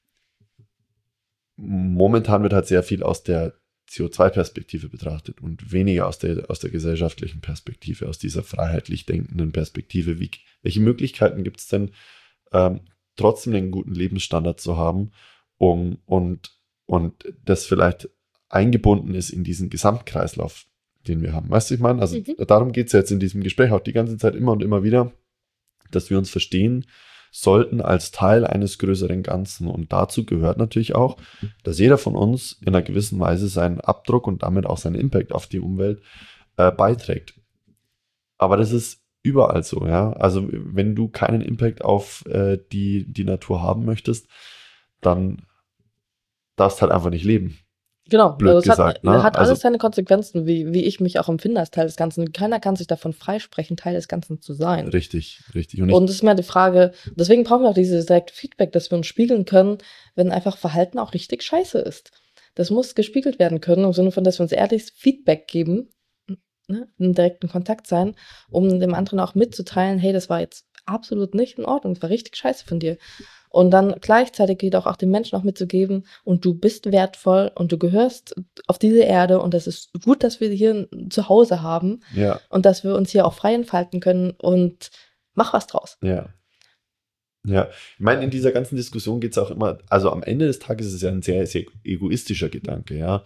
momentan wird halt sehr viel aus der CO2-Perspektive betrachtet und weniger aus der gesellschaftlichen Perspektive, aus dieser freiheitlich denkenden Perspektive. Welche Möglichkeiten gibt es denn, trotzdem einen guten Lebensstandard zu haben, und das vielleicht eingebunden ist in diesen Gesamtkreislauf, den wir haben. Weißt du, ich meine? Also darum geht es jetzt in diesem Gespräch auch die ganze Zeit immer und immer wieder, dass wir uns verstehen sollten als Teil eines größeren Ganzen. Und dazu gehört natürlich auch, dass jeder von uns in einer gewissen Weise seinen Abdruck und damit auch seinen Impact auf die Umwelt beiträgt. Aber das ist überall so, ja. Also wenn du keinen Impact auf die Natur haben möchtest, dann darfst du halt einfach nicht leben. Genau, Blöd also gesagt, es hat alles Also- seine Konsequenzen, wie ich mich auch empfinde als Teil des Ganzen. Keiner kann sich davon freisprechen, Teil des Ganzen zu sein. Richtig. Und es ist mir die Frage, deswegen brauchen wir auch dieses direkte Feedback, dass wir uns spiegeln können, wenn einfach Verhalten auch richtig scheiße ist. Das muss gespiegelt werden können, im Sinne von, dass wir uns ehrliches Feedback geben, ne, in direkten Kontakt sein, um dem anderen auch mitzuteilen, hey, das war jetzt absolut nicht in Ordnung, das war richtig scheiße von dir. Und dann gleichzeitig jedoch auch den Menschen auch mitzugeben, und du bist wertvoll und du gehörst auf diese Erde und das ist gut, dass wir hier ein Zuhause haben Ja, und dass wir uns hier auch frei entfalten können und mach was draus. ja. Ja, ich meine, in dieser ganzen Diskussion geht es auch immer, also am Ende des Tages ist es ja ein sehr, sehr egoistischer Gedanke, ja,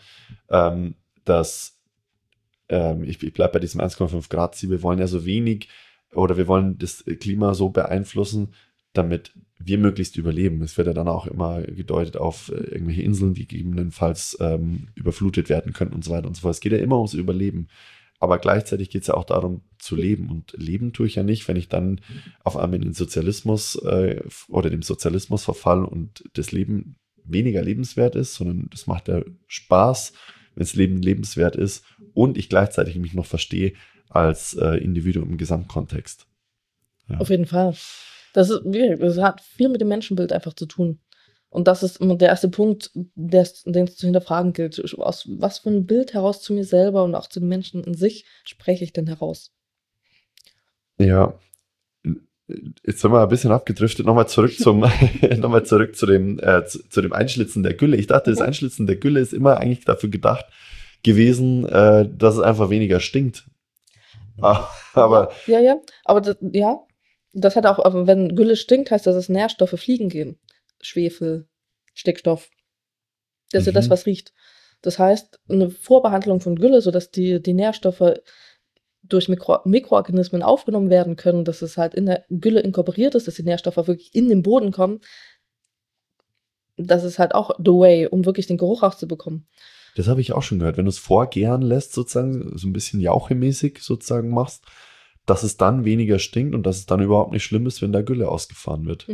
dass ich bleibe bei diesem 1,5 Grad Ziel, wir wollen ja so wenig oder wir wollen das Klima so beeinflussen, damit wir möglichst überleben. Es wird ja dann auch immer gedeutet auf irgendwelche Inseln, die gegebenenfalls überflutet werden können und so weiter und so fort. Es geht ja immer ums Überleben. Aber gleichzeitig geht es ja auch darum, zu leben. Und leben tue ich ja nicht, wenn ich dann auf einmal in den Sozialismus oder dem Sozialismus verfall und das Leben weniger lebenswert ist, sondern das macht ja Spaß, wenn das Leben lebenswert ist und ich gleichzeitig mich noch verstehe als Individuum im Gesamtkontext. Ja. Auf jeden Fall. Das hat viel mit dem Menschenbild einfach zu tun. Und das ist immer der erste Punkt, den es zu hinterfragen gilt. Aus was für ein Bild heraus zu mir selber und auch zu den Menschen in sich spreche ich denn heraus? Ja, jetzt sind wir ein bisschen abgedriftet. Nochmal zurück zu dem Einschlitzen der Gülle. Ich dachte, das Einschlitzen der Gülle ist immer eigentlich dafür gedacht gewesen, dass es einfach weniger stinkt. Aber Ja. Aber das hat auch, aber wenn Gülle stinkt, heißt das, dass Nährstoffe fliegen gehen. Schwefel, Stickstoff. Das ist ja das, was riecht. Das heißt, eine Vorbehandlung von Gülle, sodass die Nährstoffe durch Mikroorganismen aufgenommen werden können, dass es halt in der Gülle inkorporiert ist, dass die Nährstoffe wirklich in den Boden kommen, das ist halt auch the way, um wirklich den Geruch rauszubekommen. Das habe ich auch schon gehört. Wenn du es vorgären lässt, sozusagen, so ein bisschen jauchemäßig sozusagen machst, dass es dann weniger stinkt und dass es dann überhaupt nicht schlimm ist, wenn da Gülle ausgefahren wird.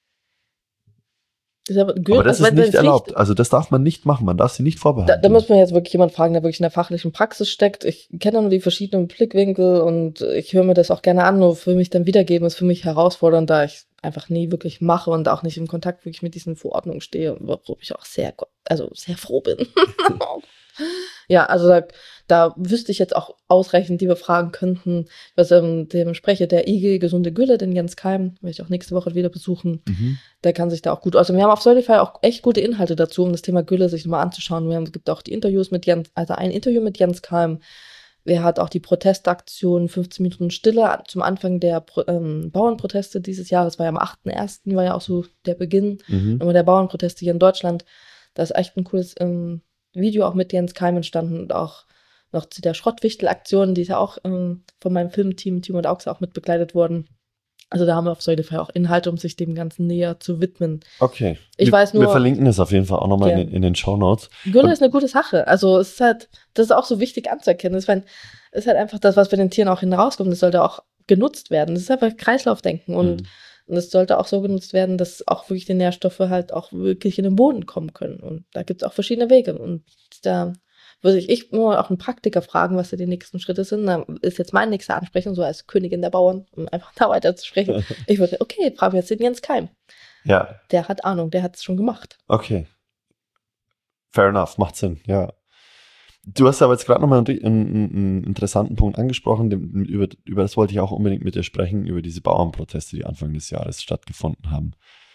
Aber das ist nicht erlaubt. Also das darf man nicht machen. Man darf sie nicht vorbehalten. Da muss man jetzt wirklich jemanden fragen, der wirklich in der fachlichen Praxis steckt. Ich kenne nur die verschiedenen Blickwinkel und ich höre mir das auch gerne an, nur für mich dann wiedergeben ist für mich herausfordernd, da ich einfach nie wirklich mache und auch nicht im Kontakt wirklich mit diesen Verordnungen stehe, worüber ich auch sehr froh bin. Ja, also da wüsste ich jetzt auch ausreichend, die wir fragen könnten, was dem Sprecher der IG Gesunde Gülle, den Jens Keim, werde ich auch nächste Woche wieder besuchen. Der kann sich da auch gut, also wir haben auf Spotify auch echt gute Inhalte dazu, um das Thema Gülle sich nochmal anzuschauen. Es gibt auch die Interviews mit Jens, also ein Interview mit Jens Keim. Er hat auch die Protestaktion 15 Minuten Stille zum Anfang der Bauernproteste dieses Jahres, war ja am 8.1. war ja auch so der Beginn der Bauernproteste hier in Deutschland. Da ist echt ein cooles Video auch mit Jens Keim entstanden und auch noch zu der Schrottwichtel-Aktion, die ist ja auch von meinem Filmteam, Timo und Auxe, auch mit begleitet worden. Also da haben wir auf Spotify auch Inhalte, um sich dem Ganzen näher zu widmen. Okay. Wir verlinken es auf jeden Fall auch nochmal in den Shownotes. Gülle ist eine gute Sache. Also es ist halt, das ist auch so wichtig anzuerkennen. Es ist halt einfach das, was bei den Tieren auch herauskommt. Das sollte auch genutzt werden. Das ist einfach Kreislaufdenken und es sollte auch so genutzt werden, dass auch wirklich die Nährstoffe halt auch wirklich in den Boden kommen können. Und da gibt es auch verschiedene Wege. Und da würde ich nur auch einen Praktiker fragen, was da die nächsten Schritte sind. Da ist jetzt mein nächster Ansprechen, so als Königin der Bauern, um einfach da weiter zu sprechen. Ich würde, okay, fragen wir jetzt den Jens Keim. Ja. Der hat Ahnung, der hat es schon gemacht. Okay. Fair enough, macht Sinn, ja. Du hast aber jetzt gerade nochmal einen interessanten Punkt angesprochen, über das wollte ich auch unbedingt mit dir sprechen, über diese Bauernproteste, die Anfang des Jahres stattgefunden haben.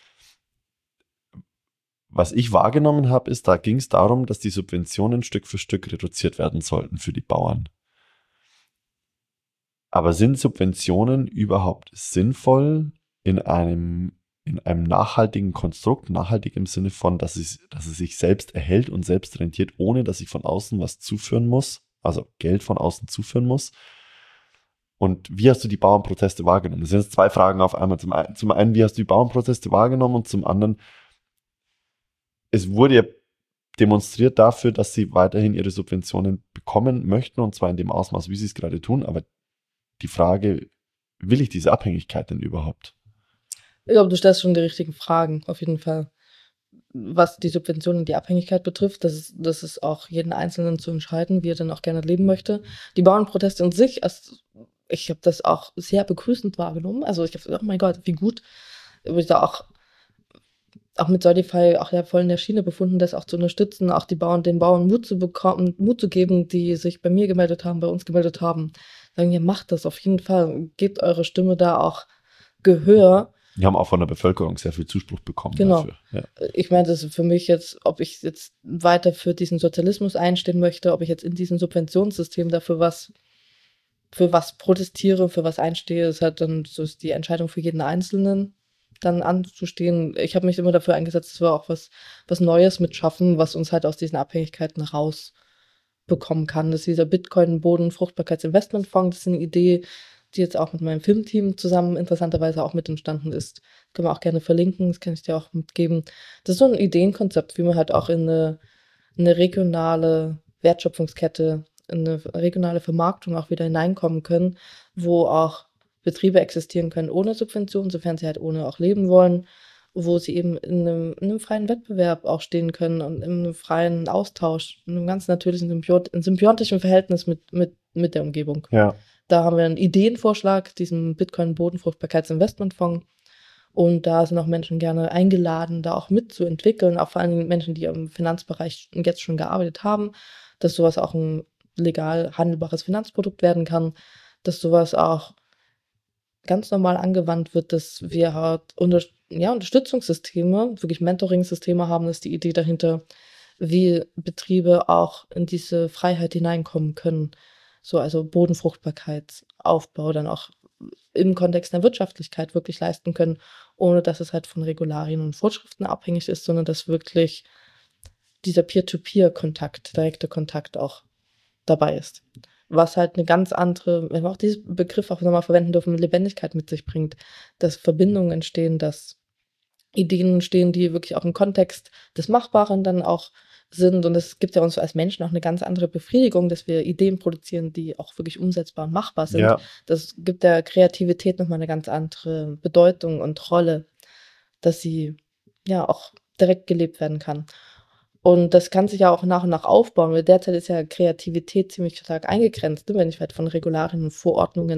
Was ich wahrgenommen habe, ist, da ging es darum, dass die Subventionen Stück für Stück reduziert werden sollten für die Bauern. Aber sind Subventionen überhaupt sinnvoll in einem nachhaltigen Konstrukt, nachhaltig im Sinne von, dass es sich selbst erhält und selbst rentiert, ohne dass ich von außen was zuführen muss, also Geld von außen zuführen muss? Und wie hast du die Bauernproteste wahrgenommen? Das sind jetzt zwei Fragen auf einmal. Zum einen, wie hast du die Bauernproteste wahrgenommen und zum anderen, es wurde ja demonstriert dafür, dass sie weiterhin ihre Subventionen bekommen möchten und zwar in dem Ausmaß, wie sie es gerade tun, aber die Frage, will ich diese Abhängigkeit denn überhaupt? Ich glaube, du stellst schon die richtigen Fragen, auf jeden Fall. Was die Subventionen und die Abhängigkeit betrifft, das ist auch jeden Einzelnen zu entscheiden, wie er dann auch gerne leben möchte. Die Bauernproteste in sich, ich habe das auch sehr begrüßend wahrgenommen. Also ich habe, oh mein Gott, wie gut. Ich habe da auch mit Spotify auch ja voll in der Schiene befunden, das auch zu unterstützen, auch den Bauern Mut zu geben, die sich bei mir gemeldet haben, bei uns gemeldet haben. Sagen, ja, macht das auf jeden Fall, gebt eure Stimme da auch Gehör. Die haben auch von der Bevölkerung sehr viel Zuspruch bekommen. Genau. Dafür. Ja. Ich meine, das ist für mich jetzt, ob ich jetzt weiter für diesen Sozialismus einstehen möchte, ob ich jetzt in diesem Subventionssystem dafür für was protestiere, für was einstehe, ist halt dann so ist die Entscheidung für jeden Einzelnen dann anzustehen. Ich habe mich immer dafür eingesetzt, dass wir auch was Neues mitschaffen, was uns halt aus diesen Abhängigkeiten rausbekommen kann. Das ist dieser Bitcoin-Boden-Fruchtbarkeitsinvestmentfonds, das ist eine Idee, die jetzt auch mit meinem Filmteam zusammen interessanterweise auch mit entstanden ist. Das können wir auch gerne verlinken, das kann ich dir auch mitgeben. Das ist so ein Ideenkonzept, wie man halt auch in eine regionale Wertschöpfungskette, in eine regionale Vermarktung auch wieder hineinkommen können, wo auch Betriebe existieren können ohne Subventionen, sofern sie halt ohne auch leben wollen, wo sie eben in einem freien Wettbewerb auch stehen können und in einem freien Austausch, in einem ganz natürlichen, symbiontischen Verhältnis mit der Umgebung. Ja. Da haben wir einen Ideenvorschlag, diesen Bitcoin-Bodenfruchtbarkeitsinvestmentfonds. Und da sind auch Menschen gerne eingeladen, da auch mitzuentwickeln, auch vor allem Menschen, die im Finanzbereich jetzt schon gearbeitet haben, dass sowas auch ein legal handelbares Finanzprodukt werden kann, dass sowas auch ganz normal angewandt wird, dass wir halt Unterstützungssysteme, wirklich Mentoring-Systeme haben, ist die Idee dahinter, wie Betriebe auch in diese Freiheit hineinkommen können. So, also Bodenfruchtbarkeitsaufbau dann auch im Kontext der Wirtschaftlichkeit wirklich leisten können, ohne dass es halt von Regularien und Vorschriften abhängig ist, sondern dass wirklich dieser Peer-to-Peer-Kontakt, direkte Kontakt auch dabei ist. Was halt eine ganz andere, wenn wir auch diesen Begriff auch nochmal verwenden dürfen, Lebendigkeit mit sich bringt, dass Verbindungen entstehen, dass Ideen entstehen, die wirklich auch im Kontext des Machbaren dann auch sind. Und es gibt ja uns als Menschen auch eine ganz andere Befriedigung, dass wir Ideen produzieren, die auch wirklich umsetzbar und machbar sind. Ja. Das gibt der Kreativität nochmal eine ganz andere Bedeutung und Rolle, dass sie ja auch direkt gelebt werden kann. Und das kann sich ja auch nach und nach aufbauen, weil derzeit ist ja Kreativität ziemlich stark eingegrenzt, ne? Wenn ich halt von Regularien und Verordnungen,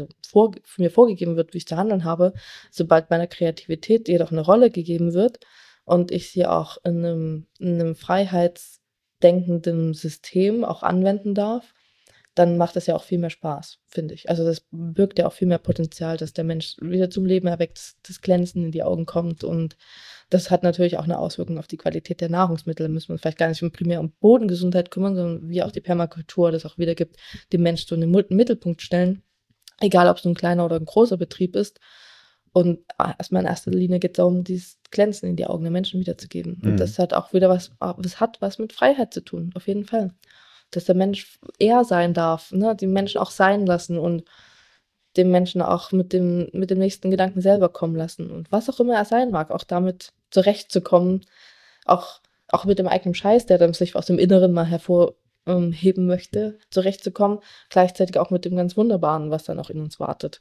mir vorgegeben wird, wie ich zu handeln habe, sobald meiner Kreativität jedoch eine Rolle gegeben wird und ich sie auch in einem freiheitsdenkenden System auch anwenden darf, dann macht das ja auch viel mehr Spaß, finde ich. Also das birgt ja auch viel mehr Potenzial, dass der Mensch wieder zum Leben erweckt, das Glänzen in die Augen kommt, und das hat natürlich auch eine Auswirkung auf die Qualität der Nahrungsmittel. Da müssen wir uns vielleicht gar nicht primär um Bodengesundheit kümmern, sondern wie auch die Permakultur das auch wieder gibt, den Mensch so in den Mittelpunkt stellen, egal ob es ein kleiner oder ein großer Betrieb ist. Und erstmal in erster Linie geht es darum, dieses Glänzen in die Augen der Menschen wiederzugeben. Und das hat auch wieder was mit Freiheit zu tun, auf jeden Fall. Dass der Mensch er sein darf, ne? Die Menschen auch sein lassen und dem Menschen auch mit dem nächsten Gedanken selber kommen lassen. Und was auch immer er sein mag, auch damit zurechtzukommen, auch mit dem eigenen Scheiß, der dann sich aus dem Inneren mal hervorheben möchte, zurechtzukommen, gleichzeitig auch mit dem ganz Wunderbaren, was dann auch in uns wartet.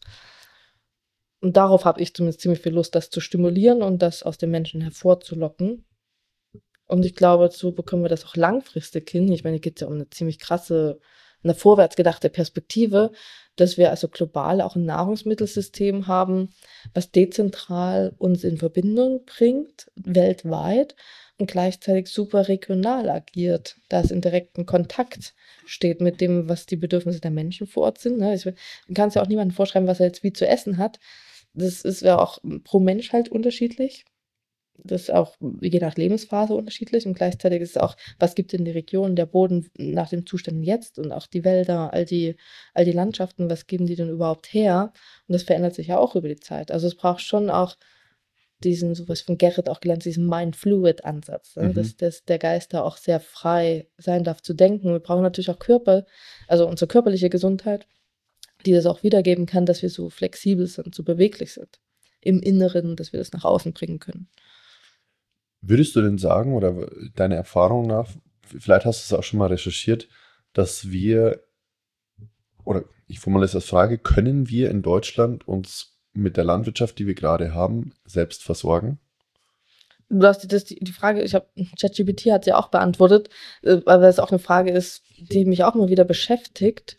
Und darauf habe ich zumindest ziemlich viel Lust, das zu stimulieren und das aus den Menschen hervorzulocken. Und ich glaube, so bekommen wir das auch langfristig hin. Ich meine, hier geht es ja um eine ziemlich krasse, eine vorwärts gedachte Perspektive, dass wir also global auch ein Nahrungsmittelsystem haben, was dezentral uns in Verbindung bringt, weltweit, und gleichzeitig super regional agiert, da es in direktem Kontakt steht mit dem, was die Bedürfnisse der Menschen vor Ort sind. Ne? Du kannst ja auch niemandem vorschreiben, was er jetzt wie zu essen hat. Das ist ja auch pro Mensch halt unterschiedlich. Das ist auch je nach Lebensphase unterschiedlich, und gleichzeitig ist es auch, was gibt in die Region, der Boden nach den Zuständen jetzt, und auch die Wälder, all die Landschaften, was geben die denn überhaupt her? Und das verändert sich ja auch über die Zeit. Also es braucht schon auch diesen, sowas von Gerrit auch gelernt, diesen Mind-Fluid-Ansatz, ne? Dass der Geist da auch sehr frei sein darf zu denken. Wir brauchen natürlich auch also unsere körperliche Gesundheit, die das auch wiedergeben kann, dass wir so flexibel sind, so beweglich sind im Inneren, dass wir das nach außen bringen können. Würdest du denn sagen, oder deiner Erfahrung nach, vielleicht hast du es auch schon mal recherchiert, dass wir, oder ich formuliere es als Frage, können wir in Deutschland uns mit der Landwirtschaft, die wir gerade haben, selbst versorgen? Du hast die Frage, ChatGPT hat sie auch beantwortet, weil das auch eine Frage ist, die mich auch immer wieder beschäftigt.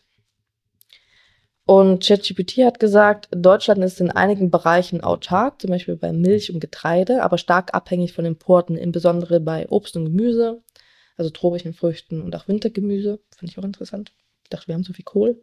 Und ChatGPT hat gesagt, Deutschland ist in einigen Bereichen autark, zum Beispiel bei Milch und Getreide, aber stark abhängig von Importen, insbesondere bei Obst und Gemüse, also tropischen Früchten und auch Wintergemüse. Finde ich auch interessant. Ich dachte, wir haben so viel Kohl.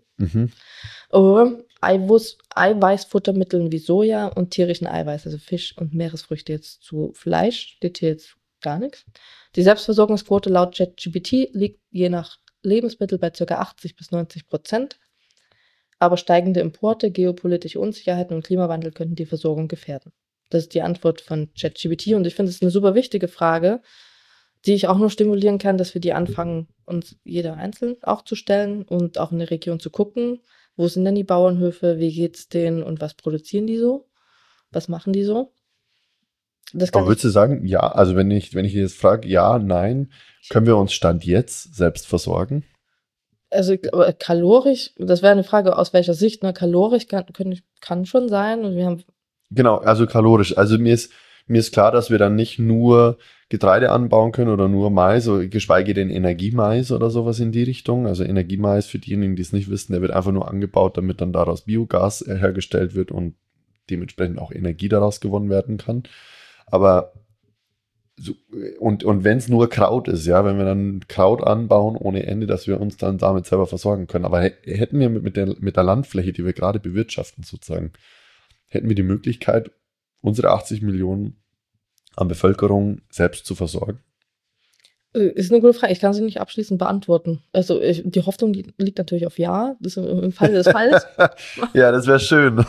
Eiweißfuttermitteln wie Soja und tierischen Eiweiß, also Fisch und Meeresfrüchte. Jetzt zu Fleisch steht hier jetzt gar nichts. Die Selbstversorgungsquote laut ChatGPT liegt je nach Lebensmittel bei ca. 80-90%. Aber steigende Importe, geopolitische Unsicherheiten und Klimawandel könnten die Versorgung gefährden. Das ist die Antwort von ChatGPT, und ich finde, es ist eine super wichtige Frage, die ich auch nur stimulieren kann, dass wir die anfangen, uns jeder einzeln auch zu stellen und auch in der Region zu gucken, wo sind denn die Bauernhöfe, wie geht's denen und was produzieren die so, was machen die so. Aber würdest du sagen, ja, also wenn ich jetzt frage, ja, nein, können wir uns Stand jetzt selbst versorgen? Also kalorisch, das wäre eine Frage, aus welcher Sicht, ne? Kalorisch kann schon sein. Und wir haben genau, also kalorisch. Also mir ist klar, dass wir dann nicht nur Getreide anbauen können oder nur Mais, oder geschweige denn Energiemais oder sowas in die Richtung. Also Energiemais, für diejenigen, die es nicht wissen, der wird einfach nur angebaut, damit dann daraus Biogas hergestellt wird und dementsprechend auch Energie daraus gewonnen werden kann. Aber und wenn es nur Kraut ist, ja, wenn wir dann Kraut anbauen ohne Ende, dass wir uns dann damit selber versorgen können. Aber hätten wir mit der Landfläche, die wir gerade bewirtschaften sozusagen, hätten wir die Möglichkeit, unsere 80 Millionen an Bevölkerung selbst zu versorgen? Ist eine gute Frage. Ich kann sie nicht abschließend beantworten. Also die Hoffnung liegt natürlich auf Ja. Das ist im Fall des Falles. Ja, das wäre schön.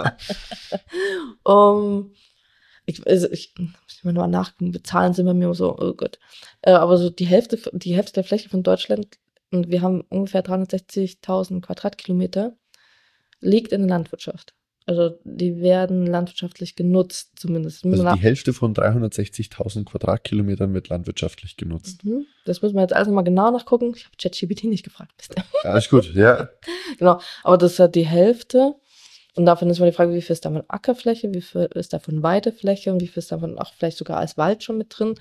Ich muss mal nachgucken. Bezahlen sind bei mir so, oh Gott. Aber so die Hälfte der Fläche von Deutschland, und wir haben ungefähr 360.000 Quadratkilometer, liegt in der Landwirtschaft. Also die werden landwirtschaftlich genutzt, zumindest. Also die Hälfte von 360.000 Quadratkilometern wird landwirtschaftlich genutzt. Das müssen wir jetzt alles mal genau nachgucken. Ich habe ChatGPT nicht gefragt. Ja, ist gut, ja. Genau, aber das ist halt die Hälfte. Und davon ist mal die Frage, wie viel ist davon Ackerfläche, wie viel ist davon Weidefläche und wie viel ist davon auch vielleicht sogar als Wald schon mit drin.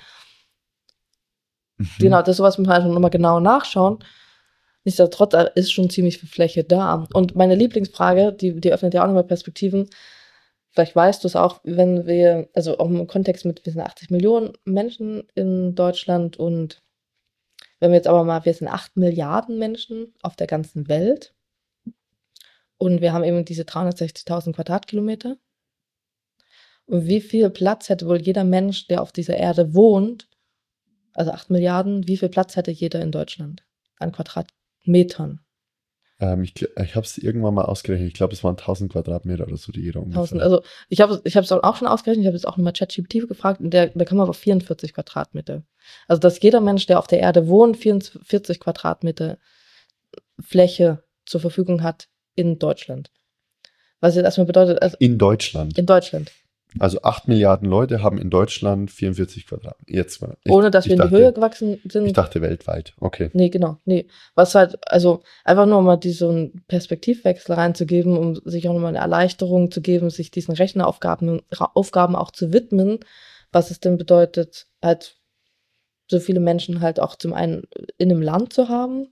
Genau, das ist sowas, müssen wir einfach nochmal genau nachschauen. Nichtsdestotrotz ist schon ziemlich viel Fläche da. Und meine Lieblingsfrage, die öffnet ja auch nochmal Perspektiven. Vielleicht weißt du es auch, wenn wir, also auch im Kontext mit, wir sind 80 Millionen Menschen in Deutschland und wenn wir jetzt aber mal, wir sind 8 Milliarden Menschen auf der ganzen Welt und wir haben eben diese 360.000 Quadratkilometer. Und wie viel Platz hätte wohl jeder Mensch, der auf dieser Erde wohnt, also 8 Milliarden, wie viel Platz hätte jeder in Deutschland an Quadratmetern? Ich habe es irgendwann mal ausgerechnet. Ich glaube, es waren 1000 Quadratmeter oder so, die jeder ungefähr. 1000, also ich habe es auch schon ausgerechnet. Ich habe jetzt auch nochmal ChatGPT gefragt. Und da kann man auf 44 Quadratmeter. Also, dass jeder Mensch, der auf der Erde wohnt, 44 Quadratmeter Fläche zur Verfügung hat in Deutschland. Was jetzt erstmal bedeutet... Also in Deutschland? In Deutschland. Also 8 Milliarden Leute haben in Deutschland 44 Quadratmeter. Jetzt mal. Ohne, dass wir in die Höhe gewachsen sind. Ich dachte weltweit, okay. Nee, genau, nee. Was halt, also einfach nur mal so einen Perspektivwechsel reinzugeben, um sich auch nochmal eine Erleichterung zu geben, sich diesen Rechenaufgaben auch zu widmen, was es denn bedeutet, halt so viele Menschen halt auch zum einen in einem Land zu haben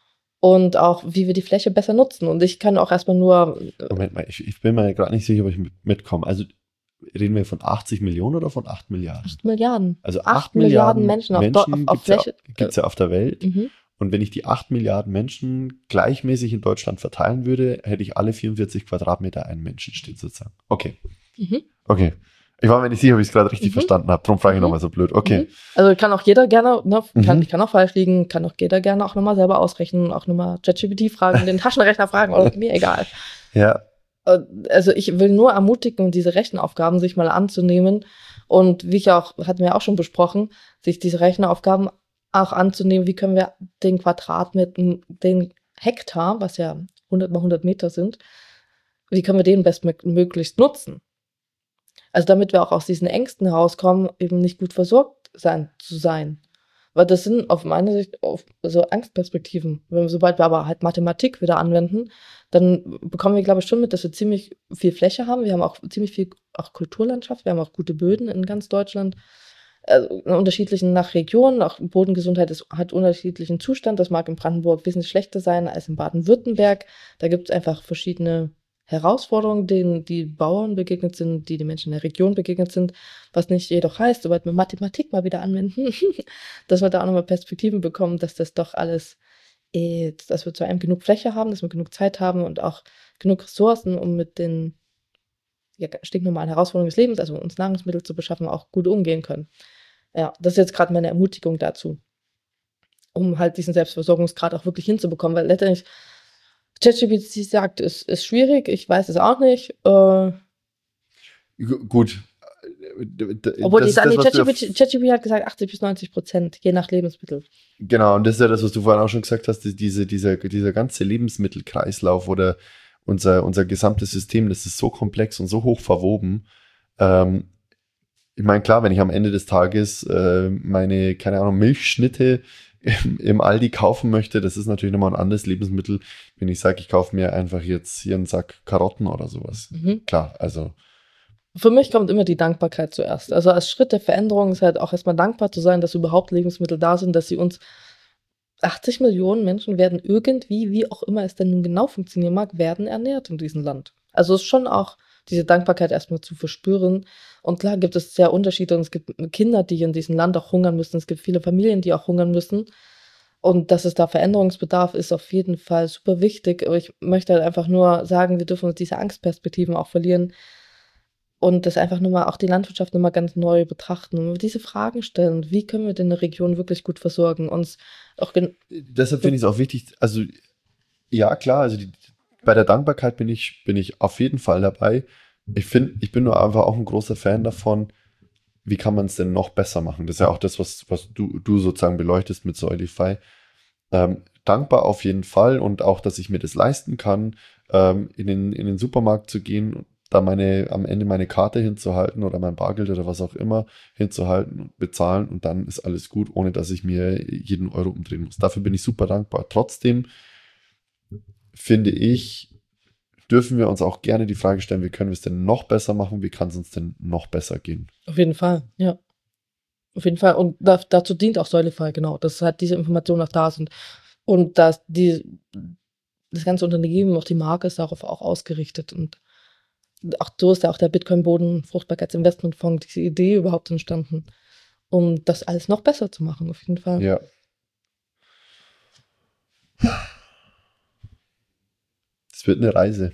und auch, wie wir die Fläche besser nutzen. Und ich kann auch erstmal nur... Moment mal, ich bin mir gerade nicht sicher, ob ich mitkomme. Also reden wir von 80 Millionen oder von 8 Milliarden? 8 Milliarden. Also 8 Milliarden Menschen auf Fläche. Gibt es ja auf der Welt. Und wenn ich die 8 Milliarden Menschen gleichmäßig in Deutschland verteilen würde, hätte ich alle 44 Quadratmeter einen Menschen stehen sozusagen. Okay. Okay. Ich war mir nicht sicher, ob ich es gerade richtig verstanden habe. Darum frage ich nochmal so blöd. Okay. Also kann auch jeder gerne, ich kann auch falsch liegen, kann auch jeder gerne auch nochmal selber ausrechnen, auch nochmal ChatGPT fragen, den Taschenrechner fragen, oder mir egal. Ja. Also ich will nur ermutigen, diese Rechenaufgaben sich mal anzunehmen und hatten wir auch schon besprochen, sich diese Rechenaufgaben auch anzunehmen, wie können wir den Quadratmeter, den Hektar, was ja 100 mal 100 Meter sind, wie können wir den bestmöglichst nutzen? Also damit wir auch aus diesen Ängsten herauskommen, eben nicht gut versorgt zu sein. Weil das sind auf meine Sicht so Angstperspektiven. Sobald wir aber halt Mathematik wieder anwenden, dann bekommen wir, glaube ich, schon mit, dass wir ziemlich viel Fläche haben. Wir haben auch ziemlich viel auch Kulturlandschaft, wir haben auch gute Böden in ganz Deutschland. Also in unterschiedlichen nach Regionen, auch Bodengesundheit hat unterschiedlichen Zustand. Das mag in Brandenburg wesentlich schlechter sein als in Baden-Württemberg. Da gibt es einfach verschiedene Herausforderungen, denen die Bauern begegnet sind, die Menschen in der Region begegnet sind, was nicht jedoch heißt, sobald wir Mathematik mal wieder anwenden, dass wir da auch nochmal Perspektiven bekommen, dass das doch alles, dass wir zu einem genug Fläche haben, dass wir genug Zeit haben und auch genug Ressourcen, um mit den stinknormalen Herausforderungen des Lebens, also uns Nahrungsmittel zu beschaffen, auch gut umgehen können. Ja, das ist jetzt gerade meine Ermutigung dazu, um halt diesen Selbstversorgungsgrad auch wirklich hinzubekommen, weil letztendlich ChatGPT sagt, es ist schwierig, ich weiß es auch nicht. Gut. Obwohl ChatGPT hat gesagt 80-90%, je nach Lebensmittel. Genau, und das ist ja das, was du vorhin auch schon gesagt hast, dieser ganze Lebensmittelkreislauf oder unser gesamtes System, das ist so komplex und so hoch verwoben. Ich meine, klar, wenn ich am Ende des Tages meine, keine Ahnung, Milchschnitte im Aldi kaufen möchte, das ist natürlich nochmal ein anderes Lebensmittel, wenn ich sage, ich kaufe mir einfach jetzt hier einen Sack Karotten oder sowas. Klar, also für mich kommt immer die Dankbarkeit zuerst. Also als Schritt der Veränderung ist halt auch erstmal dankbar zu sein, dass überhaupt Lebensmittel da sind, dass sie uns 80 Millionen Menschen werden irgendwie, wie auch immer es denn nun genau funktionieren mag, werden ernährt in diesem Land. Also es ist schon auch diese Dankbarkeit erstmal zu verspüren. Und klar gibt es sehr Unterschiede und es gibt Kinder, die in diesem Land auch hungern müssen. Es gibt viele Familien, die auch hungern müssen. Und dass es da Veränderungsbedarf ist, auf jeden Fall super wichtig. Aber ich möchte halt einfach nur sagen, wir dürfen uns diese Angstperspektiven auch verlieren und das einfach nur mal auch die Landwirtschaft nur mal ganz neu betrachten und diese Fragen stellen. Wie können wir denn eine Region wirklich gut versorgen? Uns auch Deshalb finde ich es auch wichtig, also ja klar, also bei der Dankbarkeit bin ich auf jeden Fall dabei. Ich bin nur einfach auch ein großer Fan davon, wie kann man es denn noch besser machen? Das ist ja auch das, was du sozusagen beleuchtest mit Soilify. Dankbar auf jeden Fall und auch, dass ich mir das leisten kann, in den Supermarkt zu gehen und da am Ende meine Karte hinzuhalten oder mein Bargeld oder was auch immer hinzuhalten und bezahlen und dann ist alles gut, ohne dass ich mir jeden Euro umdrehen muss. Dafür bin ich super dankbar. Trotzdem finde ich, dürfen wir uns auch gerne die Frage stellen, wie können wir es denn noch besser machen? Wie kann es uns denn noch besser gehen? Auf jeden Fall, ja. Auf jeden Fall. Und dazu dient auch Soilify, genau, dass halt diese Informationen auch da sind. Und dass das ganze Unternehmen, auch die Marke ist darauf auch ausgerichtet. Und auch so ist ja auch der Bitcoin-Boden Fruchtbarkeitsinvestmentfonds, diese Idee überhaupt entstanden, um das alles noch besser zu machen, auf jeden Fall. Ja. Es wird eine Reise.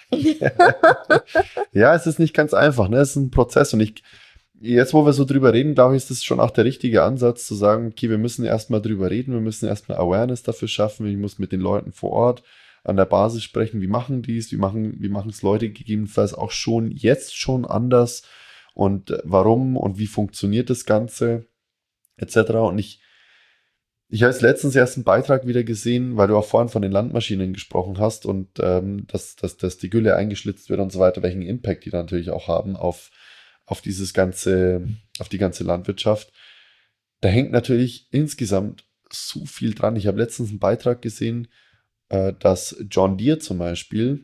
Ja, es ist nicht ganz einfach, ne? Es ist ein Prozess und jetzt, wo wir so drüber reden, glaube ich, ist das schon auch der richtige Ansatz, zu sagen, okay, wir müssen erstmal drüber reden, wir müssen erstmal Awareness dafür schaffen, ich muss mit den Leuten vor Ort an der Basis sprechen, wie machen die es, wie machen es Leute gegebenenfalls auch jetzt schon anders und warum und wie funktioniert das Ganze, etc. Und ich habe jetzt letztens erst einen Beitrag wieder gesehen, weil du auch vorhin von den Landmaschinen gesprochen hast und dass die Gülle eingeschlitzt wird und so weiter, welchen Impact die da natürlich auch haben auf die ganze Landwirtschaft. Da hängt natürlich insgesamt so viel dran. Ich habe letztens einen Beitrag gesehen, dass John Deere zum Beispiel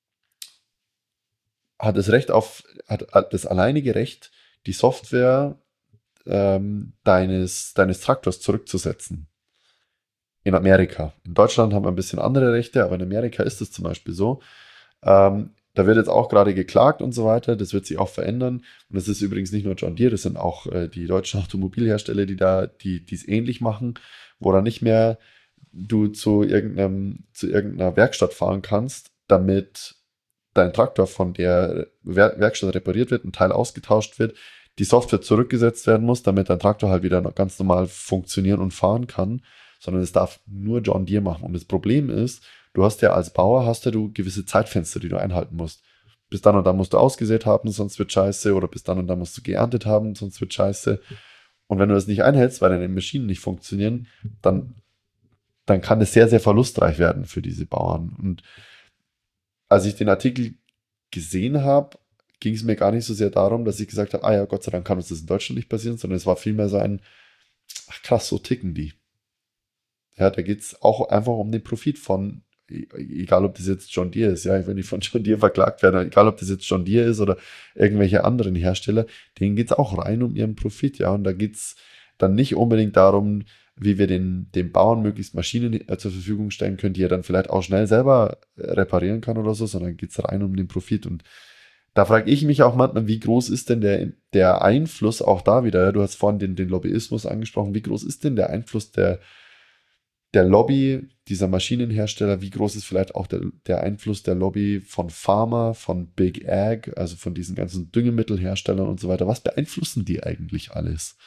hat das alleinige Recht, die Software deines Traktors zurückzusetzen. In Amerika. In Deutschland haben wir ein bisschen andere Rechte, aber in Amerika ist es zum Beispiel so. Da wird jetzt auch gerade geklagt und so weiter. Das wird sich auch verändern. Und es ist übrigens nicht nur John Deere, das sind auch die deutschen Automobilhersteller, die es ähnlich machen, wo dann nicht mehr du zu irgendeiner Werkstatt fahren kannst, damit dein Traktor von der Werkstatt repariert wird, ein Teil ausgetauscht wird, die Software zurückgesetzt werden muss, damit dein Traktor halt wieder ganz normal funktionieren und fahren kann, sondern es darf nur John Deere machen. Und das Problem ist, du hast ja als Bauer gewisse Zeitfenster, die du einhalten musst. Bis dann und dann musst du ausgesät haben, sonst wird scheiße, oder bis dann und dann musst du geerntet haben, sonst wird scheiße. Und wenn du das nicht einhältst, weil deine Maschinen nicht funktionieren, dann kann es sehr, sehr verlustreich werden für diese Bauern. Und als ich den Artikel gesehen habe, ging es mir gar nicht so sehr darum, dass ich gesagt habe, ja, Gott sei Dank kann uns das in Deutschland nicht passieren, sondern es war vielmehr so ach krass, so ticken die. Ja, da geht es auch einfach um den Profit von, egal ob das jetzt John Deere ist, ja, wenn die von John Deere verklagt werden, egal ob das jetzt John Deere ist oder irgendwelche anderen Hersteller, denen geht es auch rein um ihren Profit, ja, und da geht es dann nicht unbedingt darum, wie wir den Bauern möglichst Maschinen zur Verfügung stellen können, die er dann vielleicht auch schnell selber reparieren kann oder so, sondern geht es rein um den Profit. Und da frage ich mich auch manchmal, wie groß ist denn der Einfluss auch da wieder, ja, du hast vorhin den Lobbyismus angesprochen, wie groß ist denn der Einfluss der Lobby dieser Maschinenhersteller, wie groß ist vielleicht auch der Einfluss der Lobby von Pharma, von Big Ag, also von diesen ganzen Düngemittelherstellern und so weiter. Was beeinflussen die eigentlich alles?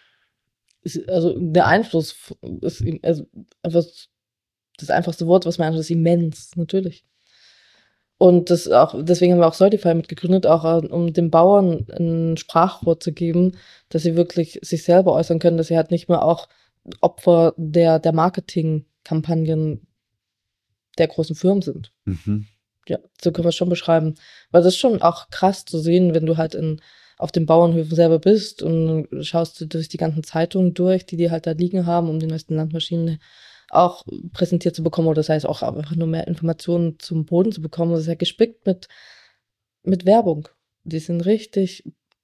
Also der Einfluss ist also einfach das einfachste Wort, was man anschaut, ist immens, natürlich. Und deswegen haben wir auch Soilify mitgegründet, auch um den Bauern ein Sprachrohr zu geben, dass sie wirklich sich selber äußern können, dass sie halt nicht mehr auch Opfer der Marketingkampagnen der großen Firmen sind. Mhm. Ja, so können wir es schon beschreiben. Weil das ist schon auch krass zu sehen, wenn du halt auf den Bauernhöfen selber bist und schaust du durch die ganzen Zeitungen durch, die halt da liegen haben, um die neuesten Landmaschinen auch präsentiert zu bekommen, oder das heißt auch einfach nur mehr Informationen zum Boden zu bekommen. Das ist ja gespickt mit Werbung. die sind richtig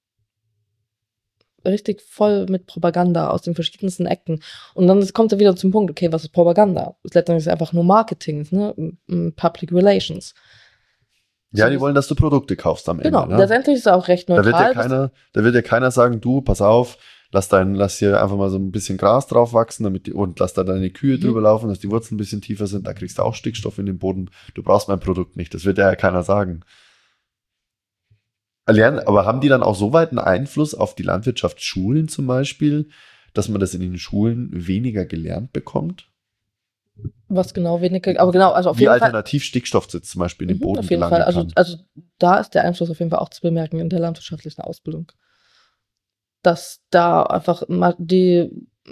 voll mit Propaganda aus den verschiedensten Ecken. Und dann kommt er wieder zum Punkt, okay, was ist Propaganda? Letztendlich ist es einfach nur Marketing, ne? Public Relations. Ja, die wollen, dass du Produkte kaufst am Ende. Genau, Ne? letztendlich ist es auch recht neutral. Da wird ja keiner sagen, du, pass auf, lass hier einfach mal so ein bisschen Gras drauf wachsen und lass da deine Kühe drüber laufen, dass die Wurzeln ein bisschen tiefer sind, da kriegst du auch Stickstoff in den Boden. Du brauchst mein Produkt nicht. Das wird ja keiner sagen. Aber haben die dann auch so weit einen Einfluss auf die Landwirtschaftsschulen zum Beispiel, dass man das in den Schulen weniger gelernt bekommt? Was genau weniger, aber genau, also auf Wie jeden Fall. alternativ Stickstoffsitz zum Beispiel in den Boden Auf jeden gelangen Fall, kann. also da ist der Einfluss auf jeden Fall auch zu bemerken in der landwirtschaftlichen Ausbildung. Dass da einfach mal wie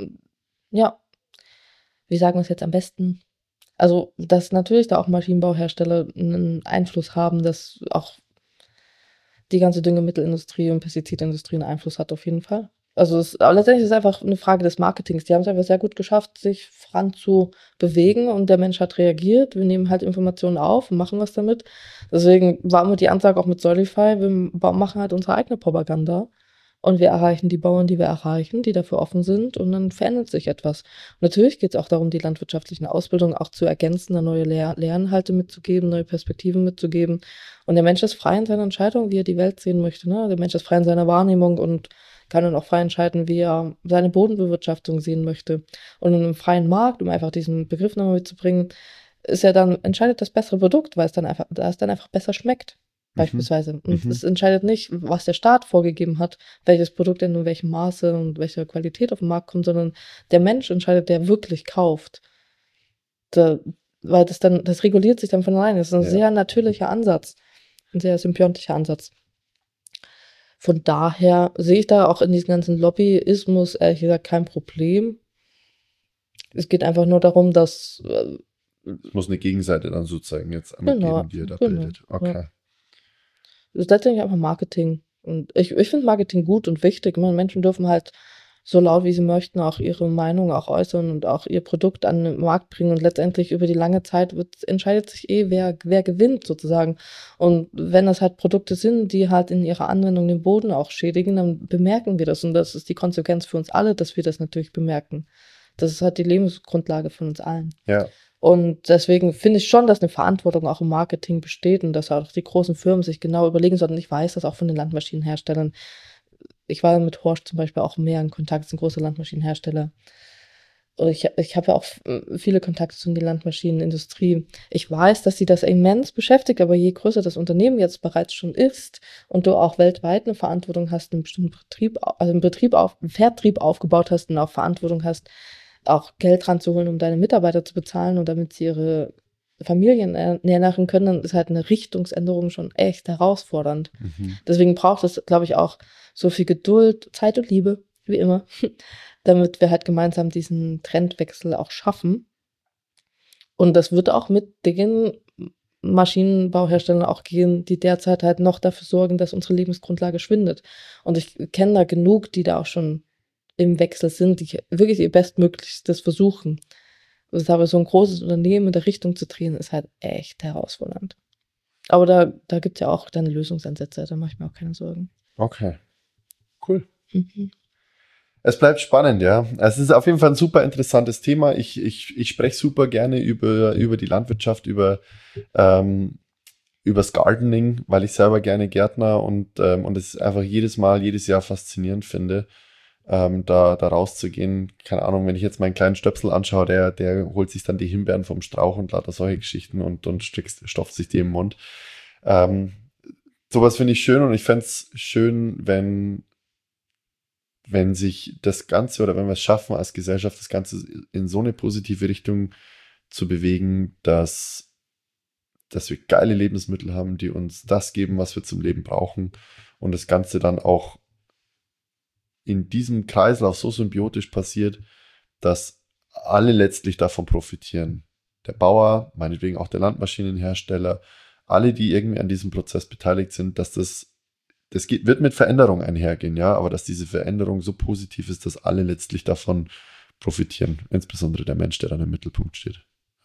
sagen wir es jetzt am besten? Also, dass natürlich da auch Maschinenbauhersteller einen Einfluss haben, dass auch die ganze Düngemittelindustrie und Pestizidindustrie einen Einfluss hat, auf jeden Fall. Also aber letztendlich ist es einfach eine Frage des Marketings. Die haben es einfach sehr gut geschafft, sich voran zu bewegen und der Mensch hat reagiert. Wir nehmen halt Informationen auf und machen was damit. Deswegen war immer die Ansage auch mit Solify, wir machen halt unsere eigene Propaganda und wir erreichen die Bauern, die wir erreichen, die dafür offen sind und dann verändert sich etwas. Und natürlich geht es auch darum, die landwirtschaftlichen Ausbildungen auch zu ergänzen, da neue Lehrinhalte mitzugeben, neue Perspektiven mitzugeben. Und der Mensch ist frei in seiner Entscheidung, wie er die Welt sehen möchte. Ne? Der Mensch ist frei in seiner Wahrnehmung und kann dann auch frei entscheiden, wie er seine Bodenbewirtschaftung sehen möchte. Und in einem freien Markt, um einfach diesen Begriff nochmal mitzubringen, entscheidet das bessere Produkt, weil es dann einfach besser schmeckt, beispielsweise. Und es entscheidet nicht, was der Staat vorgegeben hat, welches Produkt in welchem Maße und welcher Qualität auf den Markt kommt, sondern der Mensch entscheidet, der wirklich kauft. Weil das reguliert sich dann von alleine. Das ist ein sehr natürlicher Ansatz, ein sehr symbiontischer Ansatz. Von daher sehe ich da auch in diesem ganzen Lobbyismus ehrlich gesagt kein Problem. Es geht einfach nur darum, dass es muss eine Gegenseite dann sozusagen jetzt einmal geben, die ihr da bildet. Okay. Ja. Das ist letztendlich einfach Marketing. Und ich finde Marketing gut und wichtig. Ich meine, Menschen dürfen halt so laut, wie sie möchten, auch ihre Meinung auch äußern und auch ihr Produkt an den Markt bringen. Und letztendlich über die lange Zeit entscheidet sich wer gewinnt sozusagen. Und wenn das halt Produkte sind, die halt in ihrer Anwendung den Boden auch schädigen, dann bemerken wir das. Und das ist die Konsequenz für uns alle, dass wir das natürlich bemerken. Das ist halt die Lebensgrundlage von uns allen. Ja. Und deswegen finde ich schon, dass eine Verantwortung auch im Marketing besteht und dass auch die großen Firmen sich genau überlegen sollten. Ich weiß das auch von den Landmaschinenherstellern. Ich war mit Horsch zum Beispiel auch mehr in Kontakt, das sind große Landmaschinenhersteller. Und ich habe ja auch viele Kontakte zu der Landmaschinenindustrie. Ich weiß, dass sie das immens beschäftigt, aber je größer das Unternehmen jetzt bereits schon ist und du auch weltweit eine Verantwortung hast, einen bestimmten Vertrieb aufgebaut hast und auch Verantwortung hast, auch Geld ranzuholen, um deine Mitarbeiter zu bezahlen und damit sie ihre Familien ernähren können, dann ist halt eine Richtungsänderung schon echt herausfordernd. Deswegen braucht es, glaube ich, auch so viel Geduld, Zeit und Liebe, wie immer, damit wir halt gemeinsam diesen Trendwechsel auch schaffen. Und das wird auch mit den Maschinenbauherstellern auch gehen, die derzeit halt noch dafür sorgen, dass unsere Lebensgrundlage schwindet. Und ich kenne da genug, die da auch schon im Wechsel sind, die wirklich ihr Bestmöglichstes versuchen. Aber so ein großes Unternehmen in der Richtung zu drehen, ist halt echt herausfordernd. Aber da gibt es ja auch dann Lösungsansätze, da mache ich mir auch keine Sorgen. Okay, cool. Es bleibt spannend, ja. Es ist auf jeden Fall ein super interessantes Thema. Ich spreche super gerne über die Landwirtschaft, übers Gardening, weil ich selber gerne Gärtner und es einfach jedes Jahr faszinierend finde, da rauszugehen. Keine Ahnung, wenn ich jetzt meinen kleinen Stöpsel anschaue, der holt sich dann die Himbeeren vom Strauch und lauter solche Geschichten und stopft sich die im Mund. Sowas finde ich schön und ich fände es schön, wenn sich das Ganze oder wenn wir es schaffen, als Gesellschaft das Ganze in so eine positive Richtung zu bewegen, dass wir geile Lebensmittel haben, die uns das geben, was wir zum Leben brauchen und das Ganze dann auch in diesem Kreislauf so symbiotisch passiert, dass alle letztlich davon profitieren. Der Bauer, meinetwegen auch der Landmaschinenhersteller, alle, die irgendwie an diesem Prozess beteiligt sind, dass wird mit Veränderung einhergehen, ja, aber dass diese Veränderung so positiv ist, dass alle letztlich davon profitieren, insbesondere der Mensch, der dann im Mittelpunkt steht. Ja.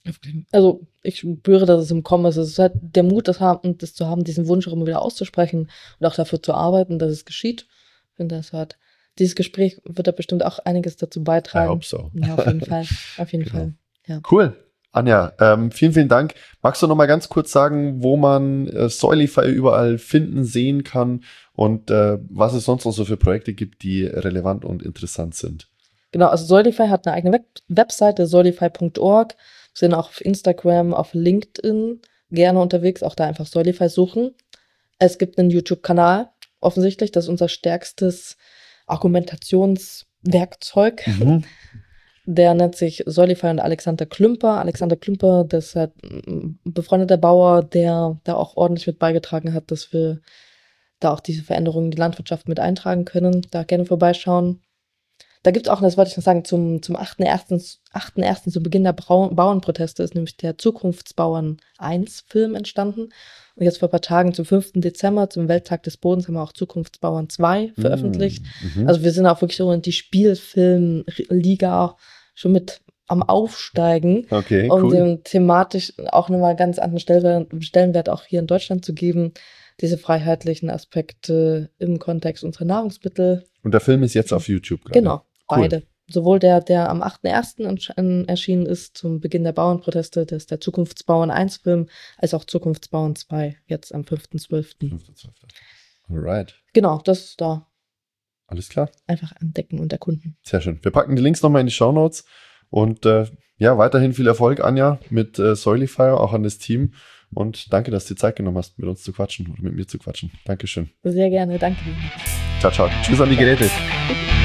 Also ich spüre, dass es im Kommen ist. Es ist halt der Mut, das zu haben, diesen Wunsch auch immer wieder auszusprechen und auch dafür zu arbeiten, dass es geschieht. Ich finde, dieses Gespräch wird da bestimmt auch einiges dazu beitragen. I hope so. Ja, auf jeden Fall. Auf jeden Genau. Fall. Ja. Cool. Anja, vielen, vielen Dank. Magst du noch mal ganz kurz sagen, wo man Soilify überall finden, sehen kann und was es sonst noch so für Projekte gibt, die relevant und interessant sind? Genau, also Soilify hat eine eigene Webseite, soilify.org. Wir sind auch auf Instagram, auf LinkedIn gerne unterwegs, auch da einfach Soilify suchen. Es gibt einen YouTube-Kanal, offensichtlich, das ist unser stärkstes Argumentationswerkzeug. Mhm. Der nennt sich Soilify und Alexander Klümper. Alexander Klümper, das ist halt ein befreundeter Bauer, der da auch ordentlich mit beigetragen hat, dass wir da auch diese Veränderungen in die Landwirtschaft mit eintragen können. Da gerne vorbeischauen. Da gibt es auch, das wollte ich noch sagen, zum 8.1. zu Beginn der Bauernproteste ist nämlich der Zukunftsbauern 1 Film entstanden. Und jetzt vor ein paar Tagen zum 5. Dezember, zum Welttag des Bodens, haben wir auch Zukunftsbauern 2 veröffentlicht. Mhm. Also wir sind auch wirklich so in die Spielfilmliga schon mit am Aufsteigen. Okay, Um cool. dem thematisch auch nochmal ganz anderen Stellenwert auch hier in Deutschland zu geben. Diese freiheitlichen Aspekte im Kontext unserer Nahrungsmittel. Und der Film ist jetzt auf YouTube gerade. Genau, Cool. beide. Sowohl der am 8.1. Erschienen ist, zum Beginn der Bauernproteste, das ist der Zukunftsbauern 1 Film, als auch Zukunftsbauern 2, jetzt am 5.12. 5.12. Alright. Genau, das ist da. Alles klar. Einfach entdecken und erkunden. Sehr schön. Wir packen die Links nochmal in die Shownotes und ja, weiterhin viel Erfolg, Anja, mit Soilify, auch an das Team. Und danke, dass du die Zeit genommen hast, mit uns zu quatschen oder mit mir zu quatschen. Dankeschön. Sehr gerne, danke dir. Ciao, ciao. Tschüss an die Geräte.